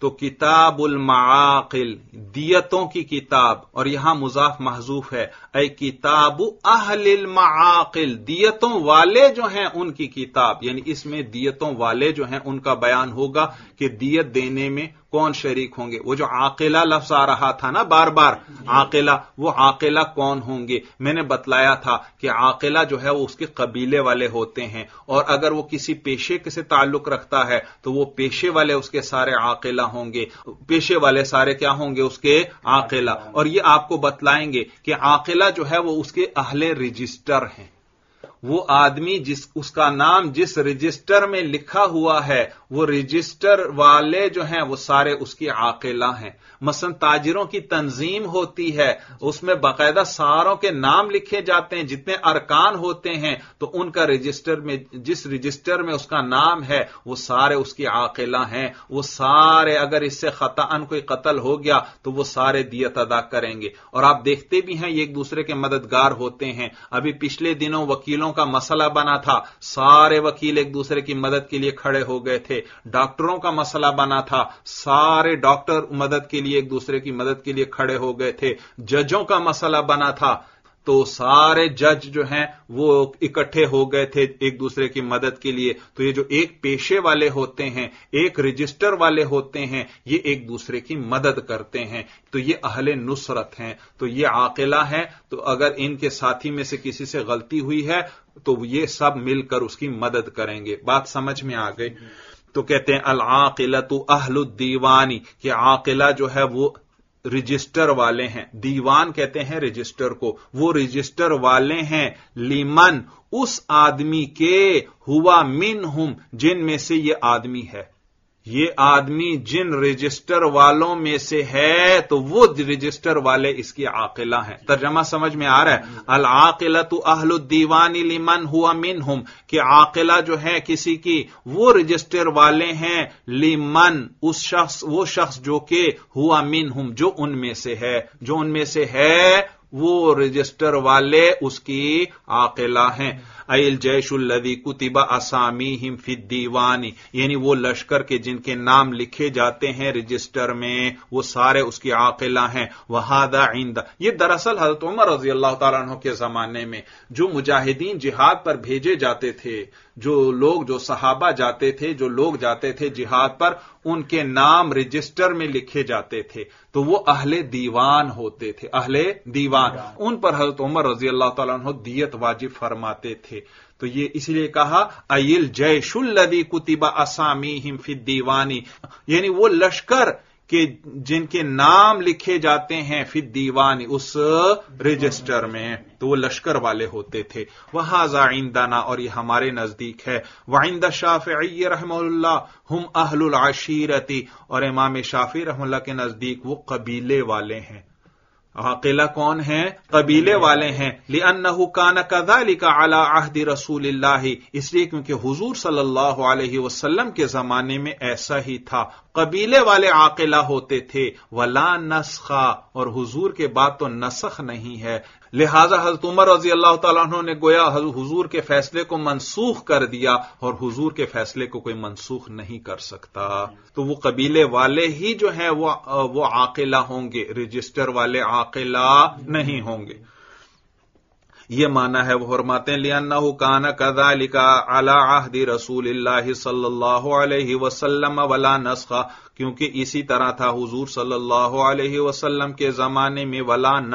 تو کتاب المعاقل دیتوں کی کتاب، اور یہاں مضاف محذوف ہے، اے کتاب اہل المعاقل دیتوں والے جو ہیں ان کی کتاب، یعنی اس میں دیتوں والے جو ہیں ان کا بیان ہوگا کہ دیت دینے میں کون شریک ہوں گے۔ وہ جو عاقلہ لفظ آ رہا تھا نا بار بار عاقلہ، وہ عاقلہ کون ہوں گے؟ میں نے بتلایا تھا کہ عاقلہ جو ہے وہ اس کے قبیلے والے ہوتے ہیں، اور اگر وہ کسی پیشے سے تعلق رکھتا ہے تو وہ پیشے والے اس کے سارے عاقلہ ہوں گے، پیشے والے سارے کیا ہوں گے؟ اس کے عاقلہ۔ اور یہ آپ کو بتلائیں گے کہ عاقلہ جو ہے وہ اس کے اہل رجسٹر ہیں، وہ آدمی اس کا نام جس رجسٹر میں لکھا ہوا ہے وہ رجسٹر والے جو ہیں وہ سارے اس کی عاقلہ ہیں۔ مثلا تاجروں کی تنظیم ہوتی ہے، اس میں باقاعدہ ساروں کے نام لکھے جاتے ہیں، جتنے ارکان ہوتے ہیں، تو ان کا رجسٹر میں جس رجسٹر میں اس کا نام ہے وہ سارے اس کی عاقلہ ہیں۔ وہ سارے اگر اس سے خطأً کوئی قتل ہو گیا تو وہ سارے دیت ادا کریں گے، اور آپ دیکھتے بھی ہیں یہ ایک دوسرے کے مددگار ہوتے ہیں۔ ابھی پچھلے دنوں وکیلوں کا مسئلہ بنا تھا، سارے وکیل ایک دوسرے کی مدد کے لیے کھڑے ہو گئے تھے۔ ڈاکٹروں کا مسئلہ بنا تھا، سارے ڈاکٹر مدد کے لیے ایک دوسرے کی مدد کے لیے کھڑے ہو گئے تھے۔ ججوں کا مسئلہ بنا تھا تو سارے جج جو ہیں وہ اکٹھے ہو گئے تھے ایک دوسرے کی مدد کے لیے۔ تو یہ جو ایک پیشے والے ہوتے ہیں، ایک رجسٹر والے ہوتے ہیں، یہ ایک دوسرے کی مدد کرتے ہیں، تو یہ اہل نصرت ہیں، تو یہ عاقلہ ہیں۔ تو اگر ان کے ساتھی میں سے کسی سے غلطی ہوئی ہے تو یہ سب مل کر اس کی مدد کریں گے۔ بات سمجھ میں آ گئی؟ تو کہتے ہیں العاقلۃ اہل الدیوانی، کہ عاقلہ جو ہے وہ رجسٹر والے ہیں۔ دیوان کہتے ہیں رجسٹر کو، وہ رجسٹر والے ہیں لیمن اس آدمی کے ہوا منہم جن میں سے یہ آدمی ہے۔ یہ آدمی جن رجسٹر والوں میں سے ہے تو وہ رجسٹر والے اس کی عاقلہ ہیں۔ ترجمہ سمجھ میں آ رہا ہے؟ العاقلۃ اہل الدیوان لمن ہوا منہم، کہ عاقلہ جو ہے کسی کی وہ رجسٹر والے ہیں لمن وہ شخص جو کہ ہوا منہم جو ان میں سے ہے، جو ان میں سے ہے وہ رجسٹر والے اس کی عاقلہ ہیں۔ ای الجیش الذی کتب اسامیہم فی الدیوان، یعنی وہ لشکر کے جن کے نام لکھے جاتے ہیں رجسٹر میں وہ سارے اس کی عاقلہ ہیں۔ وہذا عند، یہ دراصل حضرت عمر رضی اللہ تعالیٰ عنہ کے زمانے میں جو مجاہدین جہاد پر بھیجے جاتے تھے، جو صحابہ جاتے تھے، جو لوگ جاتے تھے جہاد پر، ان کے نام رجسٹر میں لکھے جاتے تھے تو وہ اہل دیوان ہوتے تھے، اہل دیوان۔ ان پر حضرت عمر رضی اللہ تعالیٰ عنہ دیت واجب فرماتے تھے۔ تو یہ اس لیے کہا ای الجیش الذی کتب اسامیہم فی الدیوان، یعنی وہ لشکر کہ جن کے نام لکھے جاتے ہیں فی الدیوان اس رجسٹر میں، تو وہ لشکر والے ہوتے تھے۔ وہذا عندنا، اور یہ ہمارے نزدیک ہے۔ وعند الشافعی رحمہ اللہ ہم اہل العشیرۃ، اور امام شافعی رحمہ اللہ کے نزدیک وہ قبیلے والے ہیں۔ عاقلہ کون ہیں؟ قبیلے والے ہیں۔ لأنه كان كذلك على عهد رسول اللہ، اس لیے کیونکہ حضور صلی اللہ علیہ وسلم کے زمانے میں ایسا ہی تھا، قبیلے والے عاقلہ ہوتے تھے۔ ولا نسخ، اور حضور کے بعد تو نسخ نہیں ہے، لہذا حضرت عمر رضی اللہ تعالیٰ عنہ نے گویا حضور کے فیصلے کو منسوخ کر دیا، اور حضور کے فیصلے کو کوئی منسوخ نہیں کر سکتا۔ تو وہ قبیلے والے ہی جو ہیں وہ عاقلہ ہوں گے، رجسٹر والے عاقلہ نہیں ہوں گے۔ یہ معنی ہے، وہ فرماتے ہیں لِأَنَّهُ كَانَ كَذَلِكَ عَلَى عَهْدِ رسول اللہ صلی اللہ علیہ وسلم ولا نسخ، کیونکہ اسی طرح تھا حضور صلی اللہ علیہ وسلم کے زمانے میں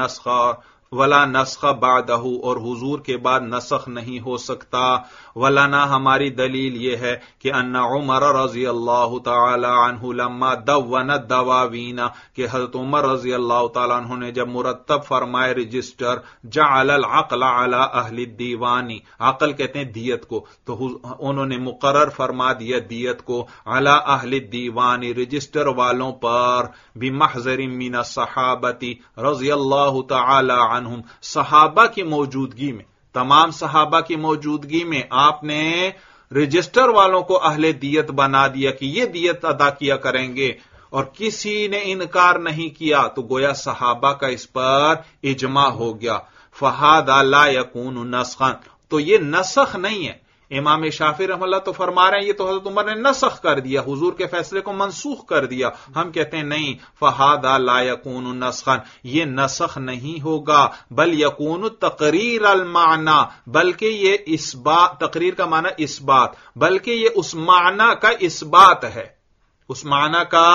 ولا نسخ بعدہ، اور حضور کے بعد نسخ نہیں ہو سکتا۔ ولنا، ہماری دلیل یہ ہے کہ ان عمر رضی اللہ تعالی عنہ لما دون الدواوین، کہ حضرت عمر رضی اللہ تعالی عنہ نے جب مرتب فرمائے رجسٹر، جعل العقل علی اہل الدیوان، عقل کہتے ہیں دیت کو، تو انہوں نے مقرر فرما دیا دیت کو علی اہل الدیوان، رجسٹر والوں پر، بمحضر من الصحابۃ رضی اللہ تعالی عنہم، صحابہ کی موجودگی میں، تمام صحابہ کی موجودگی میں آپ نے رجسٹر والوں کو اہل دیت بنا دیا کہ یہ دیت ادا کیا کریں گے، اور کسی نے انکار نہیں کیا، تو گویا صحابہ کا اس پر اجماع ہو گیا۔ فہذا لا یکون نسخا، تو یہ نسخ نہیں ہے، امام شافعی رحمہ اللہ تو فرما رہے ہیں یہ تو حضرت عمر نے نسخ کر دیا، حضور کے فیصلے کو منسوخ کر دیا. ہم کہتے ہیں نہیں، فہذا لا یکون نسخا، یہ نسخ نہیں ہوگا، بل یکون تقریر المعنی، بلکہ یہ اثبات، تقریر کا معنی اثبات، بلکہ یہ اس معنی کا اثبات ہے. اس معنی کا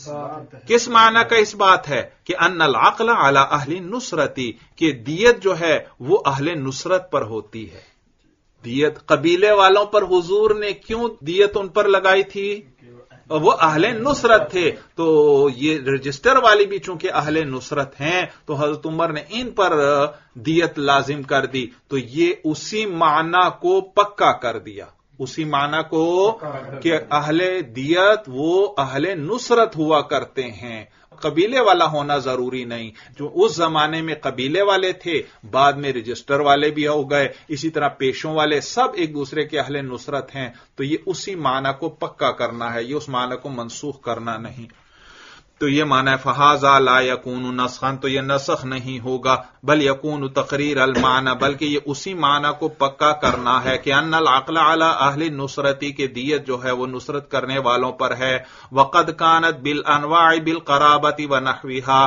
کس معنی کا اس بات ہے کہ ان العقل علی اہل نصرتی، کہ دیت جو ہے وہ اہل نصرت پر ہوتی ہے. دیت قبیلے والوں پر حضور نے کیوں دیت ان پر لگائی تھی؟ وہ اہل نصرت تھے، تو یہ رجسٹر والی بھی چونکہ اہل نصرت ہیں تو حضرت عمر نے ان پر دیت لازم کر دی. تو یہ اسی معنی کو پکا کر دیا، اسی معنی کو کہ اہل دیت وہ اہل نصرت ہوا کرتے ہیں، قبیلے والا ہونا ضروری نہیں. جو اس زمانے میں قبیلے والے تھے، بعد میں رجسٹر والے بھی ہو گئے، اسی طرح پیشوں والے، سب ایک دوسرے کے اہل نصرت ہیں. تو یہ اسی معنی کو پکا کرنا ہے، یہ اس معنی کو منسوخ کرنا نہیں. تو یہ معنی ہے فہذا لا یکون نسخا، تو یہ نسخ نہیں ہوگا، بل یکون تقریر المعنی، بلکہ یہ اسی معنی کو پکا کرنا ہے کہ ان العقل علی اہل نصرتی، کے دیت جو ہے وہ نصرت کرنے والوں پر ہے. وقد کانت بالانواع بالقرابۃ ونحوها،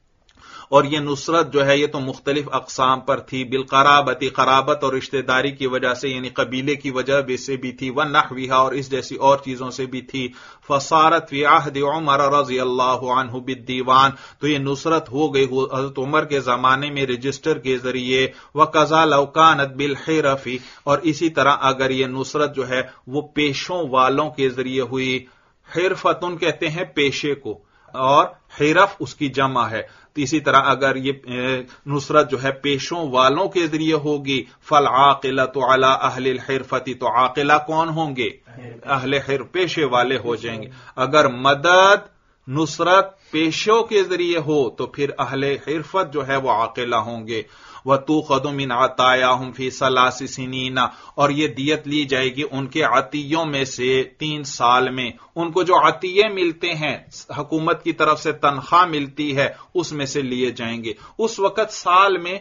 اور یہ نصرت جو ہے یہ تو مختلف اقسام پر تھی، بالقرابت، قرابت اور رشتہ داری کی وجہ سے، یعنی قبیلے کی وجہ سے بھی تھی، ونحوها، اور اس جیسی اور چیزوں سے بھی تھی. فصارت فی عہد عمر رضی اللہ عنہ بالدیوان، تو یہ نصرت ہو گئی حضرت عمر کے زمانے میں رجسٹر کے ذریعے. وقضا لو کانت بالحرف، اور اسی طرح اگر یہ نصرت جو ہے وہ پیشوں والوں کے ذریعے ہوئی. حرفتن کہتے ہیں پیشے کو، اور حرف اس کی جمع ہے. تو اسی طرح اگر یہ نصرت جو ہے پیشوں والوں کے ذریعے ہوگی، فالعاقلۃ علی اہل الحرفۃ، تو عاقلہ کون ہوں گے؟ اہل حرف، پیشے والے ہو جائیں گے. اگر مدد نصرت پیشوں کے ذریعے ہو تو پھر اہل حرفت جو ہے وہ عاقلہ ہوں گے. وَتُؤْخَذُ مِنْ عَطَایَاهُمْ فِي 3 سِنِینَ، اور یہ دیت لی جائے گی ان کے عطیوں میں سے 3 سال میں. ان کو جو عطیے ملتے ہیں، حکومت کی طرف سے تنخواہ ملتی ہے، اس میں سے لیے جائیں گے. اس وقت سال میں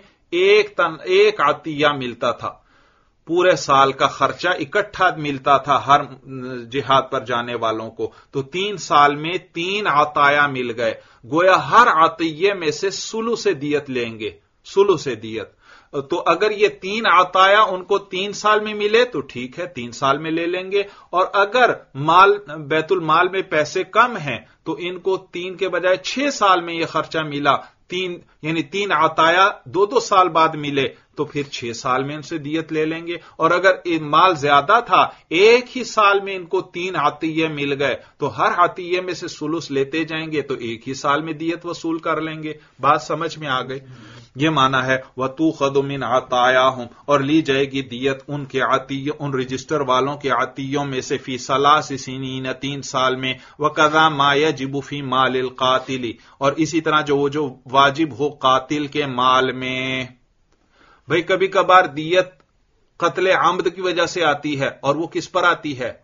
ایک عطیہ ملتا تھا، پورے سال کا خرچہ اکٹھا ملتا تھا ہر جہاد پر جانے والوں کو. تو 3 سال میں 3 عطایا مل گئے، گویا ہر عطیے میں سے سلو سے دیت لیں گے، سلو سے دیت. تو اگر یہ 3 عطایا ان کو 3 سال میں ملے تو ٹھیک ہے، 3 سال میں لے لیں گے. اور اگر بیت المال میں پیسے کم ہیں تو ان کو 3 کے بجائے 6 سال میں یہ خرچہ ملا، یعنی 3 عطایا 2 سال بعد ملے تو پھر 6 سال میں ان سے دیت لے لیں گے. اور اگر مال زیادہ تھا، ایک ہی سال میں ان کو 3 عطیے مل گئے تو ہر عطیے میں سے سلس لیتے جائیں گے تو ایک ہی سال میں دیت وصول کر لیں گے. بات سمجھ میں آ گئی؟ یہ معنی ہے وَتُؤْخَذُ مِنْ عَطَایَاهُمْ، اور لی جائے گی دیت ان کے عطیوں، ان رجسٹر والوں کے عطیوں میں سے، فی 3 سنین، 3 سال میں. وَكَذَا مَا يَجِبُ فِي مَالِ الْقَاتِلِ، اور اسی طرح جو واجب ہو قاتل کے مال میں. بھئی کبھی کبھار دیت قتل عمد کی وجہ سے آتی ہے، اور وہ کس پر آتی ہے؟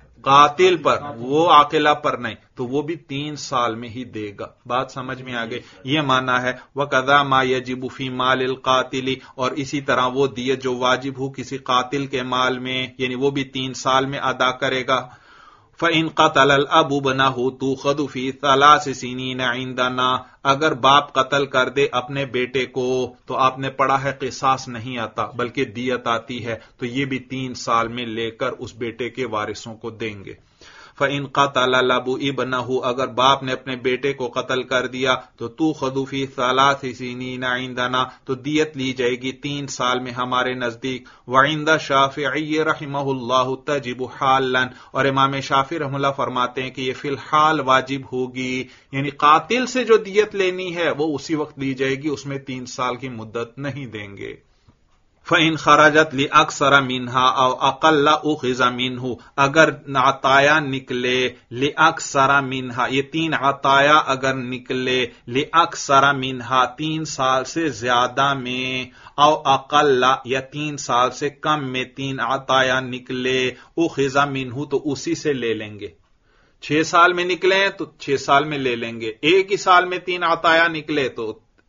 قاتل پر، وہ عاقلہ پر نہیں، تو وہ بھی 3 سال میں ہی دے گا. بات سمجھ میں آ گئی؟ یہ معنی ہے وَقَضَا مَا يَجِبُ فِي مَالِ الْقَاتِلِ، اور اسی طرح وہ دیت جو واجب ہو کسی قاتل کے مال میں، یعنی وہ بھی 3 سال میں ادا کرے گا. فَإِنْ قَتَلَ الْأَبُ ابْنَهُ تُؤْخَذُ فِي 3 سِنِینَ عِندَنَا، اگر باپ قتل کر دے اپنے بیٹے کو تو آپ نے پڑھا ہے قصاص نہیں آتا بلکہ دیت آتی ہے، تو یہ بھی 3 سال میں لے کر اس بیٹے کے وارثوں کو دیں گے. فَإِنْ قَتَلَ الْأَبُ ابْنَهُ، اگر باپ نے اپنے بیٹے کو قتل کر دیا تو تُؤْخَذُ فِي 3 سِنِینَ عِندَنَا، تو دیت لی جائے گی 3 سال میں ہمارے نزدیک. وَعِندَ الشَّافِعِيِّ رَحِمَهُ اللَّهُ تَجِبُ حَالًا، اور امام شافعی رحمہ اللہ فرماتے ہیں کہ یہ فی الحال واجب ہوگی، یعنی قاتل سے جو دیت لینی ہے وہ اسی وقت لی جائے گی، اس میں 3 سال کی مدت نہیں دیں گے. فَإِنْ خَرَجَتْ لِأَكْثَرَ مِنْهَا أَوْ أَقَلَّ أُخِذَ مِنْهُ، اگر عطایا نکلے لِأَكْثَرَ مِنْهَا، یہ 3 عطایا اگر نکلے لِأَكْثَرَ مِنْهَا، 3 سال سے زیادہ میں، أَوْ أَقَلَّ، یا 3 سال سے کم میں 3 عطایا نکلے، أُخِذَ مِنْهُ، تو اسی سے لے لیں گے. 6 سال میں نکلے تو 6 سال میں لے لیں گے. ایک ہی سال میں 3 عطایا نکلے تو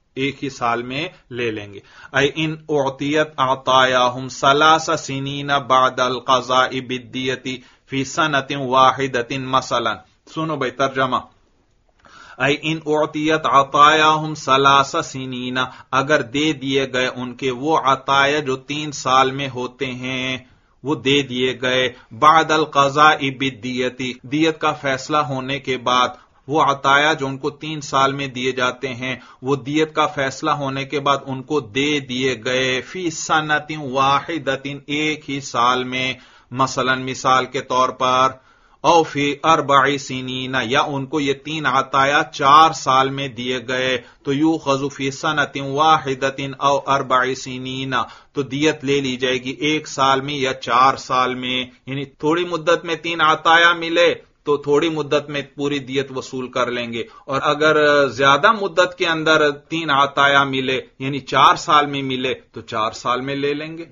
ایک ہی سال میں لے لیں گے. اے ان اعطیت عطایاہم ثلاث سنین بعد القضاء بالدیۃ فی سنۃ واحدۃ مثلا. سنو بھائی ترجمہ. اے ان اعطیت عطایاہم ثلاث سنین، اگر دے دیے گئے ان کے وہ عطایا جو 3 سال میں ہوتے ہیں، وہ دے دیے گئے بعد القضاء بالدیۃ، دیت کا فیصلہ ہونے کے بعد، وہ عطایا جو ان کو 3 سال میں دیے جاتے ہیں وہ دیت کا فیصلہ ہونے کے بعد ان کو دے دیے گئے فی سنۃ واحدۃ، ایک ہی سال میں، مثلا مثال کے طور پر، او فی 4 سنین، یا ان کو یہ 3 عطایا 4 سال میں دیے گئے، تو یؤخذ فی سنۃ واحدۃ او 4 سنین، تو دیت لے لی جائے گی 1 سال میں یا 4 سال میں. یعنی تھوڑی مدت میں 3 عطایا ملے تو تھوڑی مدت میں پوری دیت وصول کر لیں گے، اور اگر زیادہ مدت کے اندر 3 عطایا ملے یعنی 4 سال میں ملے تو 4 سال میں لے لیں گے.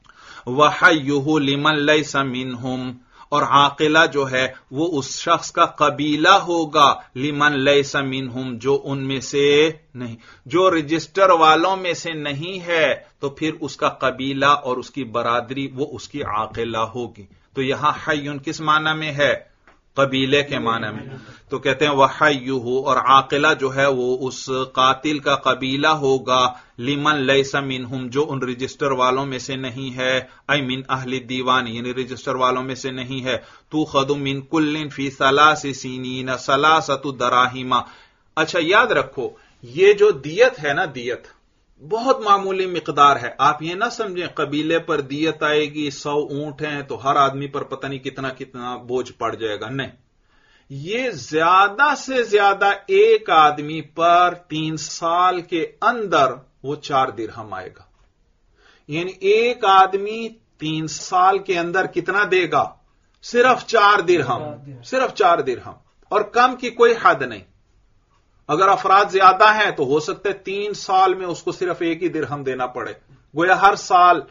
وحیہ لمن لیس منہم، اور عاقلہ جو ہے وہ اس شخص کا قبیلہ ہوگا، لمن لیس منہم، جو ان میں سے نہیں، جو رجسٹر والوں میں سے نہیں ہے تو پھر اس کا قبیلہ اور اس کی برادری وہ اس کی عاقلہ ہوگی. تو یہاں حیٌ کس معنی میں ہے؟ قبیلے کے معنی میں. تو کہتے ہیں وحیہ، اور عاقلہ جو ہے وہ اس قاتل کا قبیلہ ہوگا، لمن لیس منہم، جو ان رجسٹر والوں میں سے نہیں ہے، ای من اہل دیوان، یعنی رجسٹر والوں میں سے نہیں ہے. تؤخذ من کل فی 3 سنین 3 دراہم. اچھا یاد رکھو یہ جو دیت ہے نا، دیت بہت معمولی مقدار ہے. آپ یہ نہ سمجھیں قبیلے پر دیت آئے گی 100 اونٹ ہیں تو ہر آدمی پر پتہ نہیں کتنا کتنا بوجھ پڑ جائے گا. نہیں، یہ زیادہ سے زیادہ ایک آدمی پر 3 سال کے اندر وہ 4 درہم آئے گا. یعنی ایک آدمی 3 سال کے اندر کتنا دے گا؟ صرف 4 درہم، صرف 4 درہم، اور کم کی کوئی حد نہیں. اگر افراد زیادہ ہیں تو ہو سکتا ہے 3 سال میں اس کو صرف 1 ہی درہم دینا پڑے، گویا ہر سال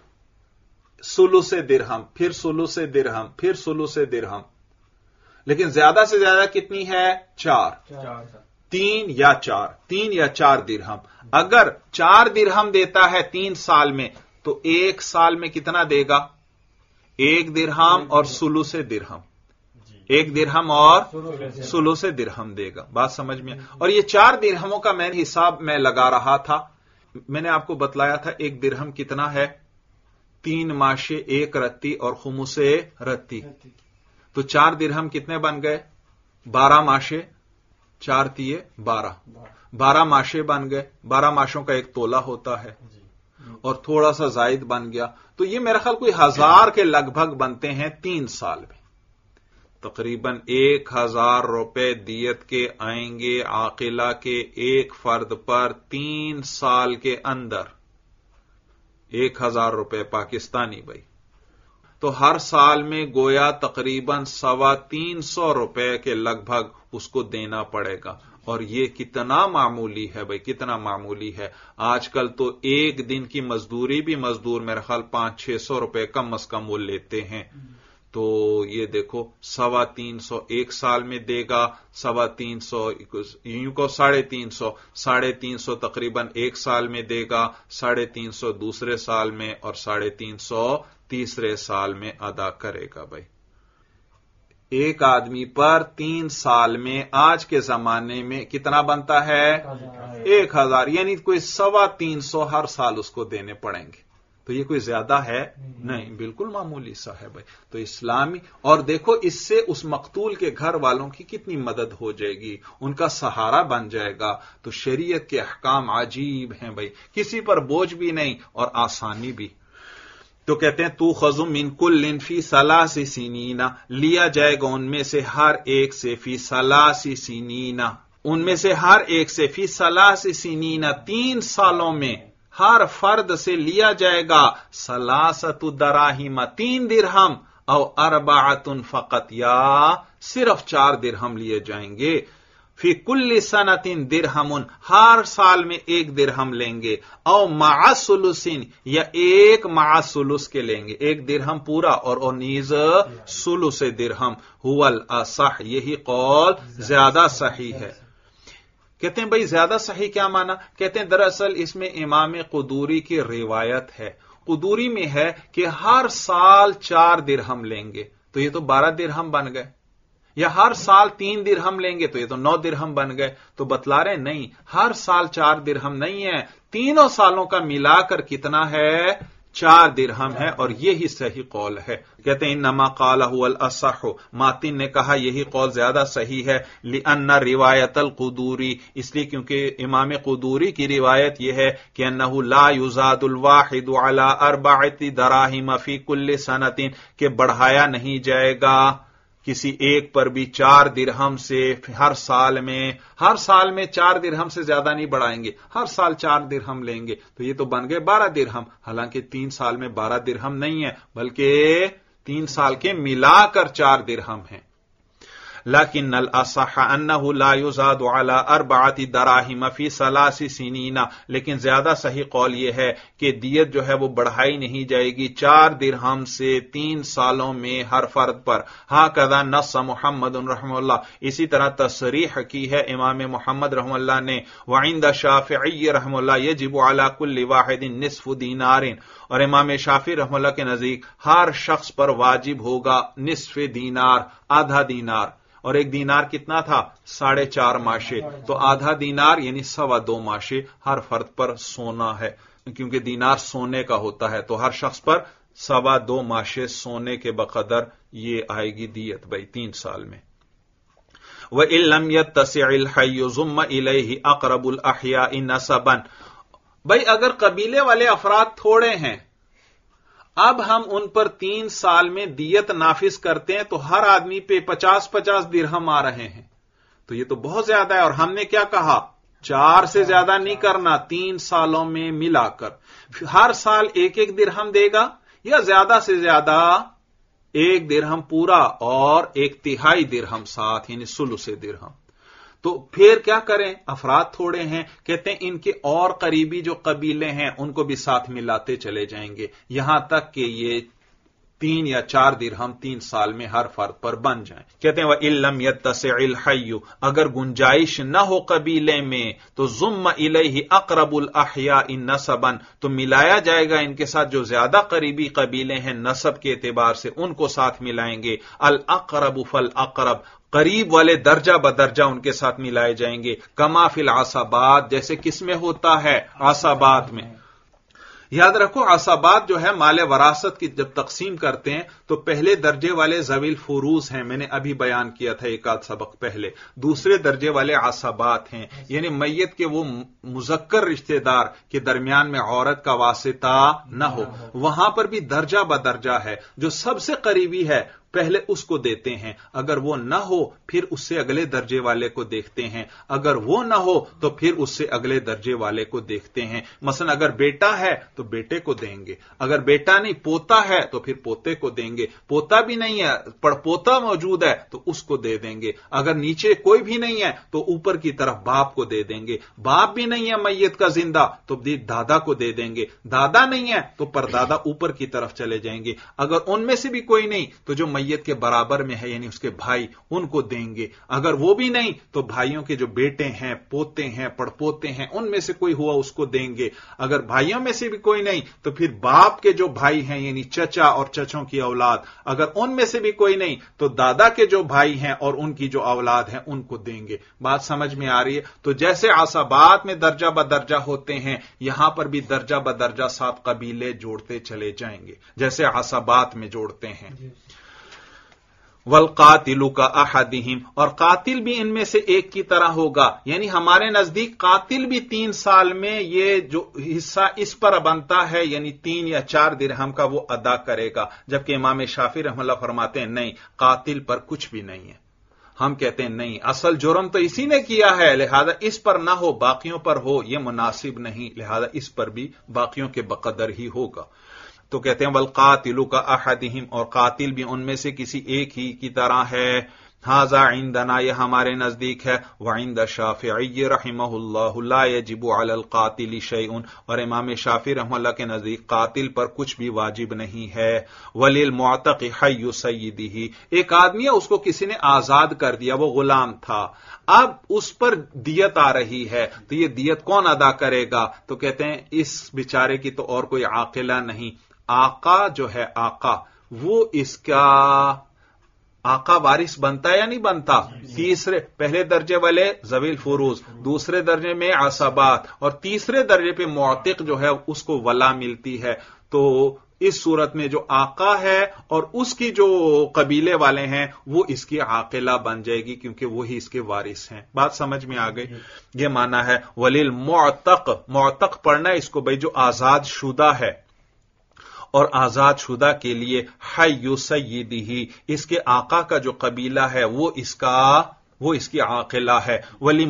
ثلث درہم، پھر ثلث درہم، پھر ثلث درہم. لیکن زیادہ سے زیادہ کتنی ہے؟ 4. 3 یا 4، 3 یا 4 درہم. اگر 4 درہم دیتا ہے 3 سال میں تو 1 سال میں کتنا دے گا؟ 1 درہم اور ثلث درہم، 1 درہم اور ثلث درہم دے گا. بات سمجھ میں؟ اور یہ 4 درہموں کا میں حساب میں لگا رہا تھا. میں نے آپ کو بتلایا تھا 1 درہم کتنا ہے؟ 3 ماشے 1 رتی اور خمس رتی. تو 4 درہم کتنے بن گئے؟ 12 ماشے، 4 تیے 12، 12 ماشے بن گئے. 12 ماشوں کا 1 تولہ ہوتا ہے اور تھوڑا سا زائد بن گیا. تو یہ میرا خیال کوئی 1000 کے لگ بھگ بنتے ہیں 3 سال میں. تقریباً 1000 روپے دیت کے آئیں گے عاقلہ کے ایک فرد پر 3 سال کے اندر. 1000 روپے پاکستانی بھائی، تو ہر سال میں گویا تقریباً 350 روپے کے لگ بھگ اس کو دینا پڑے گا. اور یہ کتنا معمولی ہے بھائی، کتنا معمولی ہے. آج کل تو ایک دن کی مزدوری بھی مزدور میرے خیال 500-600 روپے کم از کم وہ لیتے ہیں. تو یہ دیکھو 350 1 سال میں دے گا، 350 یوں کو 350، 350 تقریباً 1 سال میں دے گا، 350 دوسرے سال میں، اور 350 تیسرے سال میں ادا کرے گا. بھائی ایک آدمی پر 3 سال میں آج کے زمانے میں کتنا بنتا ہے؟ 1000، یعنی کوئی 350 ہر سال اس کو دینے پڑیں گے. تو یہ کوئی زیادہ ہے نہیں، بالکل معمولی سا ہے بھائی. تو اسلامی، اور دیکھو اس سے اس مقتول کے گھر والوں کی کتنی مدد ہو جائے گی، ان کا سہارا بن جائے گا. تو شریعت کے احکام عجیب ہیں بھائی، کسی پر بوجھ بھی نہیں اور آسانی بھی. تو کہتے ہیں تؤخذ من کل فی 3 سنین، لیا جائے گا ان میں سے ہر ایک سے، فی 3 سنین، ان میں سے ہر ایک سے، فی 3 سنین، 3 سالوں میں ہر فرد سے لیا جائے گا 3 دراہم، 3 درہم، او 4 فقط، یا صرف 4 درہم لیے جائیں گے. فی کل سنۃ درہم، ہر سال میں 1 درہم لیں گے، او مع ثلث، یا 1 مع ثلث کے لیں گے، 1 درہم پورا اور نیز ثلث درہم. هو الاصح، یہی قول زیادہ صحیح ہے. کہتے ہیں بھائی زیادہ صحیح کیا مانا؟ کہتے ہیں دراصل اس میں امام قدوری کی روایت ہے، قدوری میں ہے کہ ہر سال 4 درہم لیں گے تو یہ تو 12 درہم بن گئے، یا ہر سال 3 درہم لیں گے تو یہ تو 9 درہم بن گئے. تو بتلا رہے نہیں، ہر سال 4 درہم نہیں ہے، تینوں سالوں کا ملا کر کتنا ہے؟ 4 درہم ہے، اور یہی صحیح قول ہے. کہتے ہیں انما قالہ الاصح، ماتن نے کہا یہی قول زیادہ صحیح ہے، لأن روایت القدوری، اس لیے کیونکہ امام قدوری کی روایت یہ ہے کہ انہ لا یزاد الواحد علی 4 دراہم فی کل سنۃ، کہ بڑھایا نہیں جائے گا کسی ایک پر بھی 4 درہم سے ہر سال میں 4 درہم سے زیادہ نہیں بڑھائیں گے، ہر سال 4 درہم لیں گے تو یہ تو بن گئے 12 درہم. حالانکہ 3 سال میں 12 درہم نہیں ہے، بلکہ 3 سال کے ملا کر 4 درہم ہیں. لیکن الاصح انہ لا یزاد علی 4 دراہم فی 3 سنین، لیکن زیادہ صحیح قول یہ ہے کہ دیت جو ہے وہ بڑھائی نہیں جائے گی 4 درہم سے 3 سالوں میں ہر فرد پر. ہاکذا نص محمد رحمہ اللہ، اسی طرح تصریح کی ہے امام محمد رحمہ اللہ نے. وعند شافعی رحمہ اللہ یجب علی کل واحد نصف دینار، اور امام شافعی رحمہ اللہ کے نزدیک ہر شخص پر واجب ہوگا نصف دینار، آدھا دینار. اور 1 دینار کتنا تھا؟ 4.5 ماشے، تو آدھا دینار یعنی 2.25 ماشے ہر فرد پر سونا ہے، کیونکہ دینار سونے کا ہوتا ہے، تو ہر شخص پر 2.25 ماشے سونے کے بقدر یہ آئے گی دیت بھائی 3 سال میں. وَإِن لَّمْ يَتَّسِعِ الْحَيُّ ضُمَّ إِلَيْهِ أَقْرَبُ الْأَحْيَاءِ نَسَبًا، بھائی اگر قبیلے والے افراد تھوڑے ہیں، اب ہم ان پر 3 سال میں دیت نافذ کرتے ہیں تو ہر آدمی پہ 50 درہم آ رہے ہیں، تو یہ تو بہت زیادہ ہے. اور ہم نے کیا کہا؟ 4 سے زیادہ نہیں کرنا، 3 سالوں میں ملا کر ہر سال 1 درہم دے گا، یا زیادہ سے زیادہ 1 درہم پورا اور 1/3 درہم ساتھ، یعنی ثلث درہم. تو پھر کیا کریں؟ افراد تھوڑے ہیں، کہتے ہیں ان کے اور قریبی جو قبیلے ہیں ان کو بھی ساتھ ملاتے چلے جائیں گے یہاں تک کہ یہ 3 یا 4 درہم 3 سال میں ہر فرد پر بن جائیں. کہتے ہیں وَإِن لَّمْ يَتَّسِعِ الْحَيُّ، اگر گنجائش نہ ہو قبیلے میں تو ضُمَّ إِلَيْهِ أَقْرَبُ الْأَحْيَاءِ نَسَبًا، تو ملایا جائے گا ان کے ساتھ جو زیادہ قریبی قبیلے ہیں نسب کے اعتبار سے، ان کو ساتھ ملائیں گے. الْأَقْرَبُ فَالْأَقْرَبُ، قریب والے درجہ بدرجہ ان کے ساتھ ملائے جائیں گے. کما فی العصبات، جیسے کس میں ہوتا ہے؟ عصبات میں. یاد رکھو عصبات جو ہے مال وراثت کی جب تقسیم کرتے ہیں تو پہلے درجے والے ذوی الفروض ہیں، میں نے ابھی بیان کیا تھا 1 سبق پہلے. دوسرے درجے والے عصبات ہیں، یعنی میت کے وہ مذکر رشتہ دار کے درمیان میں عورت کا واسطہ نہ ہو. وہاں پر بھی درجہ بدرجہ ہے، جو سب سے قریبی ہے پہلے اس کو دیتے ہیں، اگر وہ نہ ہو پھر اس سے اگلے درجے والے کو دیکھتے ہیں، اگر وہ نہ ہو تو پھر اس سے اگلے درجے والے کو دیکھتے ہیں. مثلا اگر بیٹا ہے تو بیٹے کو دیں گے، اگر بیٹا نہیں پوتا ہے تو پھر پوتے کو دیں گے، پوتا بھی نہیں ہے پڑپوتا موجود ہے تو اس کو دے دیں گے، اگر نیچے کوئی بھی نہیں ہے تو اوپر کی طرف باپ کو دے دیں گے، باپ بھی نہیں ہے میت کا زندہ تو دادا کو دے دیں گے، دادا نہیں ہے تو پردادا اوپر کی طرف چلے جائیں گے، اگر ان میں سے بھی کوئی نہیں تو جو میت کے برابر میں ہے یعنی اس کے بھائی ان کو دیں گے، اگر وہ بھی نہیں تو بھائیوں کے جو بیٹے ہیں پوتے ہیں پڑپوتے ہیں ان میں سے کوئی ہوا اس کو دیں گے، اگر بھائیوں میں سے بھی کوئی نہیں تو پھر باپ کے جو بھائی ہیں یعنی چچا اور چچوں کی اولاد، اگر ان میں سے بھی کوئی نہیں تو دادا کے جو بھائی ہیں اور ان کی جو اولاد ہیں ان کو دیں گے. بات سمجھ میں آ رہی ہے؟ تو جیسے عصبات میں درجہ بدرجہ ہوتے ہیں یہاں پر بھی درجہ بدرجہ 7 قبیلے جوڑتے چلے جائیں گے جیسے عصبات میں جوڑتے ہیں. والقاتل کا احدہم، اور قاتل بھی ان میں سے ایک کی طرح ہوگا، یعنی ہمارے نزدیک قاتل بھی 3 سال میں یہ جو حصہ اس پر بنتا ہے یعنی 3 یا 4 درہم کا وہ ادا کرے گا، جبکہ امام شافعی رحمہ اللہ فرماتے ہیں نہیں، قاتل پر کچھ بھی نہیں ہے. ہم کہتے ہیں نہیں، اصل جرم تو اسی نے کیا ہے لہذا اس پر نہ ہو باقیوں پر ہو، یہ مناسب نہیں، لہذا اس پر بھی باقیوں کے بقدر ہی ہوگا. تو کہتے ہیں والقاتل کا احدہم، اور قاتل بھی ان میں سے کسی ایک ہی کی طرح ہے. हाजा इंदना, ये हमारे नजदीक है, वइंद शाफिई रहमहुल्लाह ला यजिबु अलल कातिल शैउन, और इमाम शाफी रहमतुल्लाह के नजदीक कातिल पर कुछ भी वाजिब नहीं है। वलिल मुअतक हय्यु सय्यदिही, एक आदमी है उसको किसी ने आजाद कर दिया, वो गुलाम था, अब उस पर दियत आ रही है, तो ये दियत कौन अदा करेगा? तो कहते हैं इस बेचारे की तो और कोई आकिला नहीं, आका जो है आका, वो इसका आका वारिस बनता है या नहीं बनता? तीसरे पहले दर्जे वाले ज़वील फुरूज, दूसरे दर्जे में असबात, और तीसरे दर्जे पे मुअतिक जो है उसको वला मिलती है। तो इस सूरत में जो आका है और उसकी जो कबीले वाले हैं वो इसकी आकिला बन जाएगी, क्योंकि वही इसके वारिस हैं। बात समझ में आ गई? ये माना है वलिल मुअतक, मुअतक पढ़ना इसको भाई जो आजाद शुदा है, और आजाद शुदा के लिए हय्यु सय्यदिही, इसके आका का जो कबीला है वो इसकी आकिला है। वली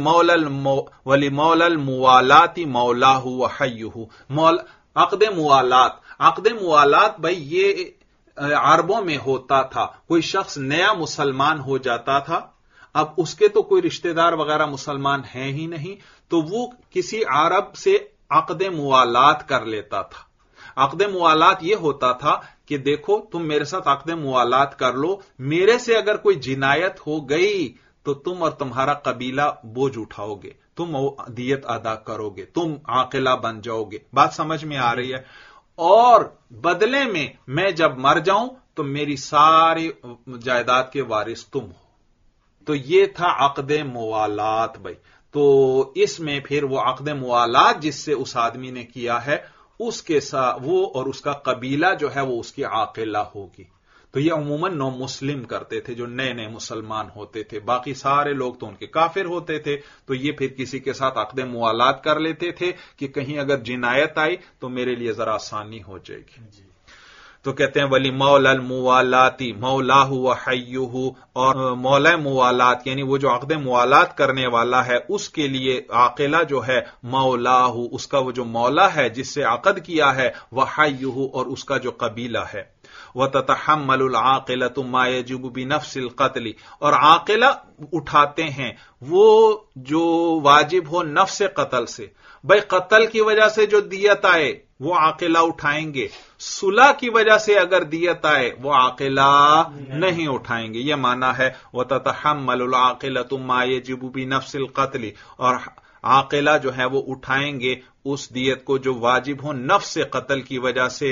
मौलल मुवालाती मौलाहु व हय्युहु, अक़्द मुवालात, अक़्द मुवालात भाई ये अरबों में होता था, कोई शख्स नया मुसलमान हो जाता था, अब उसके तो कोई रिश्तेदार वगैरह मुसलमान हैं ही नहीं, तो वो किसी अरब से अक़्द मुवालात कर लेता था। अक़्द मुवालात ये होता था कि देखो तुम मेरे साथ अक़्द मुवालात कर लो, मेरे से अगर कोई जिनायत हो गई तो तुम और तुम्हारा कबीला बोझ उठाओगे, तुम दियत अदा करोगे, तुम आकिला बन जाओगे। बात समझ में आ रही है? और बदले में मैं जब मर जाऊं तो मेरी सारी जायदाद के वारिस तुम हो। तो ये था अक़्द मुवालात भाई। तो इसमें फिर वो अक़्द मुवालात जिससे उस आदमी ने किया है उसके साथ वो और उसका कबीला जो है वो उसकी आकिला होगी। तो ये अमूमन नौ मुस्लिम करते थे, जो नए नए मुसलमान होते थे, बाकी सारे लोग तो उनके काफिर होते थे। तो ये फिर किसी के साथ अक़्द मुवालात कर लेते थे कि कहीं अगर जिनायत आई तो मेरे लिए जरा आसानी हो जाएगी। तो कहते हैं वली मौलल मुवालाती मौलाहु व हय्युहु, और मौला मुवालात यानी वो जो अक़्द मुवालात करने वाला है उसके लिए आकिला जो है मौलाहु, उसका वो जो मौला है जिससे अक़द किया है, व हय्युहु और उसका जो कबीला है। व ततहम्मलुल आक़िलतु मा यजिबु बिनफ्सिल क़त्ल, और आकिला उठाते हैं वो जो वाजिब हो नफ्स कत्ल से। भाई कत्ल की वजह से जो दियत आए वो आकिला उठाएंगे, सुलह की वजह से अगर दियत आए वो आकिला नहीं उठाएंगे। यह माना है व ततहम्मलुल आक़िलतु मा यजिबु बिनफ्सिल क़त्ल, और आकिला जो है वो उठाएंगे उस दियत को जो वाजिब हो नफ्स कत्ल की वजह से।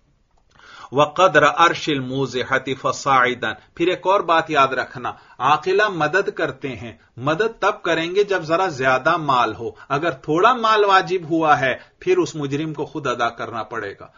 वक़द्र अर्शिल मूज़िहति फ़साइदन, फिर एक और बात याद रखना, आकिला मदद करते हैं, मदद तब करेंगे जब जरा ज्यादा माल हो। अगर थोड़ा माल वाजिब हुआ है फिर उस मुजरिम को खुद अदा करना पड़ेगा।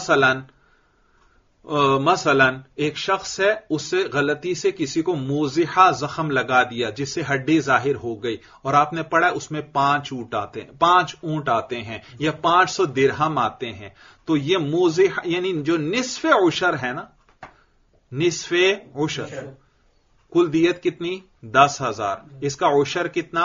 मसलन एक शख्स है, उससे गलती से किसी को मूज़िहा जख्म लगा दिया जिससे हड्डी जाहिर हो गई, और आपने पढ़ा उसमें 5 ऊंट आते हैं या 500 दिरहम आते हैं। तो ये मूज़िहा यानी जो निस्फ़े उशर है ना, निस्फ़े उशर, कुल दियत कितनी 10,000, इसका उशर कितना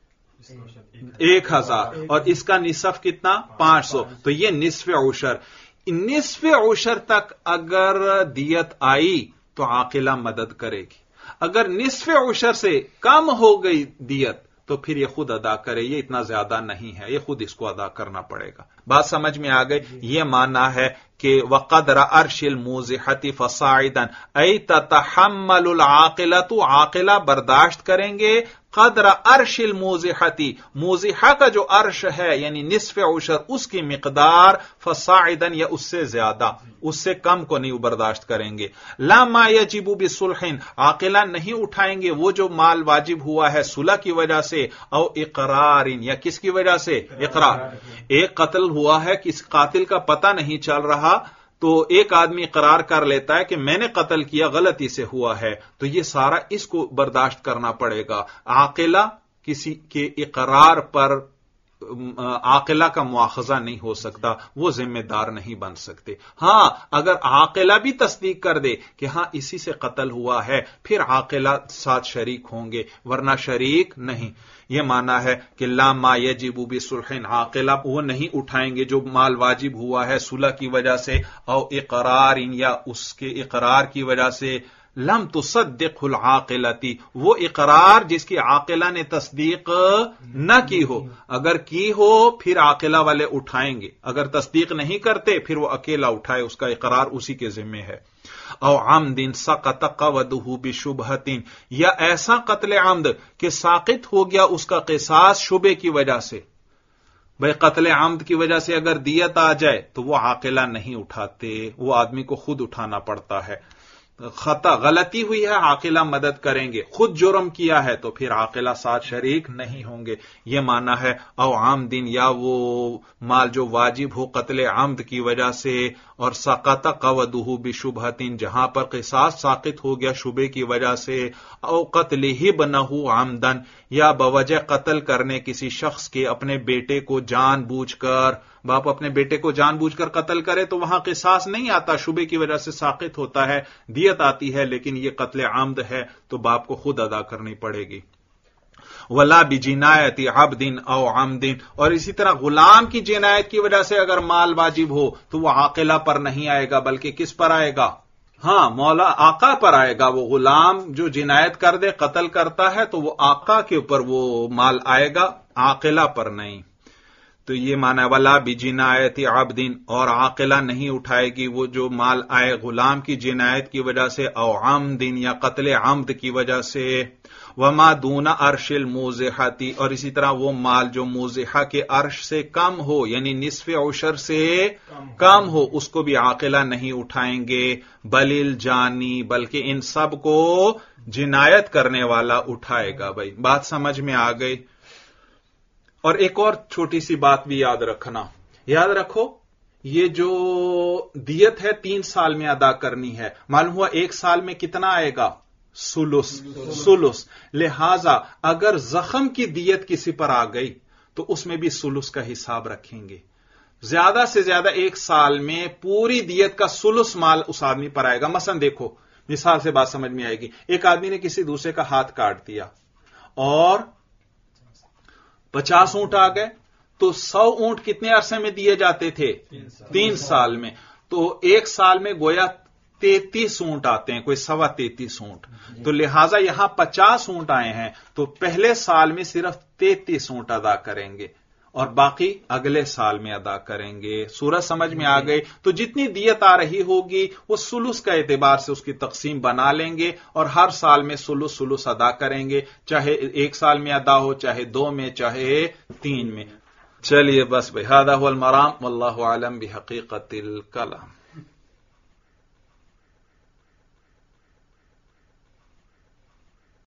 1,000, और इसका निसफ कितना 500। तो ये निस्फ़े उशर, निस्फ़े उशर तक अगर दियत आई तो आकिला मदद करेगी। अगर निस्फ़े उशर से कम हो गई दियत तो फिर ये खुद अदा करे, ये इतना ज्यादा नहीं है, ये खुद इसको अदा करना पड़ेगा। बात समझ में आ गई? ये मानना है कि वक़द्र अर्शिल मूज़िहति फ़साइदन ऐ ततहम्मलुल आक़िलतु, आकिला बर्दाश्त करेंगे, क़द्र अर्शिल मूज़िहति, मूज़िहा का जो अर्श है यानी निस्फ़े उशर उसकी मिक़दार, फ़साइदन या उससे ज्यादा, उससे कम को नहीं बर्दाश्त करेंगे। ला मा यजिबु बिसुल्हिन, आकिला नहीं उठाएंगे वो जो माल वाजिब हुआ है सुलह की वजह से, औ इक़रारिन, या किसकी वजह से, इक़रार। एक कत्ल हुआ है, किस कातिल का पता नहीं चल रहा, तो एक आदमी इकरार कर लेता है कि मैंने कत्ल किया, गलती से हुआ है, तो ये सारा इसको बर्दाश्त करना पड़ेगा। आकिला किसी के इकरार पर आकिला का मुआखजा नहीं हो सकता, वो जिम्मेदार नहीं बन सकते। हां, अगर आकिला भी तस्दीक कर दे कि हां इसी से कत्ल हुआ है, फिर आकिला साथ शरीक होंगे, वरना शरीक नहीं। यह माना है कि ला मा यजिबु बिसुल्हिन, आकिला वो नहीं उठाएंगे जो माल वाजिब हुआ है सुलह की वजह से, और इकरार या उसके इकरार की वजह से, لم تصدق العاقلتی، وہ اقرار جس کی عاقلہ نے تصدیق نہ کی ہو، اگر کی ہو پھر عاقلہ والے اٹھائیں گے، اگر تصدیق نہیں کرتے پھر وہ اکیلا اٹھائے، اس کا اقرار اسی کے ذمہ ہے۔ او عمد سقط قوده بشبہۃ، یا ایسا قتل عمد کہ ساقط ہو گیا اس کا قصاص شبے کی وجہ سے، بھئی قتل عمد کی وجہ سے اگر دیت آ جائے تو وہ عاقلہ نہیں اٹھاتے، وہ آدمی کو خود اٹھانا پڑتا ہے۔ خطا غلطی ہوئی ہے عاقلہ مدد کریں گے، خود جرم کیا ہے تو پھر عاقلہ ساتھ شریک نہیں ہوں گے، یہ معنی ہے۔ او عمد، یا وہ مال جو واجب ہو قتل عمد کی وجہ سے، اور سقط قوده بشبہۃ، جہاں پر قصاص ساقط ہو گیا شبے کی وجہ سے، او قتلہ ابنہ عمدا، یا بوجہ قتل کرنے کسی شخص کے اپنے بیٹے کو جان بوجھ کر، باپ اپنے بیٹے کو جان بوجھ کر قتل کرے تو وہاں قصاص نہیں آتا، شبے کی وجہ سے ساقط ہوتا ہے، دیت آتی ہے، لیکن یہ قتل عمد ہے تو باپ کو خود ادا کرنی پڑے گی۔ ولا بجنایت عبد او عمد، اور اسی طرح غلام کی جنایت کی وجہ سے اگر مال واجب ہو تو وہ عاقلہ پر نہیں آئے گا، بلکہ کس پر آئے گا؟ ہاں، مولا آقا پر آئے گا۔ وہ غلام جو جنایت کر دے، قتل کرتا ہے تو وہ آقا کے اوپر وہ مال آئے گا، عاقلہ پر نہیں۔ تو یہ معنی ولا بجنایت عبد، اور عاقلہ نہیں اٹھائے گی وہ جو مال آئے غلام کی جنایت کی وجہ سے، او عمد، یا قتل عمد کی وجہ سے۔ وما دون عرش الموضحۃ، اور اسی طرح وہ مال جو موضحہ کے عرش سے کم ہو، یعنی نصف عشر سے کم ہو، اس کو بھی عاقلہ نہیں اٹھائیں گے۔ بل الجانی، بلکہ ان سب کو جنایت کرنے والا اٹھائے گا۔ بھائی بات سمجھ میں آ گئی؟ اور ایک اور چھوٹی سی بات بھی یاد رکھنا، یاد رکھو یہ جو دیت ہے 3 سال میں ادا کرنی ہے، معلوم ہوا 1 سال میں کتنا آئے گا؟ سلس۔ لہذا اگر زخم کی دیت کسی پر آ گئی تو اس میں بھی سلس کا حساب رکھیں گے۔ زیادہ سے زیادہ 1 سال میں پوری دیت کا سلس مال اس آدمی پر آئے گا۔ مثلا دیکھو، مثال سے بات سمجھ میں آئے گی، ایک آدمی نے کسی دوسرے کا ہاتھ کاٹ دیا اور 50 اونٹ آ گئے، تو 100 اونٹ کتنے عرصے میں دیے جاتے تھے؟ 3 سال میں۔ تو 1 سال میں گویا 33 اونٹ آتے ہیں، کوئی 33.25 اونٹ، تو لہذا یہاں 50 اونٹ آئے ہیں تو پہلے سال میں صرف 33 اونٹ ادا کریں گے اور باقی اگلے سال میں ادا کریں گے۔ سورج سمجھ میں آ گئی؟ تو جتنی دیت آ رہی ہوگی وہ سلس کا اعتبار سے اس کی تقسیم بنا لیں گے اور ہر سال میں سلس ادا کریں گے، چاہے 1 سال میں ادا ہو، چاہے 2 میں، چاہے 3 میں۔ چلیے بس بھائی، ھذا ھو المرام، واللہ اعلم بحقیقت الکلام۔